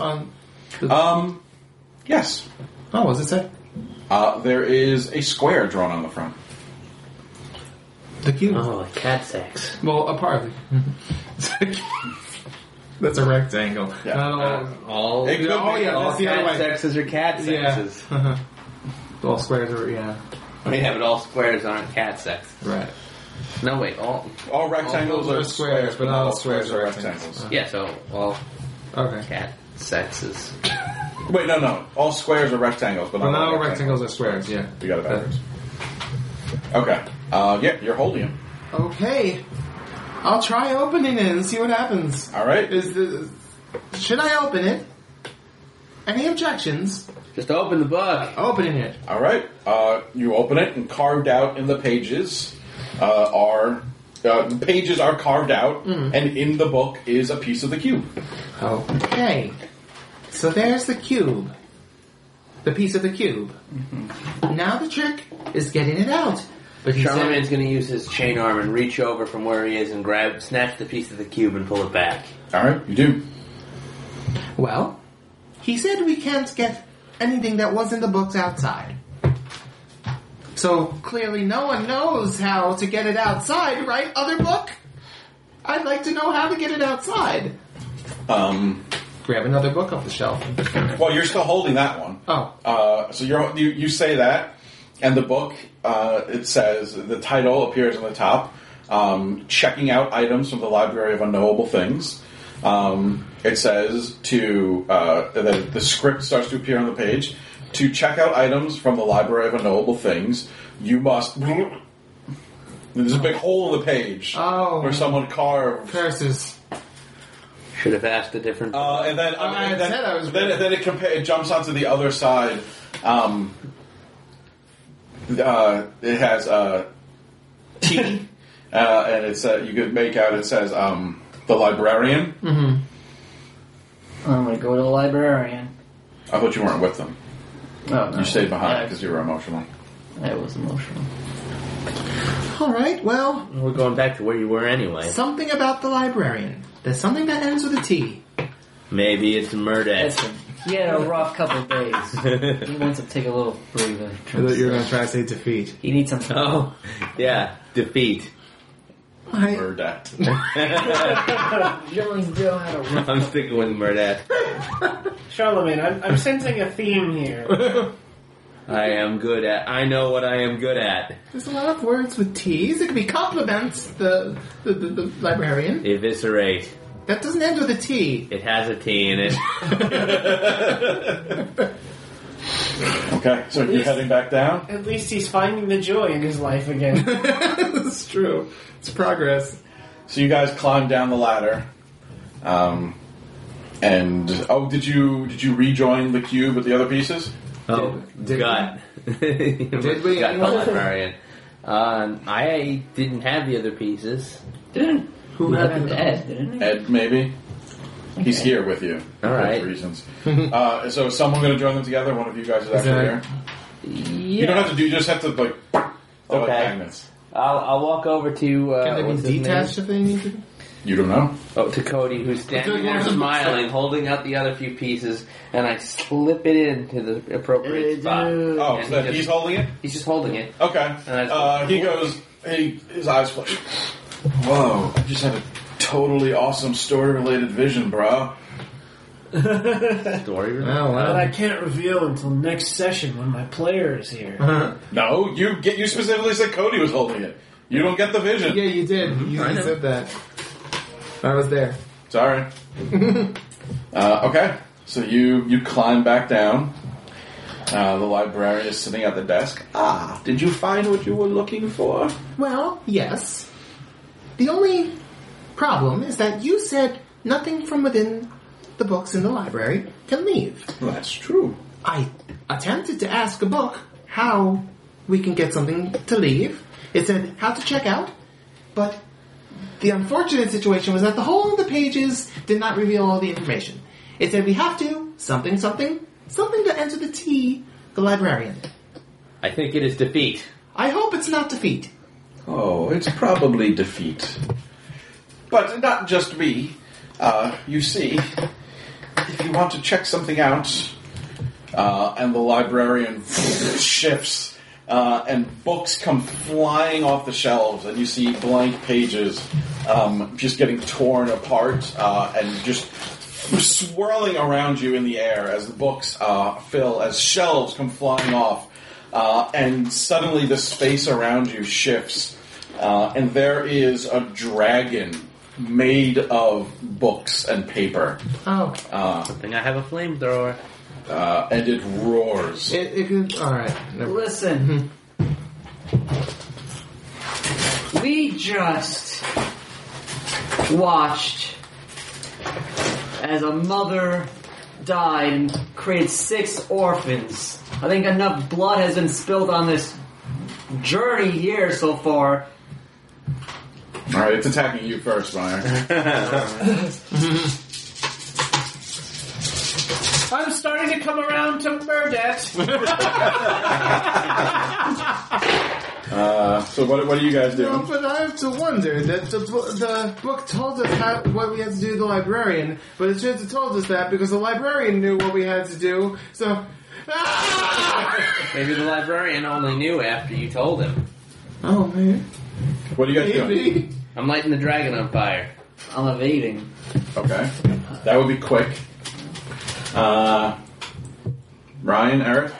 Yes. Oh, what does it say? There is a square drawn on the front. The cube. Oh, like cat sex. Well, a part of it. That's a rectangle. Yeah. Not all. It could be. Yeah, All that's the other cat way. sexes are cat sexes. Yeah. All squares are, yeah. Yeah, but all squares aren't cat sex. Right. No, wait, all... All rectangles All are squares, but not all squares are rectangles. Yeah, so all Okay. cat sexes. Wait, no. All squares are rectangles, but But not not all all rectangles are squares, yeah. You got it backwards. Okay. Yeah, you're holding it. Okay. I'll try opening it and see what happens. All right. Should I open it? Any objections? Just open the book. Opening it. All right. You open it, and carved out in the pages the pages are carved out, and in the book is a piece of the cube. Okay. So there's the cube. The piece of the cube. Now the trick is getting it out. But he said, Charlemagne's going to use his chain arm and reach over from where he is and snatch the piece of the cube and pull it back. All right, you do. well, he said we can't get anything that was in the books outside. So clearly no one knows how to get it outside, right, other book? I'd like to know how to get it outside. Grab another book off the shelf. Well, you're still holding that one. Oh. So you say that, and the book, it says, the title appears on the top, checking out items from the Library of Unknowable Things. It says the script starts to appear on the page. To check out items from the Library of Unknowable Things, you must... There's a big hole in the page where someone carved... Curses. Should have asked a different... and then it jumps onto the other side. It has T, and it's you could make out it says the librarian. Mm-hmm. I'm gonna go to the librarian. I thought you weren't with them. Oh, no. You stayed behind because you were emotional. I was emotional. All right, well, We're going back to where you were anyway. something about the librarian. There's something that ends with a T. Maybe it's Murdex. He had a rough couple days. He wants to take a little breather. I thought you were going to try to say defeat. He needs some. Oh, yeah. Defeat. Murdat. Villains don't have a rough. I'm sticking with Murdat. Charlemagne, I'm sensing a theme here. I know what I am good at. There's a lot of words with T's. It could be compliments, the librarian. Eviscerate. That doesn't end with a T. It has a T in it. Okay, so you're heading back down? At least he's finding the joy in his life again. That's true. It's progress. So you guys climb down the ladder. Did you rejoin the cube with the other pieces? Oh, Did gut. Did we? Gut the librarian. I didn't have the other pieces. Didn't. Who happened? Ed, didn't he? Ed, maybe? Okay. He's here with you. All right. For reasons. So is someone going to join them together? One of you guys is actually here? Yeah. You don't have to do, you just have to, throw Okay. magnets. I'll walk over to... Can they what's be his detached name? if they need to be? You don't know? Oh, to Cody, who's standing It's like there one of the- smiling, holding out the other few pieces, and I slip it into the appropriate spot. Oh, And so that he he's just- holding it? He's just holding it. Okay. And I just He goes, his eyes flash. Whoa, I just had a totally awesome story-related vision, bro. Story. Oh, But wow. I can't reveal until next session when my player is here. No, you specifically said Cody was holding it. You don't get the vision. Yeah, you did. You I know. said that. I was there. Sorry. Okay, so you climb back down. The librarian is sitting at the desk. Ah, did you find what you were looking for? Well, yes. The only problem is that you said nothing from within the books in the library can leave. That's true. I attempted to ask a book how we can get something to leave. It said how to check out, but the unfortunate situation was that the whole of the pages did not reveal all the information. It said we have to, something to enter the T, the librarian. I think it is defeat. I hope it's not defeat. Oh, it's probably defeat. But not just me. You see, if you want to check something out, and the librarian shifts, and books come flying off the shelves, and you see blank pages just getting torn apart, and just swirling around you in the air as the books fill, as shelves come flying off, and suddenly the space around you shifts, and there is a dragon made of books and paper. Oh. I think I have a flamethrower. And it roars. It could... Alright. Listen. We just watched as a mother died and created 6 orphans. I think enough blood has been spilled on this journey here so far. Alright, it's attacking you first, Meyer. I'm starting to come around to Murdet. So what are you guys doing? Well, but I have to wonder that the book told us what we had to do to the librarian, but it should have told us that because the librarian knew what we had to do, so... Maybe the librarian only knew after you told him. Oh, man. What are you guys doing? Maybe. I'm lighting the dragon on fire. I'm evading. Okay. That would be quick. Ryan, Eric?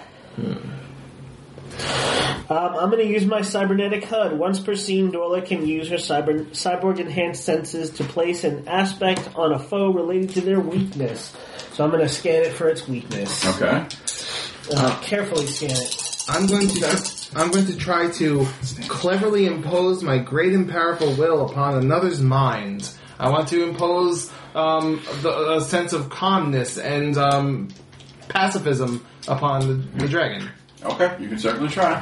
I'm going to use my cybernetic HUD. Once per scene, Dorla can use her cyborg-enhanced senses to place an aspect on a foe related to their weakness. So I'm going to scan it for its weakness. Okay. Carefully scan it. I'm going to try to cleverly impose my great and powerful will upon another's mind. I want to impose a sense of calmness and pacifism upon the dragon. Okay, you can certainly try.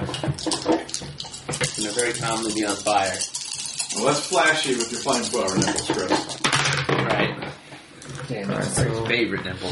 And they're very calmly be on fire. Well, let's flash you with your flamethrower nipples, Chris. Right. Damn Alright, it. so, Favorite nipple.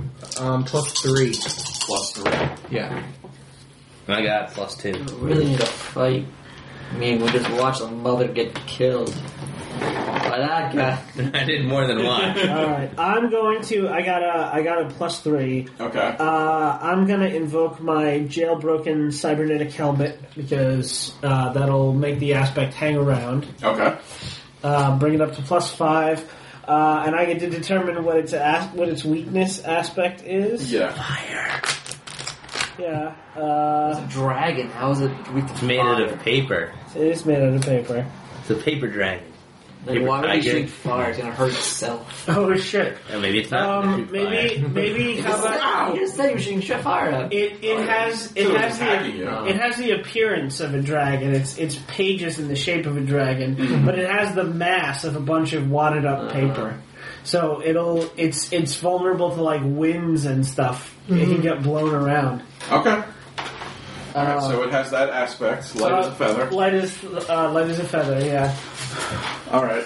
+3. +3. Yeah. I got +2. We really need to fight. I mean, we just watched a mother get killed by that guy. I did more than one. Alright, I'm going to... I got a +3. Okay. I'm going to invoke my jailbroken cybernetic helmet because that'll make the aspect hang around. Okay. Bring it up to +5. And I get to determine what its weakness aspect is. Yeah. Yeah. It's a dragon. How is it weak to It's made out of paper. It is made out of paper. It's a paper dragon. Like, why would you Tiger. shoot fire? It's gonna hurt itself. Oh shit. Or maybe it's not. Maybe how about You just said you were shooting shit fire at. it has attacking you. it has the appearance of a dragon. It's pages in the shape of a dragon, but it has the mass of a bunch of wadded up paper. So it's vulnerable to like winds and stuff. It can get blown around. Okay. Alright, so it has that aspect, light as a feather. Light as a feather. Yeah. Alright,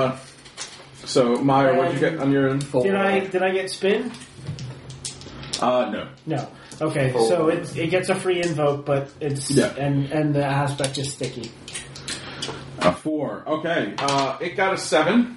so Meyer, what'd you get on your end? Did I get spin? No. No. Okay, so it gets a free invoke, but it's and the aspect is sticky. 4. Okay, it got a 7.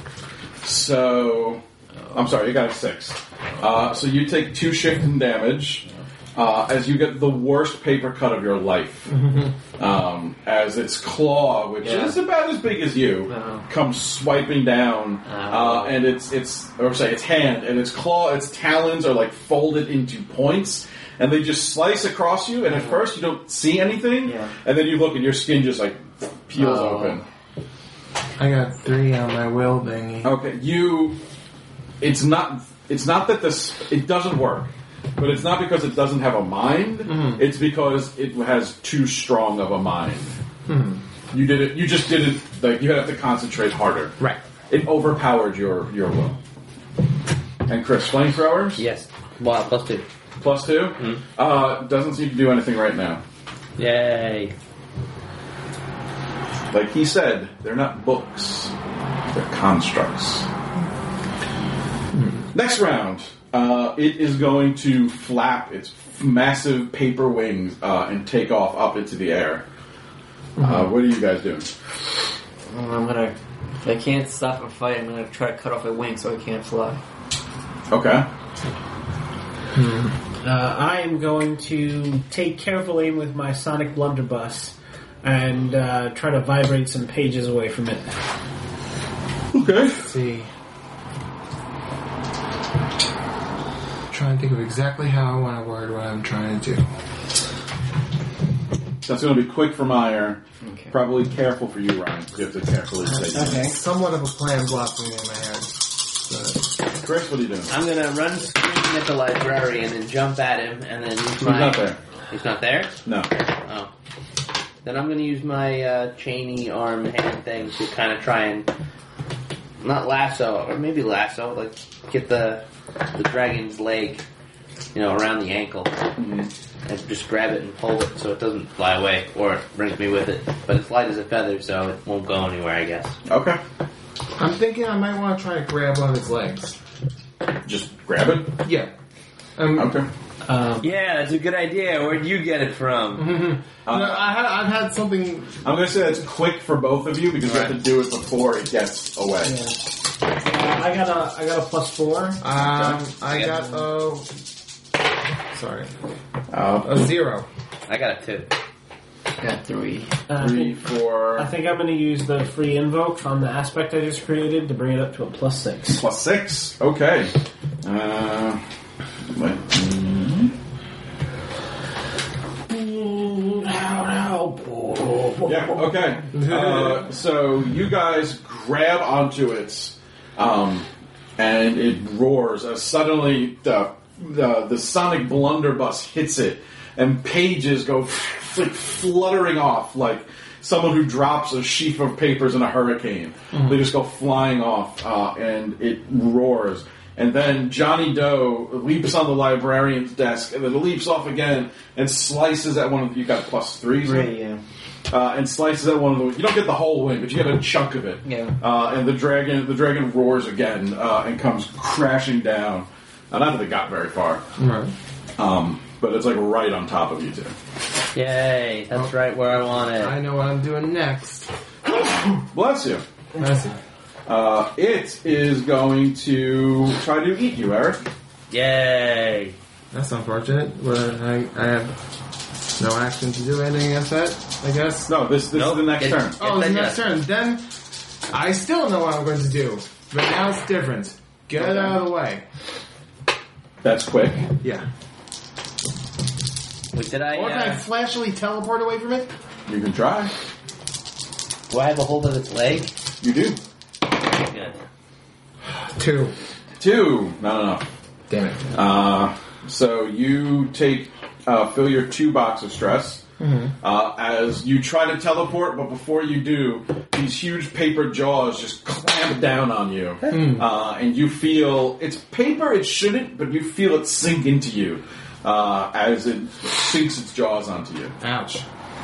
So, I'm sorry, it got a 6. So you take 2 shift in damage as you get the worst paper cut of your life. As its claw, which is about as big as you, comes swiping down, and its hand and its claw, its talons are like folded into points, and they just slice across you. And at first you don't see anything, and then you look and your skin just like peels open. I got 3 on my will thingy. Okay, it's not that it doesn't work. But it's not because it doesn't have a mind. It's because it has too strong of a mind. You did it. You just did it. Like you have to concentrate harder. Right. It overpowered your will. And Chris, flamethrowers Yes. Well, +2. +2. Doesn't seem to do anything right now. Yay. Like he said, they're not books; they're constructs. Next round, it is going to flap its massive paper wings and take off up into the air. What are you guys doing? I'm gonna. If I can't stop a fight, I'm gonna try to cut off a wing so I can't fly. Okay. I am going to take careful aim with my sonic blunderbuss and try to vibrate some pages away from it. Okay. Let's see. Trying to think of exactly how I want to word what I'm trying to do. That's going to be quick for Meyer. Okay. Probably careful for you, Ryan. You have to carefully say. Okay. Somewhat of a plan blocking in my head. But Chris, what are you doing? I'm gonna run screaming at the librarian and jump at him, and then use He's my... not there. He's not there? No. Oh. Then I'm gonna use my chainy arm hand thing to kind of try and... Not lasso, or maybe lasso, like get the dragon's leg, around the ankle. And just grab it and hold it so it doesn't fly away, or it brings me with it. But it's light as a feather, so it won't go anywhere, I guess. Okay. I'm thinking I might want to try to grab one of his legs. Just grab it. Yeah. Okay. Yeah, that's a good idea. Where'd you get it from? No, I've had something. I'm going to say that's quick for both of you because you have to do it before it gets away. Yeah. I got a +4. I got sorry, a 0. I got a 2. Got 3. 3, 4. I think I'm going to use the free invoke on the aspect I just created to bring it up to a +6. +6. Okay. Yeah, okay. So you guys grab onto it, and it roars as suddenly the sonic blunderbuss hits it, and pages go like fluttering off like someone who drops a sheaf of papers in a hurricane. They just go flying off, and it roars. And then Johnny Doe leaps on the librarian's desk, and then leaps off again and slices at one of the... You got +3s? 3, yeah. And slices at one of the... You don't get the whole wing, but you get a chunk of it. Yeah. And the dragon roars again and comes crashing down. Not that it got very far. Right. But it's like right on top of you two. Yay, that's right where I want it. I know what I'm doing next. Bless you. That's it. It is going to try to eat you, Eric. Yay. That's unfortunate, but I have no action to do anything against that, I guess. No, this is the next turn. Oh, it's the next turn. Then I still know what I'm going to do, but now it's different. Get it out of the way. That's quick. Yeah. Wait, did I... Or can I flashily teleport away from it? You can try. Do I have a hold of its leg? You do. Good. 2. 2. Not enough. Damn it. So you take, fill your 2 box of stress. As you try to teleport, but before you do, these huge paper jaws just clamp down on you. And you feel, it's paper, it shouldn't, but you feel it sink into you as it sinks its jaws onto you. Ouch.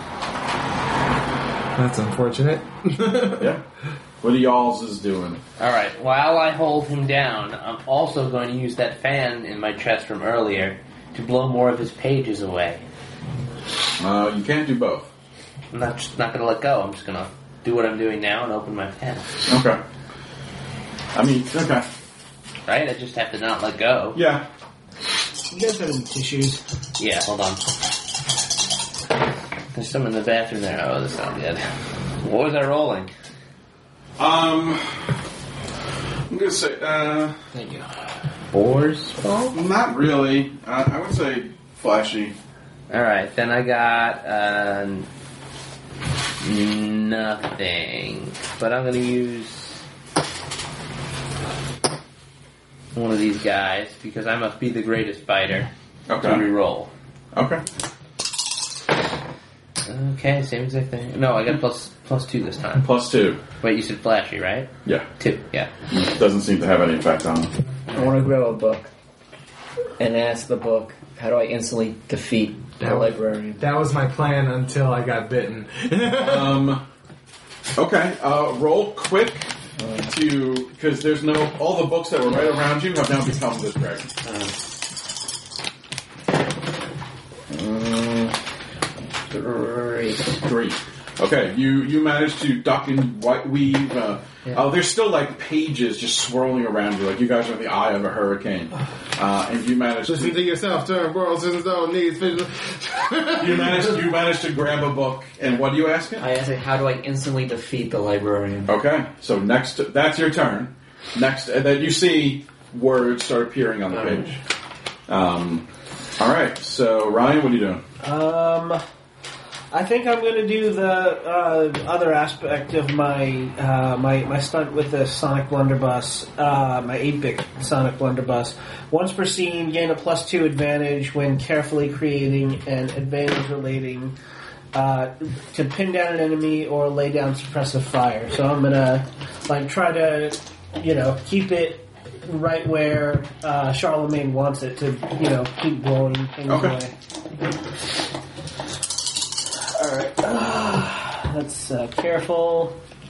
That's unfortunate. Yeah. What are y'all's is doing? Alright, while I hold him down, I'm also going to use that fan in my chest from earlier to blow more of his pages away. You can't do both. I'm not going to let go. I'm just going to do what I'm doing now and open my pen. Okay. Okay. Right? I just have to not let go. Yeah. You guys have any tissues? Yeah, hold on. There's some in the bathroom there. Oh, that's not good. What was I rolling? I'm gonna say, Thank you. Boars? Oh? not really. I would say flashy. Alright, then I got nothing. But I'm going to use one of these guys because I must be the greatest fighter. Okay. to re-roll. Okay. Okay, same exact thing. No, I got +2 this time. +2. Wait, you said flashy, right? Yeah. 2, yeah. Doesn't seem to have any effect on him. I want to grab a book and ask the book, how do I instantly defeat the librarian? That was my plan until I got bitten. Okay. Roll quick because there's all the books that were right around you have now become this dragon. 3. Okay, you managed to duck and weave. There's still like pages just swirling around you, like you guys are in the eye of a hurricane, and you managed Listen to yourself, turn world citizens needs. you managed to grab a book, and what do you ask it? I ask it, how do I instantly defeat the librarian? Okay, so next that's your turn. Next, and then you see words start appearing on the page. All right, so Ryan, what are you doing? I think I'm going to do the other aspect of my my stunt with the Sonic Blunderbuss, my 8-bit Sonic Blunderbuss. Once per scene, gain a +2 advantage when carefully creating an advantage relating to pin down an enemy or lay down suppressive fire. So I'm going to try to keep it right where Charlemagne wants it to keep blowing things away. Alright, that's careful.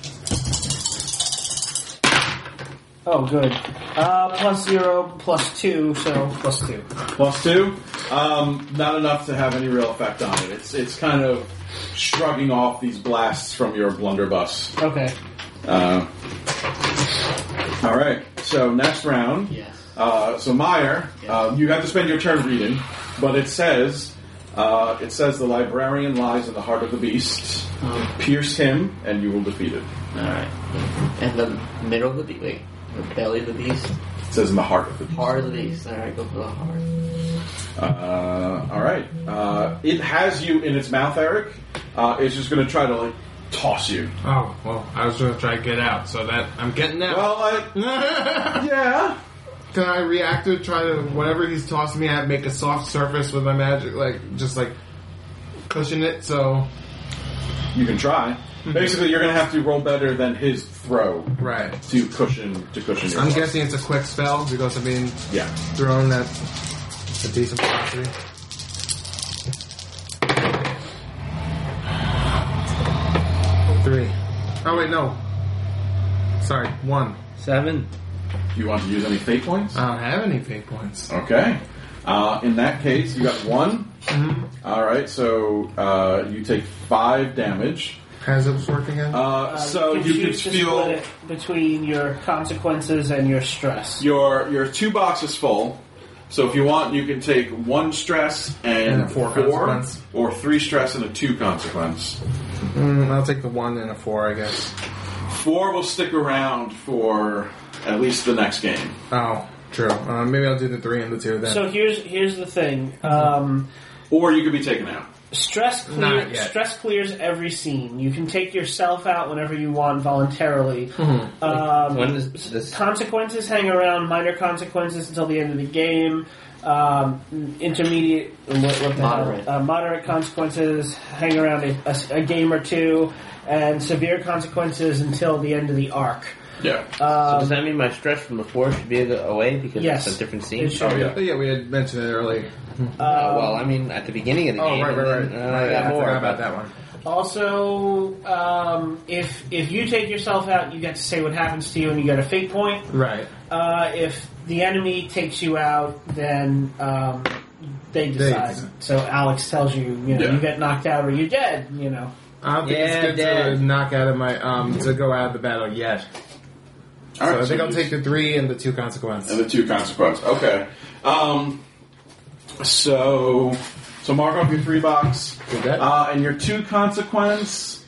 Oh, good. +0, +2, so +2. +2? Not enough to have any real effect on it. It's kind of shrugging off these blasts from your blunderbuss. Okay. Alright, so next round. Yes. So Meyer, you have to spend your turn reading, but it says the librarian lies in the heart of the beast. Pierce him, and you will defeat it. Alright. And the middle of the beast? Wait, the belly of the beast? It says in the heart of the beast. Heart of the beast. Alright, go for the heart. Alright. It has you in its mouth, Eric. It's just going to try to, toss you. Oh, well, I was going to try to get out, so that I'm getting out. Well, yeah. Can I react to try to, whatever he's tossing me at, make a soft surface with my magic, just cushion it, so... You can try. Basically, you're going to have to roll better than his throw. Right. To cushion your I'm guessing it's a quick spell, because yeah. Throwing that a decent velocity. Three. Oh, wait, no. Sorry, 1. 7. Do you want to use any fate points? I don't have any fate points. Okay. In that case, you got 1. Mm-hmm. Alright, so you take 5 damage. How's it working out? So you can choose to feel split it between your consequences and your stress. your 2 boxes full. So if you want, you can take 1 stress and a 4 consequence. or 3 stress and a 2 consequence. I'll take the 1 and a 4, I guess. 4 will stick around for at least the next game. Oh, true. Maybe I'll do the 3 and the 2 then. So here's the thing. Or you could be taken out. Stress clears every scene. You can take yourself out whenever you want voluntarily. When is this? Consequences hang around, minor consequences until the end of the game. Intermediate, moderate consequences hang around a game or two, and severe consequences until the end of the arc. Yeah. So does that mean my stress from before should be away because yes, it's a different scene? it should. Oh, yeah. Yeah, we had mentioned it earlier. Well, I mean, at the beginning of the game. Right. I got I more forgot about that one. Also, if you take yourself out, you get to say what happens to you, and you get a fate point. Right. If the enemy takes you out, then they decide. So Alex tells you, you get knocked out or you're dead. I don't think it's good to knock out of my to go out of the battle yet. All right, I think I'll take the 3 and the 2 consequence. And the 2 consequence. Okay. So mark off your 3 box. Did that? And your 2 consequence.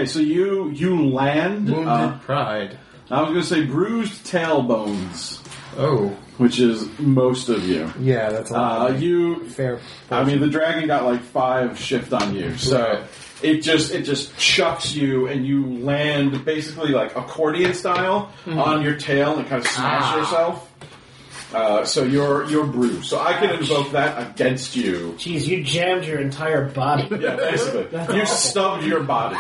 You land. Wounded pride. I was going to say bruised tailbones Oh. which is most of you. Yeah, that's a lot. You Fair. I mean, the dragon got like 5 shift on you, so Right. it just chucks you, and you land basically like accordion style on your tail and kind of smash yourself. So you're bruised. So I can invoke that against you. Jeez, you jammed your entire body. Yeah, basically, you stubbed your body.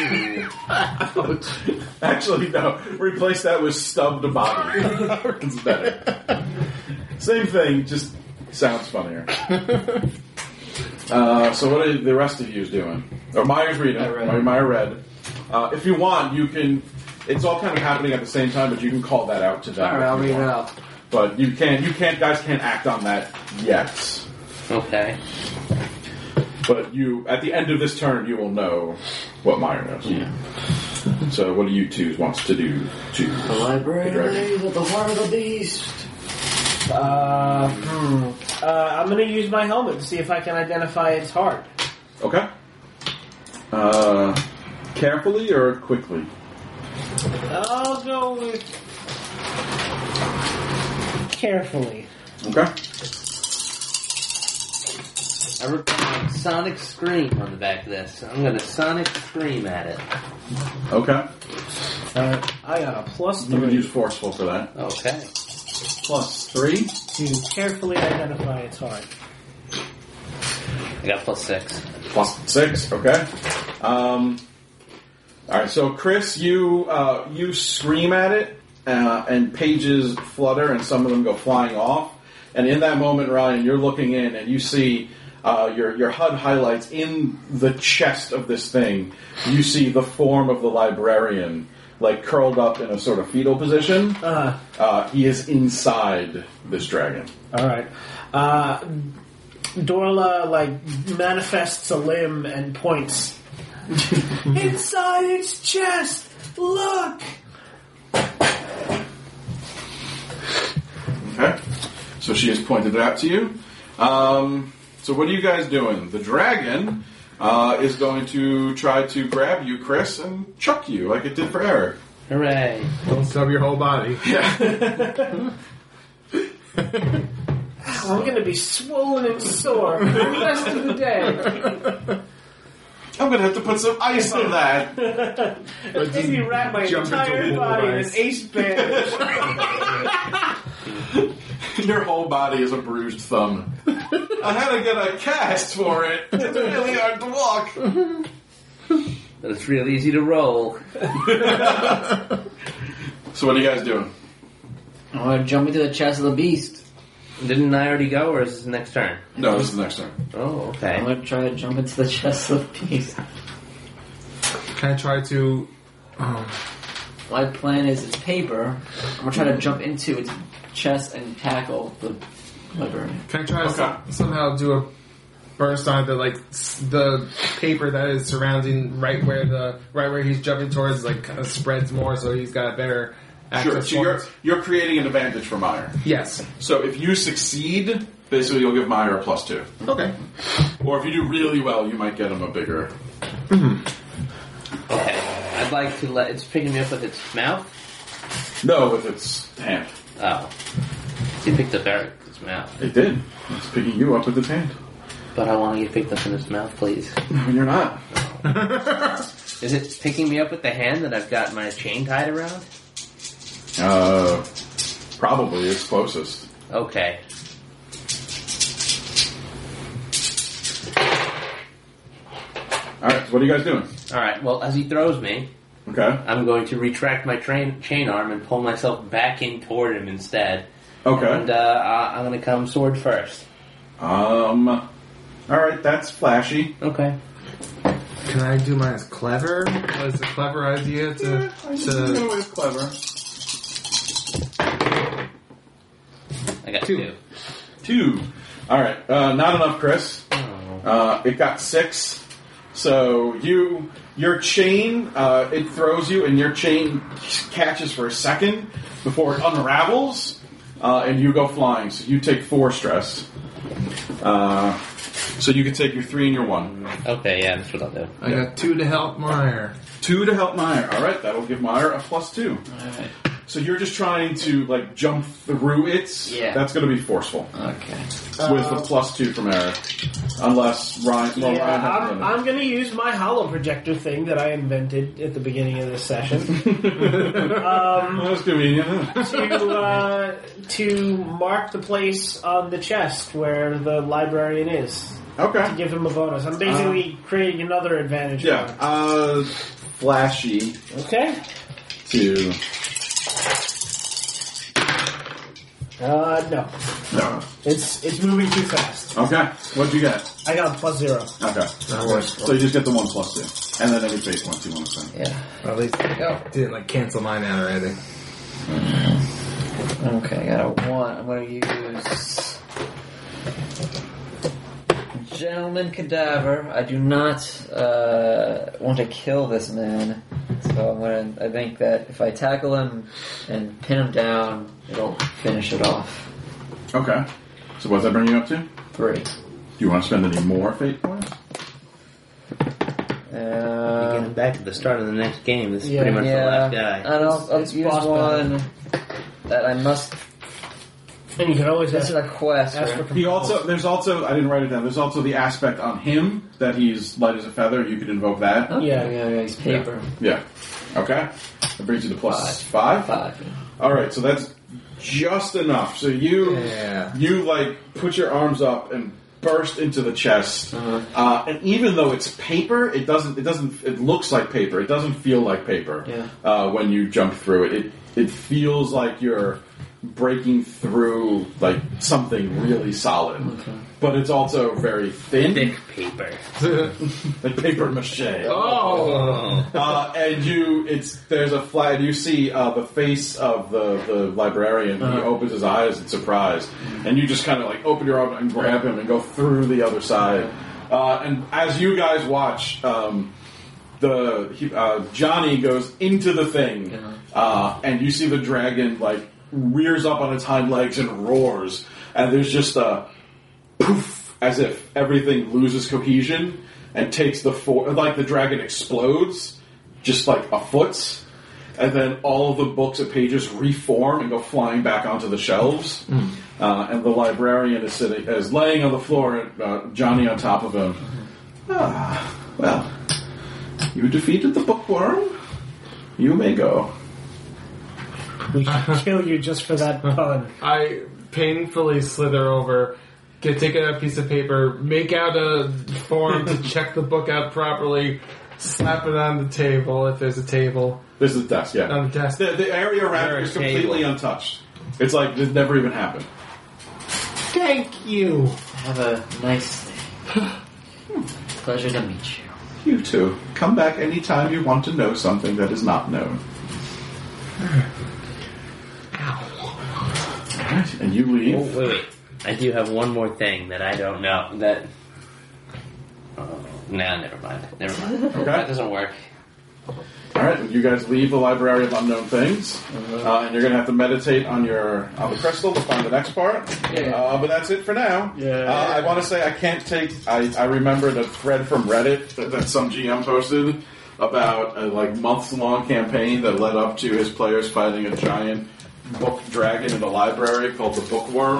Actually, no. Replace that with stubbed body. It's better. Same thing, just sounds funnier. So what are the rest of you doing? Or Myers reading. Meyer read. If you want, you can. It's all kind of happening at the same time, but you can call that out to them. Alright, I'll read it out. But you can't. Guys can't act on that yet. Okay. But at the end of this turn, you will know what Meyer knows. Yeah. So what do you two wants to do to The library dragon? at the heart of the beast. I'm going to use my helmet to see if I can identify its heart. Okay. Carefully or quickly? I'll go with carefully. Okay. I wrote down Sonic Scream on the back of this. I'm going to Sonic Scream at it. Okay. I got a plus You can 3 use forceful for that. Okay. +3. to carefully identify its heart. I got +6. +6. Okay. All right. So Chris, you scream at it, and pages flutter, and some of them go flying off. And in that moment, Ryan, you're looking in, and you see your HUD highlights in the chest of this thing. You see the form of the librarian, like curled up in a sort of fetal position. He is inside this dragon. All right. Dorla manifests a limb and points. Inside its chest. Look. Okay. So she has pointed it out to you. So what are you guys doing? The dragon is going to try to grab you, Chris, and chuck you like it did for Eric. Hooray. Don't stub your whole body. I'm going to be swollen and sore for the rest of the day. I'm going to have to put some ice on that. Maybe wrap my jump into entire warm body in an ice. ace bandage. Your whole body is a bruised thumb. I had to get a cast for it. It's really hard to walk. But it's real easy to roll. So what are you guys doing? I'm going to jump into the chest of the beast. Didn't I already go, or is this next turn? No, this is the next turn. Oh, I'm okay. going to try to jump into the chest of the beast. Can I try to... My plan is it's paper. I'm going to try to jump into its chest and tackle the librarian. Can I try to Okay. somehow do a burst on the the paper that is surrounding right where he's jumping towards kind of spreads more, so he's got a better Sure. access So point? you're creating an advantage for Meyer. Yes. So if you succeed, basically you'll give Meyer a +2. Okay. Or if you do really well, you might get him a bigger. Okay. I'd like to let... It's picking me up with its mouth? No, with its hand. Oh. He picked up Eric's mouth. It did. It's picking you up with its hand. But I want to get picked up in its mouth, please. No, you're not. Is it picking me up with the hand that I've got my chain tied around? Probably it's closest. Okay. Alright, so what are you guys doing? Alright, well, as he throws me, Okay. I'm going to retract my chain arm and pull myself back in toward him instead. Okay. And I'm going to come sword first. Alright, that's flashy. Okay. Can I do mine as clever? Was a clever idea to... It's clever. I got 2. 2. 2. Alright, not enough, Chris. Oh. It got 6. So your chain, it throws you, and your chain catches for a second before it unravels, and you go flying. So you take 4 stress. So you can take your 3 and your 1. Okay, yeah, that's what I'll do. I got 2 to help Meyer. 2 to help Meyer. All right, that will give Meyer a +2. Alright. So you're just trying to like jump through it. Yeah. That's going to be forceful Okay. with the +2 from Eric, unless Ryan. Well, Ryan has to I'm going to use my hollow projector thing that I invented at the beginning of this session That's convenient. to mark the place on the chest where the librarian is. Okay. Give him a bonus. I'm basically creating another advantage. for him. Yeah. Flashy Okay. to. No. No. It's moving too fast. Okay. What'd you get? I got +0. Okay. So you just get the 1 +2, and then any fate points you want to spend. Yeah. Well, at least didn't like cancel mine out or anything. Okay, I got a 1. I'm going to use Gentleman Cadaver. I do not want to kill this man, so I think that if I tackle him and pin him down, it'll finish it off. Okay. So what's that bring you up to? 3. Do you want to spend any more fate points? You're getting back to the start of the next game. This is Yeah. pretty much the last And guy. I'll It's use boss one that I must. And you can always This is a quest. ask for right? There's also, I didn't write it down, there's also the aspect on him that he's light as a feather. You could invoke that. Okay, Yeah. yeah, he's paper. Yeah. Okay. That brings you to +5. 5. Alright, so that's just enough. So you like put your arms up and burst into the chest. And even though it's paper, it looks like paper. It doesn't feel like paper. When you jump through it. It feels like you're breaking through like something really solid. But it's also very thin. Thick paper. Like paper mache. Oh! And there's a flag. You see the face of the librarian. He opens his eyes in surprise, and you just kind of like open your arm and grab him and go through the other side. And as you guys watch, Johnny goes into the thing, and you see the dragon like rears up on its hind legs and roars, and there's just a poof, as if everything loses cohesion and takes like the dragon explodes, just like a foot, and then all of the books and pages reform and go flying back onto the shelves. And the librarian is laying on the floor, and Johnny on top of him. Well, you defeated the bookworm. You may go. We should kill you just for that pun. I painfully slither over, take a piece of paper, make out a form to check the book out properly, slap it on the table if there's a table. This is the desk, yeah. On the desk. The area around There it is is completely table. untouched. It's like it never even happened. Thank you. Have a nice day. Pleasure to meet you. You too. Come back anytime you want to know something that is not known. Alright, and you leave. Oh, wait. I do have one more thing that I don't know. That. Nah, never mind. That doesn't work. Alright, you guys leave the Library of Unknown Things, and you're going to have to meditate on the crystal to find the next part. But that's it for now. I want to say I can't take... I remembered a thread from Reddit that some GM posted about a months-long campaign that led up to his players fighting a giant book dragon in the library called the Bookworm.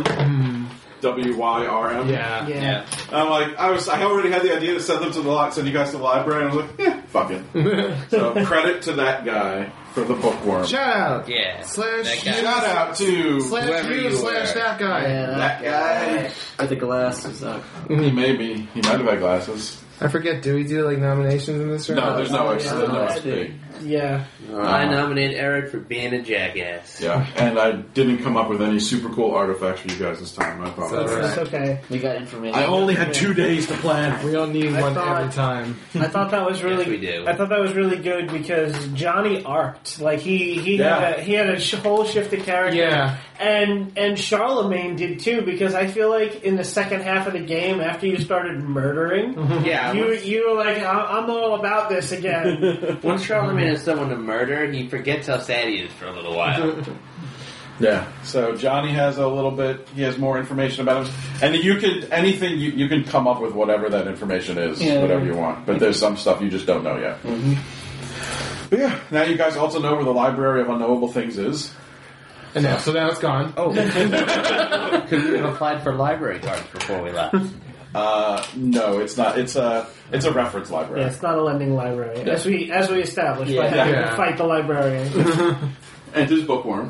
WYRM. Yeah. I'm like, I already had the idea to send you guys to the library, and I was like, fuck it. So credit to that guy for the Bookworm. Shout out. Yeah. Slash That guy. Shout out to slash whoever you you slash were. that guy. that guy. With the glasses up. He might have had glasses. I forget, do we do nominations in this round? No, there's no XP. Yeah. I nominate Eric for being a jackass. Yeah, and I didn't come up with any super cool artifacts for you guys this time. I apologize. It's okay. We got information. I only had 2 days to plan. We don't need I one thought- every time. I thought that was really. Yes, we do. I thought that was really good because Johnny arced. Like he had a whole shift of character. Yeah. And Charlemagne did too because I feel like in the second half of the game after you started murdering, Yeah. you were like I'm all about this again. Once Charlemagne has someone to murder, he forgets how sad he is for a little while. Yeah. So Johnny has a little bit. He has more information about him, and you can come up with whatever that information is, whatever you want. But there's some stuff you just don't know yet. But yeah, now you guys also know where the Library of Unknowable Things is. And now, so now it's gone. Oh, could we have applied for library cards before we left? No, it's not. It's a reference library. Yeah, it's not a lending library, as we established by Yeah. having Yeah. to fight the librarian. And his bookworm.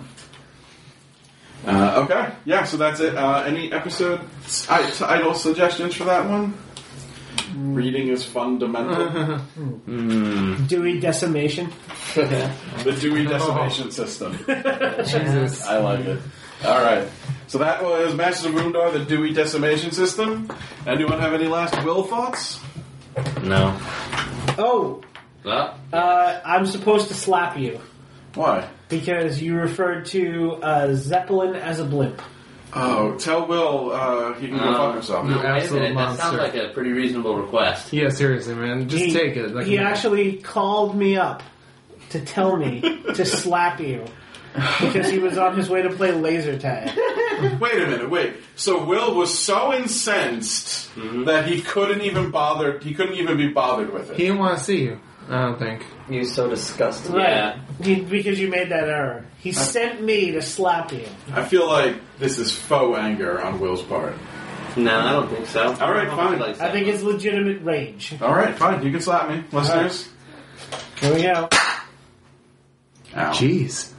Okay, yeah, so that's it. Any episode title suggestions for that one? Reading is fundamental. Dewey Decimation. The Dewey Decimation System. Jesus. I like it. All right. So that was Masters of Moondor, the Dewey Decimation System. Anyone have any last will thoughts? No. Oh, Well, I'm supposed to slap you Why? because you referred to Zeppelin as a blimp. Oh, tell Will he can go fuck himself. no, wait a Absolute minute. That sounds monster. like a pretty reasonable request. Yeah, seriously, man. Just take it. Like, He actually called me up to tell me to slap you because he was on his way to play laser tag. Wait a minute, wait. So Will was so incensed that he couldn't even be bothered with it. he didn't want to see you. I don't think. You're so disgusting. Yeah. Because you made that error. He sent me to slap you. I feel like this is faux anger on Will's part. No, I don't think so. All right, fine. I think it's legitimate rage. All right, fine. You can slap me, listeners. Here we go. Ow. Jeez.